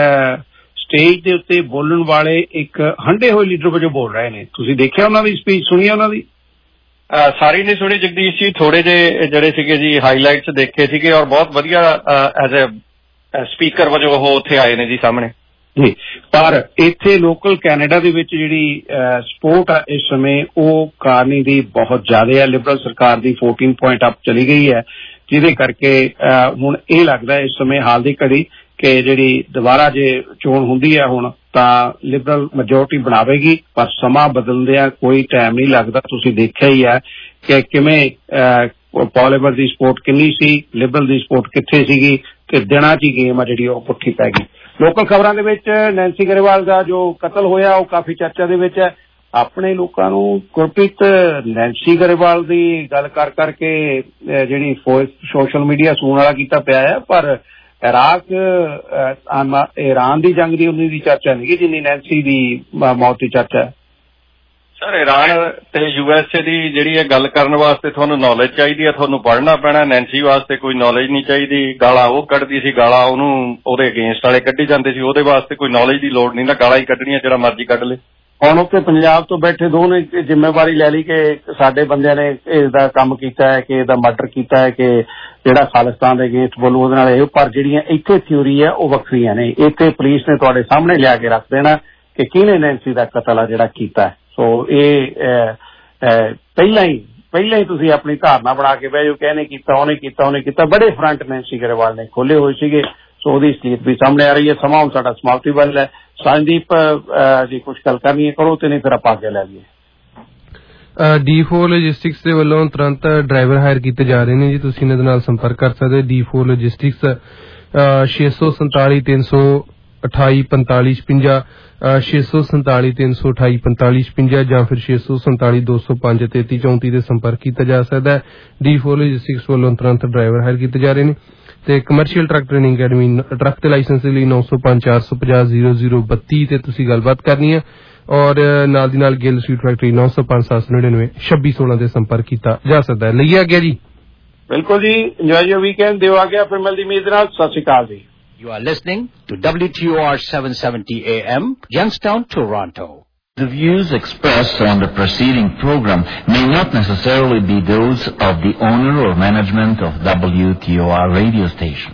ਸਟੇਜ ਦੇ ਉੱਤੇ ਬੋਲਣ ਵਾਲੇ ਇੱਕ ਹੰਢੇ ਹੋਏ ਲੀਡਰ ਵਜੋਂ ਬੋਲ ਰਹੇ ਨੇ। ਤੁਸੀਂ ਦੇਖਿਆ ਉਹਨਾਂ ਦੀ ਸਪੀਚ, ਸੁਣੀ ਉਹਨਾਂ ਦੀ? ਸਾਰੀ ਨਹੀਂ ਸੁਣੀ ਜਗਦੀਸ਼ ਜੀ, ਥੋੜੇ ਜਿਹੇ ਜਿਹੜੇ ਸੀਗੇ ਜੀ ਹਾਈਲਾਈਟਸ ਦੇਖੇ ਸੀਗੇ, ਔਰ ਬਹੁਤ ਵਧੀਆ ਐਜ਼ ਏ ਸਪੀਕਰ ਵਜੋਂ ਉਹ ਉੱਥੇ ਆਏ ਨੇ ਜੀ ਸਾਹਮਣੇ ਜੀ। ਪਰ ਇੱਥੇ ਲੋਕਲ ਕੈਨੇਡਾ ਦੇ ਵਿੱਚ ਜਿਹੜੀ ਸਪੋਰਟ ਆ ਇਸ ਸਮੇਂ ਉਹ ਕਾਰਨੀ ਦੀ ਬਹੁਤ ਜ਼ਿਆਦਾ ਹੈ। ਲਿਬਰਲ ਸਰਕਾਰ ਦੀ ਚੌਦਾਂ ਪੁਆਇੰਟ ਅਪ ਚਲੀ ਗਈ ਹੈ, ਜਿਹਦੇ ਕਰਕੇ ਹੁਣ ਇਹ ਲੱਗਦਾ ਇਸ ਸਮੇਂ ਹਾਲ ਦੀ ਘੜੀ ਕਿ ਜਿਹੜੀ ਦੁਬਾਰਾ ਜੇ ਚੋਣ ਹੁੰਦੀ ਹੈ ਹੁਣ ਤਾਂ ਲਿਬਰਲ ਮੈਜੋਰਟੀ ਬਣਾਵੇਗੀ, ਪਰ ਸਮਾਂ ਬਦਲਦਿਆਂ ਕੋਈ ਟਾਈਮ ਨਹੀਂ ਲੱਗਦਾ। ਤੁਸੀਂ ਦੇਖਿਆ ਹੀ ਹੈ ਕਿ ਕਿਵੇਂ ਪੋਲੀਵਰ ਦੀ ਸਪੋਰਟ ਕਿੰਨੀ ਸੀ, ਲਿਬਰਲ ਦੀ ਸਪੋਰਟ ਕਿੱਥੇ ਸੀਗੀ, ਤੇ ਦਿਨਾਂ 'ਚ ਹੀ ਗੇਮ ਆ ਜਿਹੜੀ ਉਹ ਪੁੱਠੀ ਪੈ ਗਈ। ਲੋਕਲ ਖਬਰਾਂ ਦੇ ਵਿੱਚ ਨੈਂਸੀ ਗਰੇਵਾਲ ਦਾ ਜੋ ਕਤਲ ਹੋਇਆ ਉਹ ਕਾਫੀ ਚਰਚਾ ਦੇ ਵਿੱਚ ਹੈ। ਆਪਣੇ ਲੋਕਾਂ ਨੂੰ ਗੁਰਪ੍ਰੀਤ ਨੈਂਸੀ ਗਰੇਵਾਲ ਦੀ ਗੱਲ ਕਰ ਕਰਕੇ ਜਿਹੜੀ ਸੋਸ਼ਲ ਮੀਡੀਆ ਸੂਣ ਵਾਲਾ ਕੀਤਾ ਪਿਆ ਹੈ, ਪਰ ਇਰਾਕ ਈਰਾਨ ਦੀ ਜੰਗ ਦੀ ਉਨੀ ਦੀ ਚਰਚਾ ਨਹੀਂ ਜਿੰਨੀ ਨੈਂਸੀ ਦੀ ਮੌਤ ਦੀ ਚਰਚਾ ਹੈ। ਸਰ, ਈਰਾਨ ਤੇ ਯੂਐਸਏ ਦੀ ਜਿਹੜੀ ਇਹ ਗੱਲ ਕਰਨ ਵਾਸਤੇ ਤੁਹਾਨੂੰ ਨੌਲੇਜ ਚਾਹੀਦੀ ਹੈ, ਤੁਹਾਨੂੰ ਪੜ੍ਹਨਾ ਪੈਣਾ। ਨੈਂਸੀ ਵਾਸਤੇ ਕੋਈ ਨੌਲੇਜ ਨਹੀਂ ਚਾਹੀਦੀ। ਗਾਲਾਂ ਉਹ ਕੱਢਦੀ ਸੀ, ਗਾਲਾਂ ਉਹਨੂੰ ਉਹਦੇ ਅਗੇਂਸਟ ਵਾਲੇ ਕੱਢੀ ਜਾਂਦੇ ਸੀ, ਉਹਦੇ ਵਾਸਤੇ ਕੋਈ ਨੌਲੇਜ ਦੀ ਲੋੜ ਨਹੀਂ ਨਾ, ਗਾਲਾਂ ਹੀ ਕੱਢਣੀਆਂ ਜਿਹੜਾ ਮਰਜ਼ੀ ਕੱਢ ਲੇ। ਹੁਣ ਉੱਥੇ ਪੰਜਾਬ ਤੋਂ ਬੈਠੇ ਦੋ ਨੇ ਜ਼ਿੰਮੇਵਾਰੀ ਲੈ ਲਈ ਕਿ ਸਾਡੇ ਬੰਦਿਆਂ ਨੇ ਇਸਦਾ ਕੰਮ ਕੀਤਾ ਹੈ, ਕਿ ਇਹਦਾ ਮਰਡਰ ਕੀਤਾ ਹੈ, ਕਿ ਜਿਹੜਾ ਖਾਲਿਸਤਾਨ ਦੇ ਅਗੇਂਸਟ ਬੋਲੂ ਉਹਦੇ ਨਾਲ ਇਹ। ਪਰ ਜਿਹੜੀਆਂ ਇੱਥੇ ਥਿਊਰੀ ਹੈ ਉਹ ਵੱਖਰੀਆਂ ਨੇ। ਇੱਥੇ ਪੁਲਿਸ ਨੇ ਤੁਹਾਡੇ ਸਾਹਮਣੇ ਲਿਆ ਕੇ ਰੱਖ ਦੇਣਾ ਕਿ ਕਿਹਨੇ ਨੈਂਸੀ ਦਾ ਕਤਲ ਆ ਜਿਹੜਾ ਕੀਤਾ ਹੈ। ਸੋ ਇਹ ਪਹਿਲਾਂ ਹੀ ਪਹਿਲਾਂ ਹੀ ਤੁਸੀਂ ਆਪਣੀ ਧਾਰਨਾ ਬਣਾ ਕੇ ਬਹਿ ਜਾਓ ਕਿ ਇਹਨੇ ਕੀਤਾ, ਉਹਨੇ ਕੀਤਾ, ਉਹਨੇ ਕੀਤਾ। ਬੜੇ ਫਰੰਟ ਨੈਂਸੀ ਗਰੇਵਾਲ ਨੇ ਖੋਲੇ ਹੋਏ ਸੀਗੇ। ਸੋ ਉਹਦੀ ਸਲੀਤ ਵੀ ਸਾਹਮਣੇ ਆ ਰਹੀ ਹੈ। ਸਮਾਂ ਹੁਣ ਸਾਡਾ ਸਮਾਪਤੀ ਵੱਲ ਹੈ। ਸੰਦੀਪ ਜੀ ਕੁਝ ਗੱਲ ਕਰਨੀ ਹੈ ਕਰੋ, ਤੇ ਨਹੀਂ ਫਿਰ ਆਪਾਂ ਅੱਗੇ ਲੈ ਲਈਏ। ਡੀ ਫੋਰ ਲੌਜਿਸਟਿਕਸ ਦੇ ਵੱਲੋਂ ਤੁਰੰਤ ਡਰਾਈਵਰ ਹਾਇਰ ਕੀਤੇ ਜਾ ਰਹੇ ਨੇ ਜੀ। ਤੁਸੀਂ ਇਹਨਾਂ ਦੇ ਨਾਲ ਸੰਪਰਕ ਕਰ ਸਕਦੇ। ਡੀ ਫੋਰ ਲੌਜਿਸਟਿਕਸ ਛੇ ਸੌ ਸੰਤਾਲੀ ਤਿੰਨ ਸੌ ਅਠਾਈ ਪੰਤਾਲੀ ਛਪੰਜਾ, ਛੇ ਸੌ ਸੰਤਾਲੀ ਤਿੰਨ ਸੌ ਅਠਾਈ ਪੰਤਾਲੀ ਛਪੰਜਾ, ਜਾਂ ਫਿਰ ਛੇ ਸੌ ਸੰਤਾਲੀ ਦੋ ਸੌ ਪੰਜ ਤੇਤੀ ਚੌਂਤੀ ਤੇ ਸੰਪਰਕ ਕੀਤਾ ਜਾ ਸਕਦਾ ਹੈ। ਡੀ ਫੋਰ ਲੌਜਿਸਟਿਕਸ ਵੱਲੋਂ ਤੁਰੰਤ ਡਰਾਈਵਰ ਹਾਇਰ ਕੀਤੇ ਜਾ ਰਹੇ ਨੇ। ਤੇ commercial truck training academy truck ਤੇ ਲਾਇਸੈਂਸ ਲਈ ਨੌ ਸੌ ਪੰਜ ਚਾਰ ਸੌ ਪੰਜਾਹ ਜ਼ੀਰੋ ਜ਼ੀਰੋ ਬੱਤੀ ਤੇ ਤੁਸੀਂ ਗੱਲਬਾਤ ਕਰਨੀ ਹੈ। ਔਰ ਨਾਲ ਦੀ ਨਾਲ ਗਿੱਲ ਸਵੀਟ ਫੈਕਟਰੀ ਨੌ ਸੌ ਪੰਜ ਸੱਤ ਸੌ ਨੜਿਨਵੇਂ ਛੱਬੀ ਸੋਲਾਂ ਤੇ ਸੰਪਰਕ ਕੀਤਾ ਜਾ ਸਕਦਾ ਹੈ। ਲਈ ਆ ਗਿਆ ਜੀ। ਬਿਲਕੁਲ ਜੀ, ਇੰਜੋਏ ਯੋਰ ਵੀਕਐਂਡ। ਦਿਓ ਆ ਗਿਆ, ਫਿਰ ਮਿਲਦੀ ਉਮੀਦ ਨਾਲ। ਸਤਿ ਸ਼੍ਰੀ ਅਕਾਲ ਜੀ। You are listening to W T O R seven seventy A M, Youngstown, Toronto. The views expressed on the preceding program may not necessarily be those of the owner or management of W T O R radio station.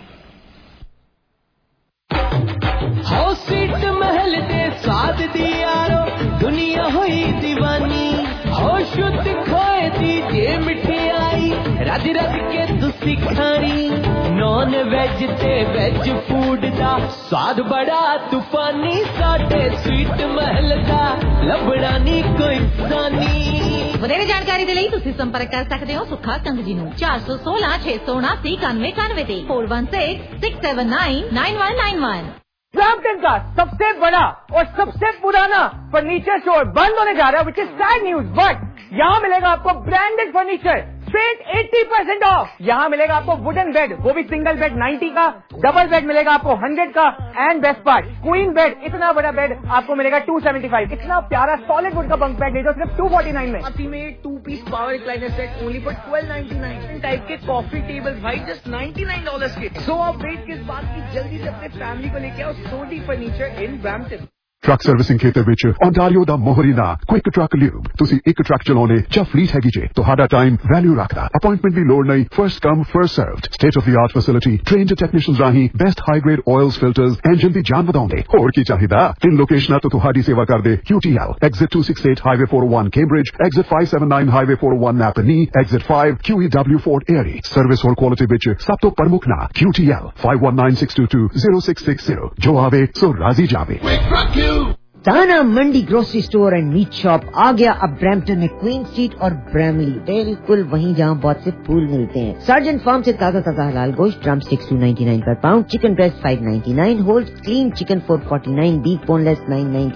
रज रज के तुसी खानी non veg ते veg food दा स्वाद बड़ा तूफानी साडे स्वीट महल दा लभड़ा नी कोई सानी। ਵਧੇਰੇ ਜਾਣਕਾਰੀ ਦੇ ਲਈ ਤੁਸੀਂ ਸੰਪਰਕ ਕਰ ਸਕਦੇ ਹੋ ਸੁੱਖਾ ਕੰਗ ਜੀ ਨੂੰ ਚਾਰ ਸੌ ਸੋਲਾਂ ਛੇ ਸੌ ਉਨਾਸੀ ਇਕਾਨਵੇਂ ਇਕਾਨਵੇਂ ਤੇ four one six six seven nine nine one nine one. Brampton का सबसे बड़ा और सबसे पुराना फर्नीचर स्टोर बंद होने जा रहा है, which is sad news, but यहाँ मिलेगा आपको ब्रांडेड फर्नीचर, स्ट्रेट अस्सी परसेंट ऑफ। यहाँ मिलेगा आपको वुडन बेड, वो भी सिंगल बेड नब्बे का, डबल बेड मिलेगा आपको सौ का, and best part queen bed, इतना बड़ा बेड आपको मिलेगा दो सौ पचहत्तर। इतना प्यारा सॉलिड वुड का बंक बेड ले जाओ सिर्फ दो सौ उनचास में। अभी में two piece power recliner set only for बारह सौ निन्यानवे। टाइप के कॉफी टेबल भाई जस्ट निन्यानवे डॉलर्स के। सो आप वेट किस बात की, जल्दी से अपने फैमिली को लेके आओ Sodhi furniture in Brampton. Truck servicing ਖੇਤਰ ਵਿੱਚ ਓਨਟਾਰੀਓ ਦਾ ਮੋਹਰੀ ਨਾਂ ਕੁਇਕ ਟਰੱਕ ਲਿਊਬ। ਤੁਸੀਂ ਇੱਕ ਟਰੱਕ ਚਲਾਉਣੇ ਜਾਂ ਫਲੀਟ ਹੈਗੀ ਜੇ ਤੁਹਾਡਾ ਟਾਈਮ ਵੈਲਿਊ ਰੱਖਦਾ। ਅਪਾਇੰਟਮੈਂਟ ਦੀ ਲੋੜ ਨਹੀਂ, first come first served. State of the art facility, trained technicians ਰਾਹੀਂ best high grade oils filters, engine ਦੀ ਜਾਨ ਵਧਾਉਂਦੇ। ਹੋਰ ਕੀ ਚਾਹੀਦਾ? ਤਿੰਨ ਲੋਕੇਸ਼ਨਾਂ ਤੋਂ ਤੁਹਾਡੀ ਸੇਵਾ ਕਰਦੇ Q T L, exit two sixty-eight highway four oh one Cambridge, exit five seventy-nine highway four oh one Napanee, exit five Q E W Fort Erie। Service ਹੋਰ ਕੁਆਲਿਟੀ ਵਿੱਚ ਸਭ ਤੋਂ ਪ੍ਰਮੁੱਖ ਨਾਂ Q T L five one nine six two two zero six six zero। ਜੋ ਆਵੇ ਸੋ ਰਾਜ਼ੀ ਜਾਵੇ। Tana Mandi grocery store and meat shop आ गया अब ब्रैम्पटन में क्वीन स्ट्रीट और ब्रैमली, बिल्कुल वहीं जहां बहुत से फूल मिलते हैं। सर्जन फार्म से ताजा ताजा हलाल गोश्त, drum sticks two ninety-nine per pound, chicken breast five ninety-nine, whole clean chicken four forty-nine, beef boneless nine ninety।